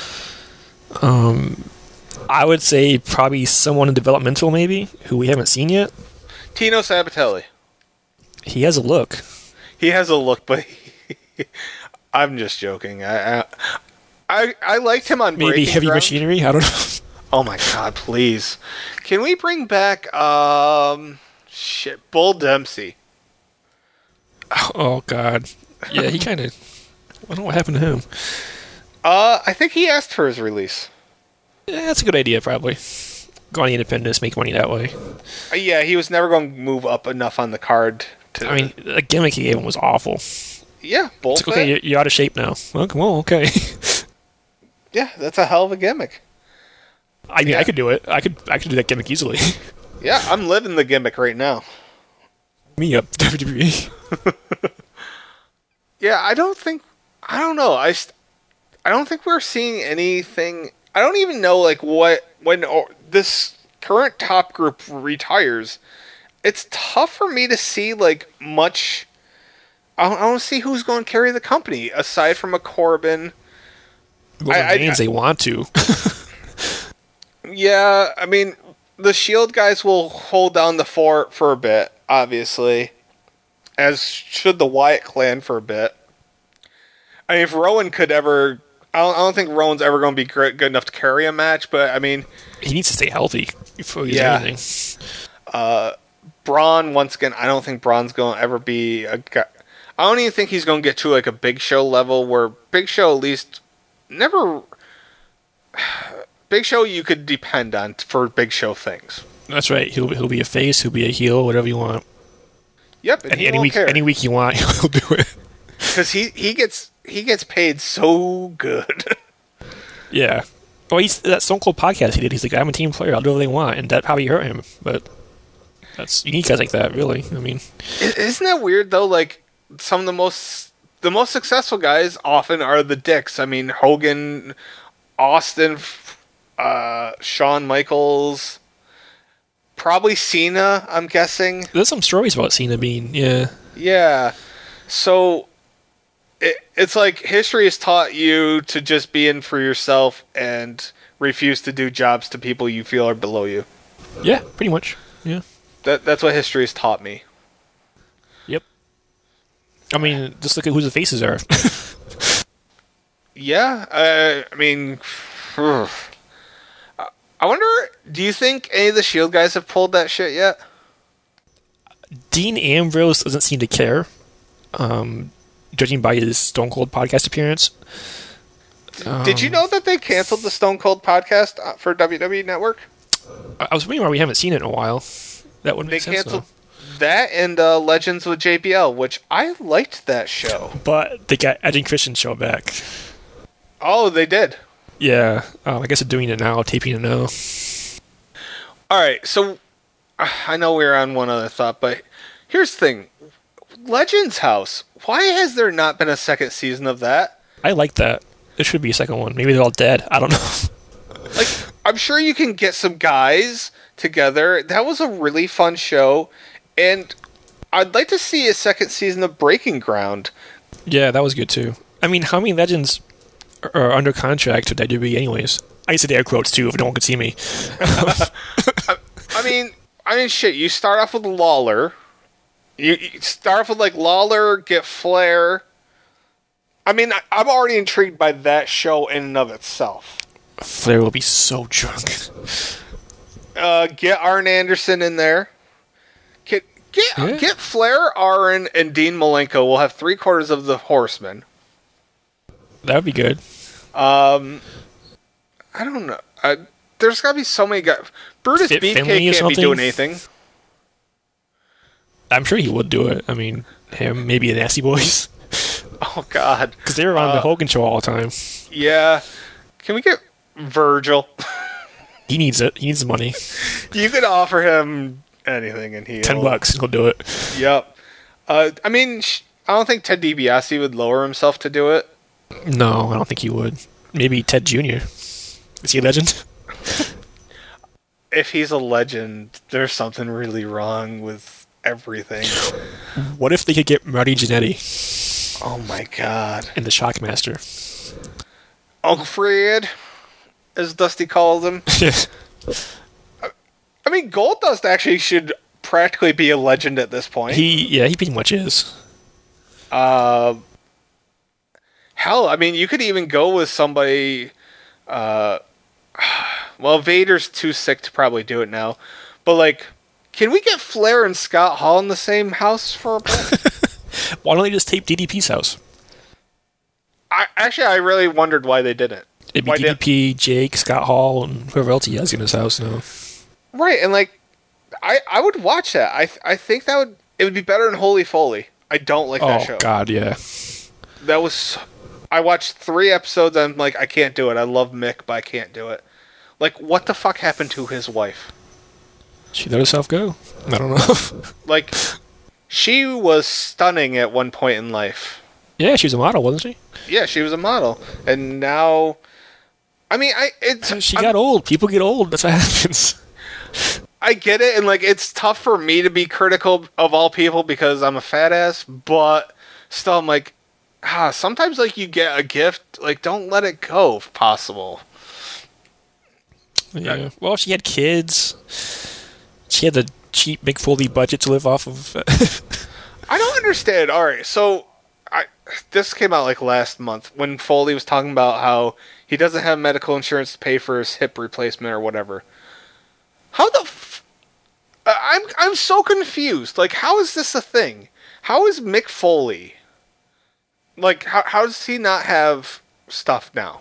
I would say probably someone in developmental, maybe, who we haven't seen yet. Tino Sabatelli. He has a look. He has a look, but I'm just joking. I liked him on maybe Breaking Heavy Ground. Machinery. I don't know. Oh my god! Please, can we bring back Bull Dempsey? Oh god, yeah, he kind of. I don't know what happened to him. I think he asked for his release. Yeah, that's a good idea, probably. Go on the independence, make money that way. Yeah, he was never going to move up enough on the card. I mean, the gimmick he gave him was awful. Yeah, bull. It's like, okay, you're out of shape now. Well, okay. Yeah, that's a hell of a gimmick. I mean, yeah. I could do it. I could do that gimmick easily. Yeah, I'm living the gimmick right now. Me up, WWE. Yeah, I don't know. I don't think we're seeing anything. I don't even know when this current top group retires. It's tough for me to see much. I don't see who's going to carry the company aside from a Corbin. Well, they want to. Yeah, I mean, the Shield guys will hold down the fort for a bit, obviously, as should the Wyatt clan for a bit. I mean, if Rowan could ever... I don't think Rowan's ever going to be good enough to carry a match, but, I mean... He needs to stay healthy before he's anything. Braun, once again, I don't think Braun's going to ever be a guy... I don't even think he's going to get to, a Big Show level, where Big Show at least never... Big Show you could depend on for Big Show things. That's right. He'll be a face, he'll be a heel, whatever you want. Yep, and any week you want, he'll do it. Because he gets paid so good. Yeah. Well, that Stone Cold podcast he did. He's like, I'm a team player. I'll do what they want, and that probably hurt him. But you need guys like that, really. I mean, isn't that weird though? Some of the most successful guys often are the dicks. I mean, Hogan, Austin, Shawn Michaels, probably Cena, I'm guessing. There's some stories about Cena being, yeah. Yeah. So, it's like history has taught you to just be in for yourself and refuse to do jobs to people you feel are below you. Yeah, pretty much. Yeah. That's what history has taught me. Yep. I mean, just look at who the faces are. Yeah, I mean... I wonder, do you think any of the Shield guys have pulled that shit yet? Dean Ambrose doesn't seem to care, judging by his Stone Cold podcast appearance. Did you know that they canceled the Stone Cold podcast for WWE Network? I was wondering why we haven't seen it in a while. That would make sense. They canceled that and Legends with JBL, which I liked that show. But they got Edge and Christian show back. Oh, they did? Yeah, I guess they're doing it now, taping it now. Alright, so I know we're on one other thought, but here's the thing. Legends House, why has there not been a second season of that? I like that. There should be a second one. Maybe they're all dead. I don't know. I'm sure you can get some guys together. That was a really fun show, and I'd like to see a second season of Breaking Ground. Yeah, that was good too. I mean, how many legends are under contract with WWE anyways? I used to air quotes too if no one could see me. I mean, shit. You start off with Lawler. You start off with like Lawler, get Flair. I mean, I'm already intrigued by that show in and of itself. Flair will be so drunk. Get Arn Anderson in there. Get Flair, Arn, and Dean Malenko. We'll have 3/4 of the Horsemen. That would be good. I don't know. There's got to be so many guys. Brutus Beefcake can't be doing anything. I'm sure he would do it. I mean, him, maybe the Nasty Boys. Oh, God. Because they were on the Hogan show all the time. Yeah. Can we get Virgil? He needs it. He needs the money. You could offer him anything, and he'll... $10, and he'll do it. Yep. I mean, I don't think Ted DiBiase would lower himself to do it. No, I don't think he would. Maybe Ted Jr. Is he a legend? If he's a legend, there's something really wrong with everything. What if they could get Marty Jannetty? Oh my God. And the Shockmaster. Uncle Fred, as Dusty calls him. I mean, Goldust actually should practically be a legend at this point. He pretty much is. Hell, I mean, you could even go with somebody... well, Vader's too sick to probably do it now. But, like, can we get Flair and Scott Hall in the same house for a bit? Why don't they just tape DDP's house? I really wondered why they didn't. It'd be DDP, Jake, Scott Hall, and whoever else he has in his house now. Right, and, like, I would watch that. I think it would be better than Holy Foley. I don't like that show. Oh, God, yeah. That was... I watched 3 episodes, and I'm like, I can't do it. I love Mick, but I can't do it. Like, what the fuck happened to his wife? She let herself go. I don't know. Like, she was stunning at one point in life. Yeah, she was a model, wasn't she? Yeah, she was a model. And now... I mean, She got old. People get old. That's what happens. I get it, and, like, it's tough for me to be critical of all people because I'm a fat ass, but still, I'm like... sometimes, like, you get a gift, like, don't let it go if possible. Yeah. Well, she had kids. She had the cheap Mick Foley budget to live off of. I don't understand. All right, so this came out, like, last month when Foley was talking about how he doesn't have medical insurance to pay for his hip replacement or whatever. How the I'm so confused. Like, how is this a thing? How is Mick Foley... Like, how does he not have stuff now?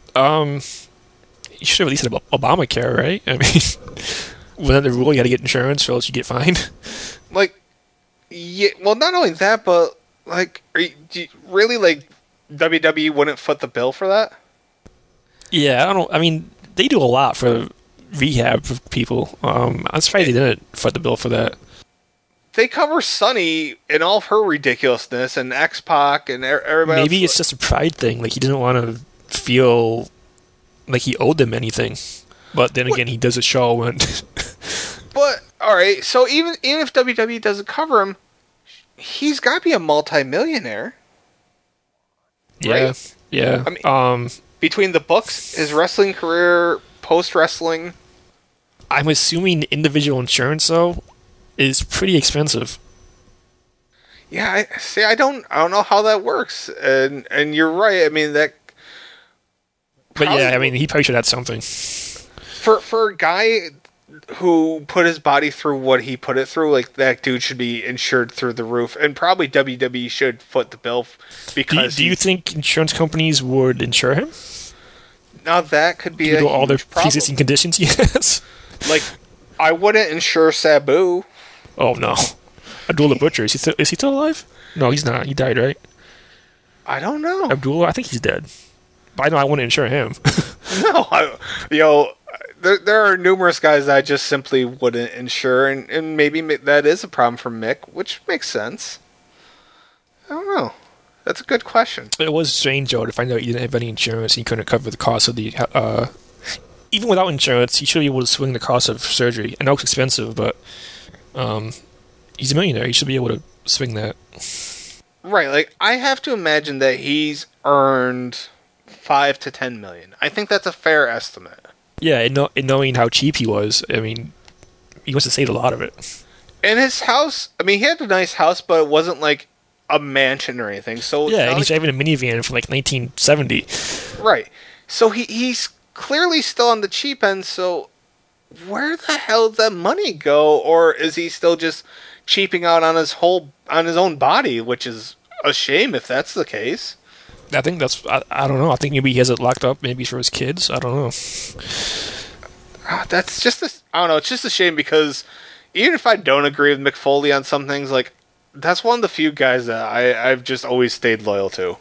You should have at least had Obamacare, right? I mean, wasn't the rule you had to get insurance or else you get fined? Like, yeah, well, not only that, but, like, do you really, like, WWE wouldn't foot the bill for that? Yeah, I mean, they do a lot for rehab for people. I'm surprised they didn't foot the bill for that. They cover Sunny and all of her ridiculousness and X-Pac and everybody Maybe else. it's just a pride thing. Like, he didn't want to feel like he owed them anything. But then again, he does a show and... But, alright, so even if WWE doesn't cover him, he's got to be a multi-millionaire. Yeah, right? Yeah. I mean, between the books, his wrestling career, post-wrestling... I'm assuming individual insurance, though, is pretty expensive. Yeah, I don't know how that works, and you're right. I mean that. But yeah, I mean he probably should have something. For a guy who put his body through what he put it through, like that dude should be insured through the roof, and probably WWE should foot the bill because. Do you think insurance companies would insure him? Now that could be all the pre-existing conditions he has. Like, I wouldn't insure Sabu. Oh, no. Abdullah the Butcher, is he still alive? No, he's not. He died, right? I don't know. Abdullah, I think he's dead. But I know I wouldn't insure him. No, there are numerous guys that I just simply wouldn't insure, and maybe that is a problem for Mick, which makes sense. I don't know. That's a good question. It was strange, though, to find out he didn't have any insurance and he couldn't cover the cost of the even without insurance, he should be able to swing the cost of surgery. I know it's expensive, but he's a millionaire. He should be able to swing that. Right, like, I have to imagine that he's earned $5 to $10 million. I think that's a fair estimate. Yeah, and knowing how cheap he was, I mean, he must have saved a lot of it. And his house, I mean, he had a nice house, but it wasn't like a mansion or anything. So yeah, and he's driving a minivan from like 1970. Right. So he's clearly still on the cheap end, so where the hell did that money go? Or is he still just cheaping out on his own body, which is a shame if that's the case. I think I don't know. I think maybe he has it locked up maybe for his kids. I don't know. That's just I don't know, it's just a shame because even if I don't agree with Mick Foley on some things, like, that's one of the few guys that I've just always stayed loyal to.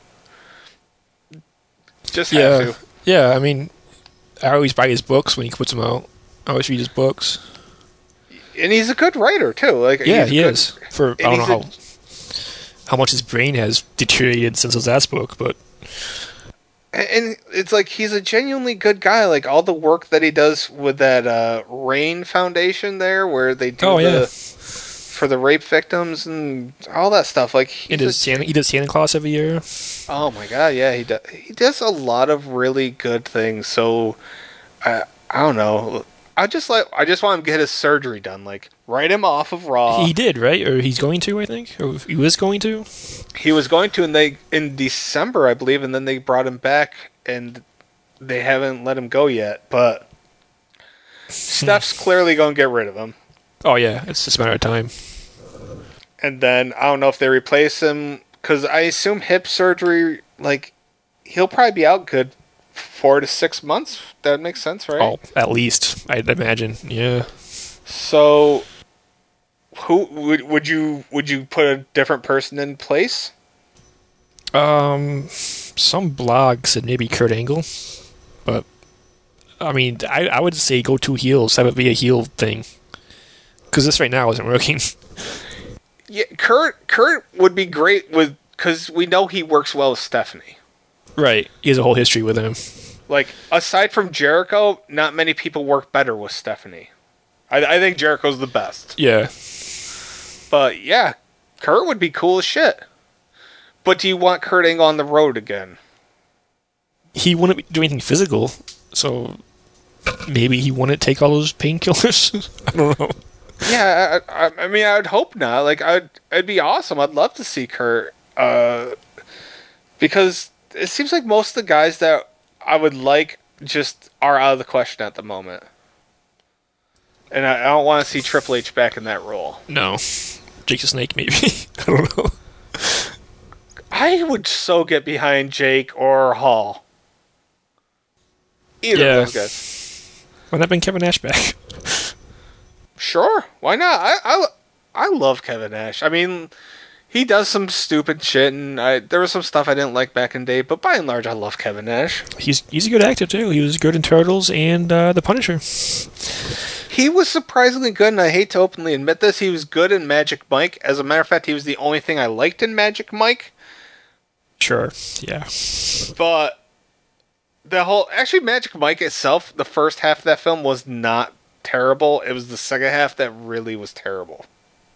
Just have to. Yeah, I mean, I always buy his books when he puts them out. I always read his books. And he's a good writer, too. Like, yeah, he is. I don't know how much his brain has deteriorated since his last book, but... And it's like, he's a genuinely good guy. Like, all the work that he does with that RAIN Foundation there, where they do for the rape victims and all that stuff. Like, he does Santa Claus every year. Oh my god, yeah, he does a lot of really good things. So, I don't know. I just want him to get his surgery done. Like, write him off of Raw. He did, right? Or he's going to, I think. Or he was going to. He was going to, and they in December, I believe, and then they brought him back, and they haven't let him go yet. But Steph's clearly going to get rid of him. Oh yeah, it's just a matter of time. And then I don't know if they replace him, because I assume hip surgery, like, he'll probably be out good 4 to 6 months. That makes sense, right? Oh, at least, I'd imagine. Yeah. So, who would you put a different person in place? Some blog said maybe Kurt Angle, but I mean, I would say go 2 heels. Have it be a heel thing, because this right now isn't working. Yeah, Kurt would be great because we know he works well with Stephanie. Right, he has a whole history with him. Like, aside from Jericho, not many people work better with Stephanie. I think Jericho's the best. Yeah. But, yeah, Kurt would be cool as shit. But do you want Kurt Angle on the road again? He wouldn't do anything physical, so maybe he wouldn't take all those painkillers? I don't know. Yeah, I mean, I would hope not. Like, it'd be awesome. I'd love to see Kurt. Because it seems like most of the guys that I would like just are out of the question at the moment. And I don't want to see Triple H back in that role. No. Jake the Snake, maybe. I don't know. I would so get behind Jake or Hall. Either of those guys. Why not bring Kevin Nash back? Sure. Why not? I love Kevin Nash. I mean, he does some stupid shit, and there was some stuff I didn't like back in the day, but by and large, I love Kevin Nash. He's a good actor, too. He was good in Turtles and The Punisher. He was surprisingly good, and I hate to openly admit this, he was good in Magic Mike. As a matter of fact, he was the only thing I liked in Magic Mike. Sure, yeah. But actually, Magic Mike itself, the first half of that film was not terrible. It was the second half that really was terrible.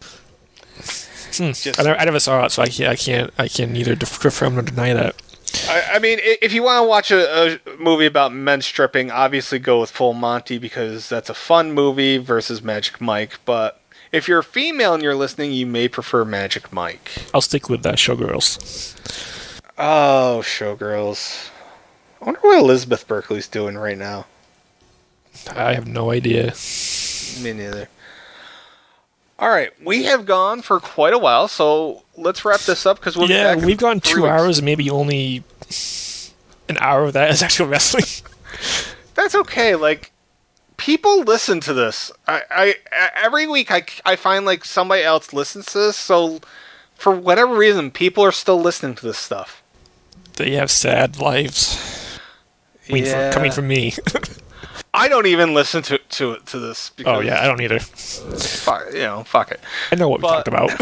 I never saw it, so I can't neither confirm nor deny that. I mean, if you want to watch a movie about men stripping, obviously go with Full Monty because that's a fun movie versus Magic Mike. But if you're a female and you're listening, you may prefer Magic Mike. I'll stick with Showgirls. Oh, Showgirls. I wonder what Elizabeth Berkley's doing right now. I have no idea. Me neither. Alright, we have gone for quite a while, so let's wrap this up because we've gone 2 hours and maybe only an hour of that is actual wrestling. That's okay, like, people listen to this. I every week I find like somebody else listens to this, so for whatever reason, people are still listening to this stuff. They have sad lives. Coming from me. I don't even listen to this. Because, oh yeah, I don't either. Fuck it. I know what we talked about.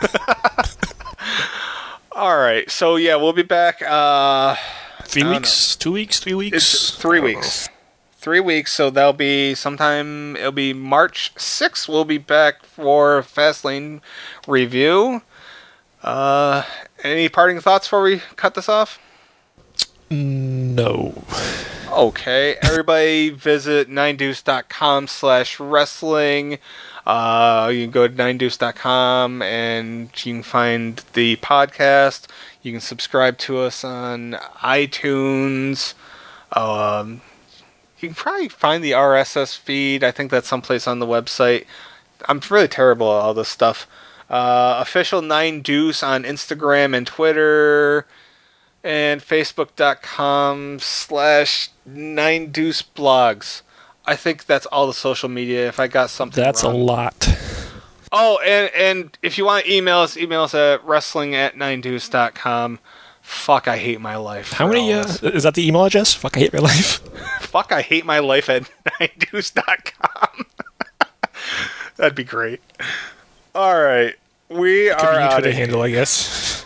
All right, so yeah, we'll be back. 3 weeks, 2 weeks, 3 weeks. It's 3 weeks. 3 weeks, so that'll be sometime, it'll be March 6th, we'll be back for Fastlane review. Any parting thoughts before we cut this off? No. Okay, everybody visit 9deuce.com/wrestling. You can go to 9deuce.com and you can find the podcast. You can subscribe to us on iTunes. You can probably find the RSS feed. I think that's someplace on the website. I'm really terrible at all this stuff. Official 9deuce on Instagram and Twitter. And Facebook.com/9deuceblogs. I think that's all the social media. If I got something That's wrong. a lot. Oh, and if you want to email us at wrestling@9deuce.com. Fuck, I hate my life. How many, is that the email address? Fuck, I hate my life. Fuck, I hate my life at 9deuce.com. That'd be great. Alright. We are out of handle, I guess.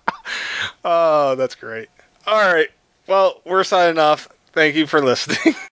Oh, that's great. Alright. Well, we're signing off. Thank you for listening.